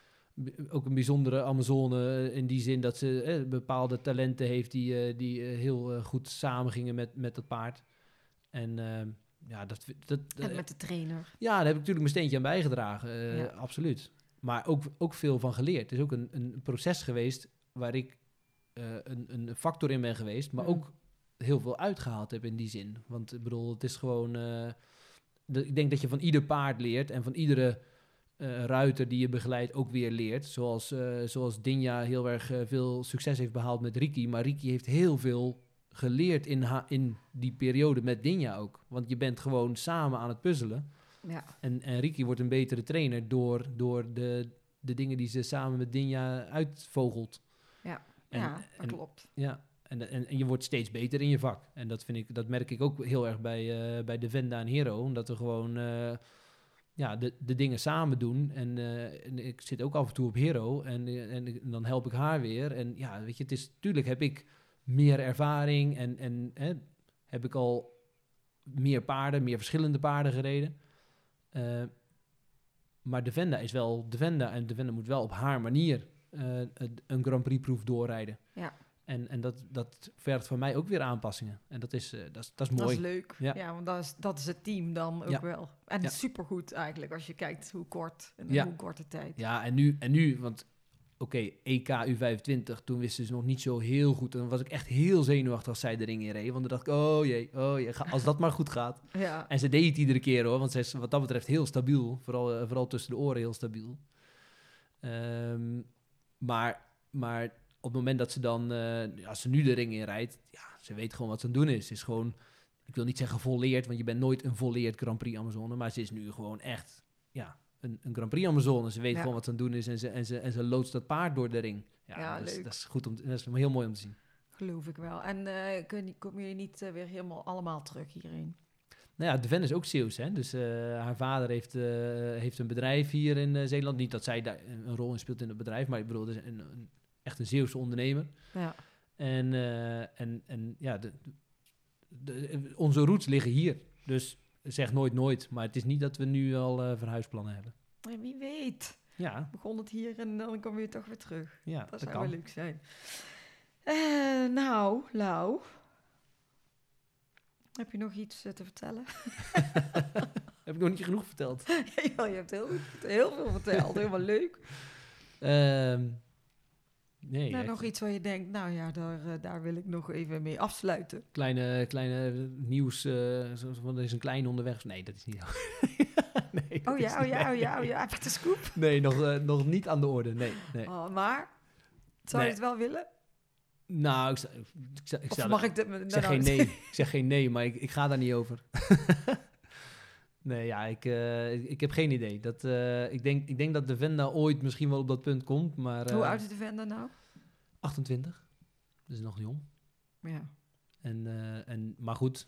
ook een bijzondere Amazone in die zin dat ze eh, bepaalde talenten heeft die, uh, die uh, heel uh, goed samengingen met, met dat paard. En uh, ja, dat, dat, en met de trainer. Ja, daar heb ik natuurlijk mijn steentje aan bijgedragen. Uh, ja. Absoluut. Maar ook, ook veel van geleerd. Het is ook een, een proces geweest waar ik uh, een, een factor in ben geweest, maar mm. ook heel veel uitgehaald heb in die zin. Want ik bedoel, het is gewoon... Uh, de, ik denk dat je van ieder paard leert en van iedere uh, ruiter die je begeleidt ook weer leert. Zoals, uh, zoals Dinja heel erg uh, veel succes heeft behaald met Riki. Maar Riki heeft heel veel geleerd in, ha- in die periode met Dinja ook. Want je bent gewoon samen aan het puzzelen. Ja. En, en Riki wordt een betere trainer door, door de, de dingen die ze samen met Dinja uitvogelt. Ja, en, ja dat en, klopt. Ja, en, en, en je wordt steeds beter in je vak. En dat, vind ik, dat merk ik ook heel erg bij, uh, bij Devenda en Hero. Omdat we gewoon uh, ja, de, de dingen samen doen. En, uh, en ik zit ook af en toe op Hero. En, en, en dan help ik haar weer. En ja, weet je, het is... Tuurlijk heb ik meer ervaring en, en hè, heb ik al meer paarden, meer verschillende paarden gereden. Uh, maar Devenda is wel Devenda en Devenda moet wel op haar manier uh, een Grand Prix proef doorrijden. Ja. En, en dat, dat vergt van mij ook weer aanpassingen. En dat is, uh, dat is, dat is mooi. Dat is leuk. Ja, ja want dat is, dat is het team dan ook ja. wel. En ja. supergoed eigenlijk, als je kijkt hoe kort en ja. hoe korte tijd. Ja, en nu, en nu want oké, okay, E K U vijfentwintig, toen wisten ze nog niet zo heel goed. En dan was ik echt heel zenuwachtig als zij de ring in reed. Want dan dacht ik, oh jee, oh jee, ga, als dat maar goed gaat. Ja. En ze deed het iedere keer hoor, want ze is wat dat betreft heel stabiel. Vooral, uh, vooral tussen de oren heel stabiel. Um, maar, maar op het moment dat ze dan, uh, als ze nu de ring in rijdt, ja, ze weet gewoon wat ze aan het doen is. Ze is gewoon, ik wil niet zeggen volleerd, want je bent nooit een volleerd Grand Prix Amazone. Maar ze is nu gewoon echt, ja... Een, een Grand Prix Amazone. Ze weet ja. gewoon wat ze aan het doen is en ze, en, ze, en ze loodst dat paard door de ring. Ja, ja dat, is, leuk. dat is goed om te, dat is heel mooi om te zien. Geloof ik wel. En uh, kun, kom je niet uh, weer helemaal allemaal terug hierheen? Nou ja, de Ven is ook Zeeuws, hè. Dus uh, haar vader heeft, uh, heeft een bedrijf hier in uh, Zeeland. Niet dat zij daar een rol in speelt in het bedrijf, maar ik bedoel, het is een, een, echt een Zeeuwse ondernemer. Ja. En, uh, en, en ja, de, de, de, onze roots liggen hier. Dus zeg nooit nooit, maar het is niet dat we nu al uh, verhuisplannen hebben. Maar wie weet. Ja. Begon het hier en dan kom je toch weer terug. Ja, dat, dat zou kan. wel leuk zijn. Uh, nou, Lau. Heb je nog iets uh, te vertellen? Heb ik nog niet genoeg verteld? Ja, je hebt heel, heel veel verteld. Helemaal leuk. Um, nee. Nou, nog iets waar je denkt, nou ja, daar, uh, daar wil ik nog even mee afsluiten. Kleine, kleine nieuws, uh, van er is een klein onderweg. Nee, dat is niet. nee, dat oh, ja, is oh, niet, ja, nee. oh ja, oh ja, heb je de scoop? Nee, nog, uh, nog niet aan de orde. Nee, nee. Oh, maar, zou nee. je het wel willen? Nou, ik, sta, ik, sta, ik, sta of mag er, ik... De, ik zeg geen nee. Ik zeg geen nee, maar ik, ik ga daar niet over. nee, ja, ik, uh, ik, ik heb geen idee. Dat, uh, ik, denk, ik denk dat de Venda ooit misschien wel op dat punt komt, maar... Uh, Hoe oud is de Venda nou? achtentwintig. Dat is nog jong. Ja. En, uh, en, maar goed,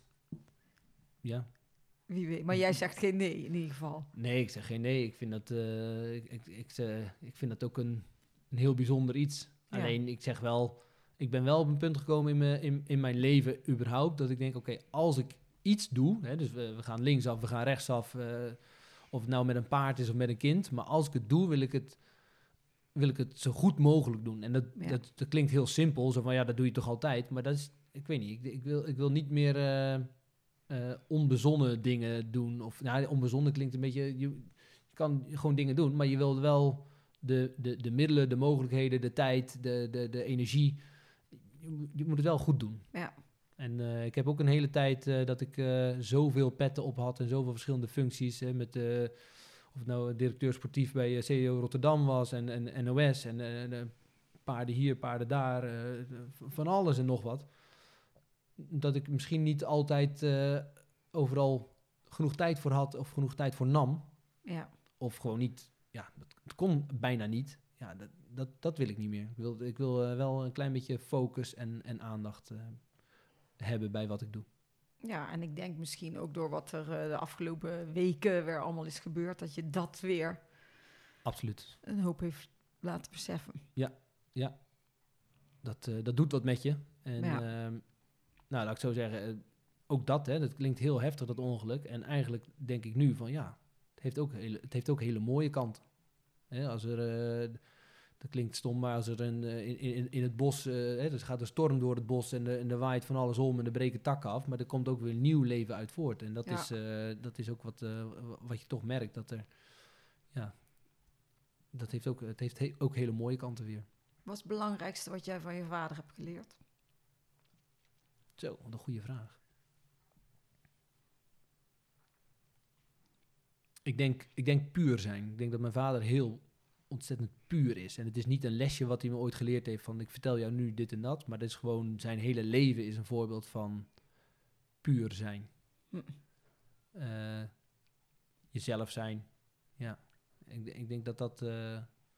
ja. Wie weet. Maar jij zegt geen nee, in ieder geval. Nee, ik zeg geen nee. Ik vind dat, uh, ik, ik, ik, uh, ik vind dat ook een, een heel bijzonder iets. Ja. Alleen, ik zeg wel... Ik ben wel op een punt gekomen in, me, in, in mijn leven überhaupt... dat ik denk, oké, okay, als ik iets doe... Hè, dus we, we gaan linksaf, we gaan rechtsaf... Uh, of het nou met een paard is of met een kind... maar als ik het doe, wil ik het, wil ik het zo goed mogelijk doen. En dat, Ja. dat, dat klinkt heel simpel. Zo van, ja, dat doe je toch altijd? Maar dat is... Ik weet niet, ik, ik, wil, ik wil niet meer... Uh, uh, onbezonnen dingen doen. Of, nou, onbezonnen klinkt een beetje... Je, je kan gewoon dingen doen... maar je wil wel de, de, de middelen, de mogelijkheden... de tijd, de, de, de energie... Je, je moet het wel goed doen. Ja. En uh, ik heb ook een hele tijd uh, dat ik uh, zoveel petten op had en zoveel verschillende functies. Hè, met, uh, of het nou directeur sportief bij uh, C E O Rotterdam was en, en N O S. En uh, paarden hier, paarden daar. Uh, van alles en nog wat. Dat ik misschien niet altijd uh, overal genoeg tijd voor had of genoeg tijd voor nam. Ja. Of gewoon niet. Ja, dat, het kon bijna niet. Ja, dat, dat, dat wil ik niet meer. Ik wil, ik wil uh, wel een klein beetje focus en, en aandacht uh, hebben bij wat ik doe. Ja, en ik denk misschien ook door wat er uh, de afgelopen weken weer allemaal is gebeurd... dat je dat weer Absoluut. een hoop heeft laten beseffen. Ja, ja. Dat, uh, dat doet wat met je. En ja. uh, nou, laat ik zo zeggen, uh, ook dat, hè, dat klinkt heel heftig, dat ongeluk. En eigenlijk denk ik nu van ja, het heeft ook hele, het heeft ook hele mooie kanten. Hè, als er... Uh, Dat klinkt stom, maar als er een, in, in, in het bos... Uh, hè, dus gaat een storm door het bos en, de, en er waait van alles om en er breken takken af. Maar er komt ook weer nieuw leven uit voort. En dat, ja. is, uh, dat is ook wat, uh, wat je toch merkt. Dat er, ja, dat heeft ook, het heeft he- ook hele mooie kanten weer. Wat is het belangrijkste wat jij van je vader hebt geleerd? Zo, wat een goede vraag. Ik denk, ik denk puur zijn. Ik denk dat mijn vader heel... ontzettend puur is. En het is niet een lesje wat hij me ooit geleerd heeft van ik vertel jou nu dit en dat, maar dat is gewoon zijn hele leven is een voorbeeld van puur zijn. Hm. Uh, jezelf zijn. Ja. Ik, ik denk dat dat uh,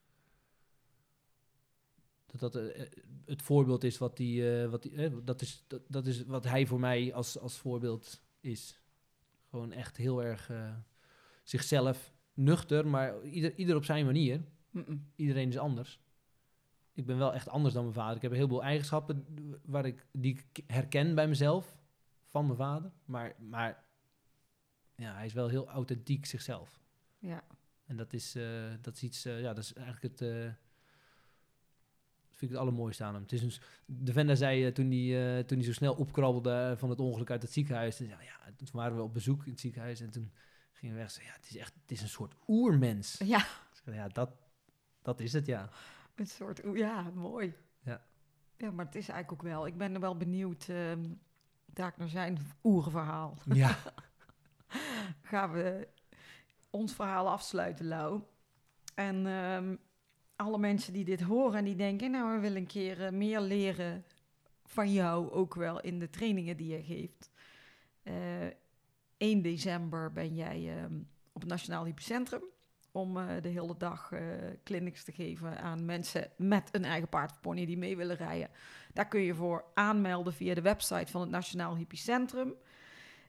dat dat uh, het voorbeeld is wat die, uh, wat die uh, dat is dat, dat is wat hij voor mij als als voorbeeld is. Gewoon echt heel erg uh, zichzelf nuchter, maar ieder ieder op zijn manier. Mm-mm. Iedereen is anders. Ik ben wel echt anders dan mijn vader. Ik heb een heleboel eigenschappen waar ik, die ik herken bij mezelf van mijn vader. Maar, maar ja, hij is wel heel authentiek zichzelf. Ja. En dat is, uh, dat is iets, uh, ja, dat is eigenlijk het, uh, vind ik het allermooiste aan hem. Het is een, de Venda zei uh, toen hij uh, toen hij zo snel opkrabbelde van het ongeluk uit het ziekenhuis. En, ja, ja, toen waren we op bezoek in het ziekenhuis en toen gingen we weg. Ja, het is echt, het is een soort oermens. Ja. Ja, dat, dat is het, ja. Een soort, ja, mooi. Ja. Ja, maar het is eigenlijk ook wel. Ik ben er wel benieuwd, uh, daar naar zijn oerverhaal. Ja. Gaan we ons verhaal afsluiten, Lau. En um, alle mensen die dit horen en die denken, nou, we willen een keer uh, meer leren van jou, ook wel in de trainingen die je geeft. Uh, één december ben jij um, op het Nationaal Hypocentrum om uh, de hele dag uh, clinics te geven aan mensen met een eigen paard of pony die mee willen rijden. Daar kun je voor aanmelden via de website van het Nationaal Hypocentrum.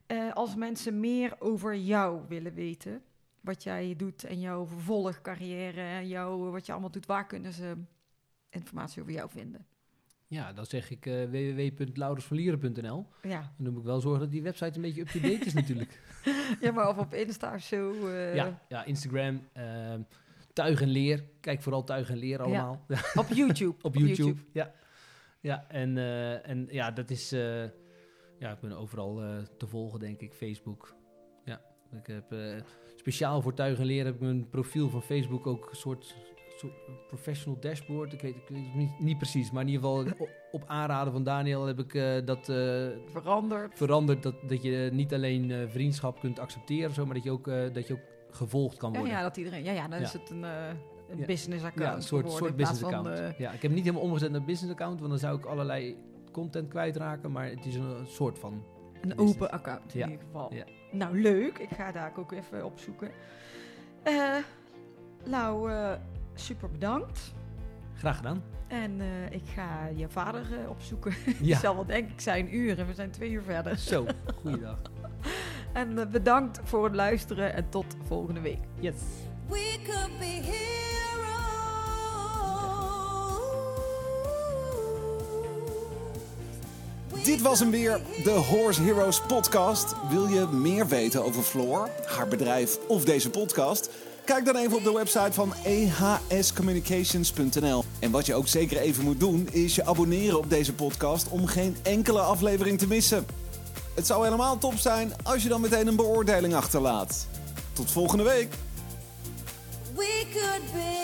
Uh, als mensen meer over jou willen weten, wat jij doet en jouw vervolgcarrière en jou, wat je allemaal doet, waar kunnen ze informatie over jou vinden? Ja, dan zeg ik uh, w w w punt laudersvanlieren punt n l. Ja. Dan moet ik wel zorgen dat die website een beetje up-to-date is natuurlijk. Ja, maar of op Insta of zo. Uh... Ja, ja, Instagram, uh, Tuig en Leer. Kijk vooral Tuig en Leer allemaal. Ja. Op YouTube. op, op YouTube. YouTube, ja. Ja, en, uh, en ja, dat is... Uh, ja, ik ben overal uh, te volgen, denk ik. Facebook. Ja, ik heb... Uh, speciaal voor Tuig en Leer heb ik mijn profiel van Facebook ook een soort... professional dashboard, ik weet, ik weet het niet, niet precies, maar in ieder geval op, op aanraden van Daniel heb ik uh, dat uh, veranderd. veranderd dat, dat je niet alleen uh, vriendschap kunt accepteren, zo, maar dat je ook, uh, dat je ook gevolgd kan worden. Ja, ja, dat iedereen. Ja, ja dan ja. is het een, uh, een ja. business account. Ja, een soort, soort business account. Van, uh, ja, ik heb het niet helemaal omgezet naar business account, want dan zou ik allerlei content kwijtraken, maar het is een, een soort van een business. Open account in ja. ieder geval. Ja. Nou, leuk. Ik ga daar ook even opzoeken. Uh, nou, uh, super bedankt. Graag gedaan. En uh, ik ga je vader uh, opzoeken. Ja. Je zal wel denken, ik zijn een uur en we zijn twee uur verder. Zo, goeiedag. En uh, bedankt voor het luisteren en tot volgende week. Yes. We could be heroes. Dit was hem weer, de Horse Heroes podcast. Wil je meer weten over Floor, haar bedrijf of deze podcast? Kijk dan even op de website van e h s communications punt n l. En wat je ook zeker even moet doen, is je abonneren op deze podcast om geen enkele aflevering te missen. Het zou helemaal top zijn als je dan meteen een beoordeling achterlaat. Tot volgende week! We could be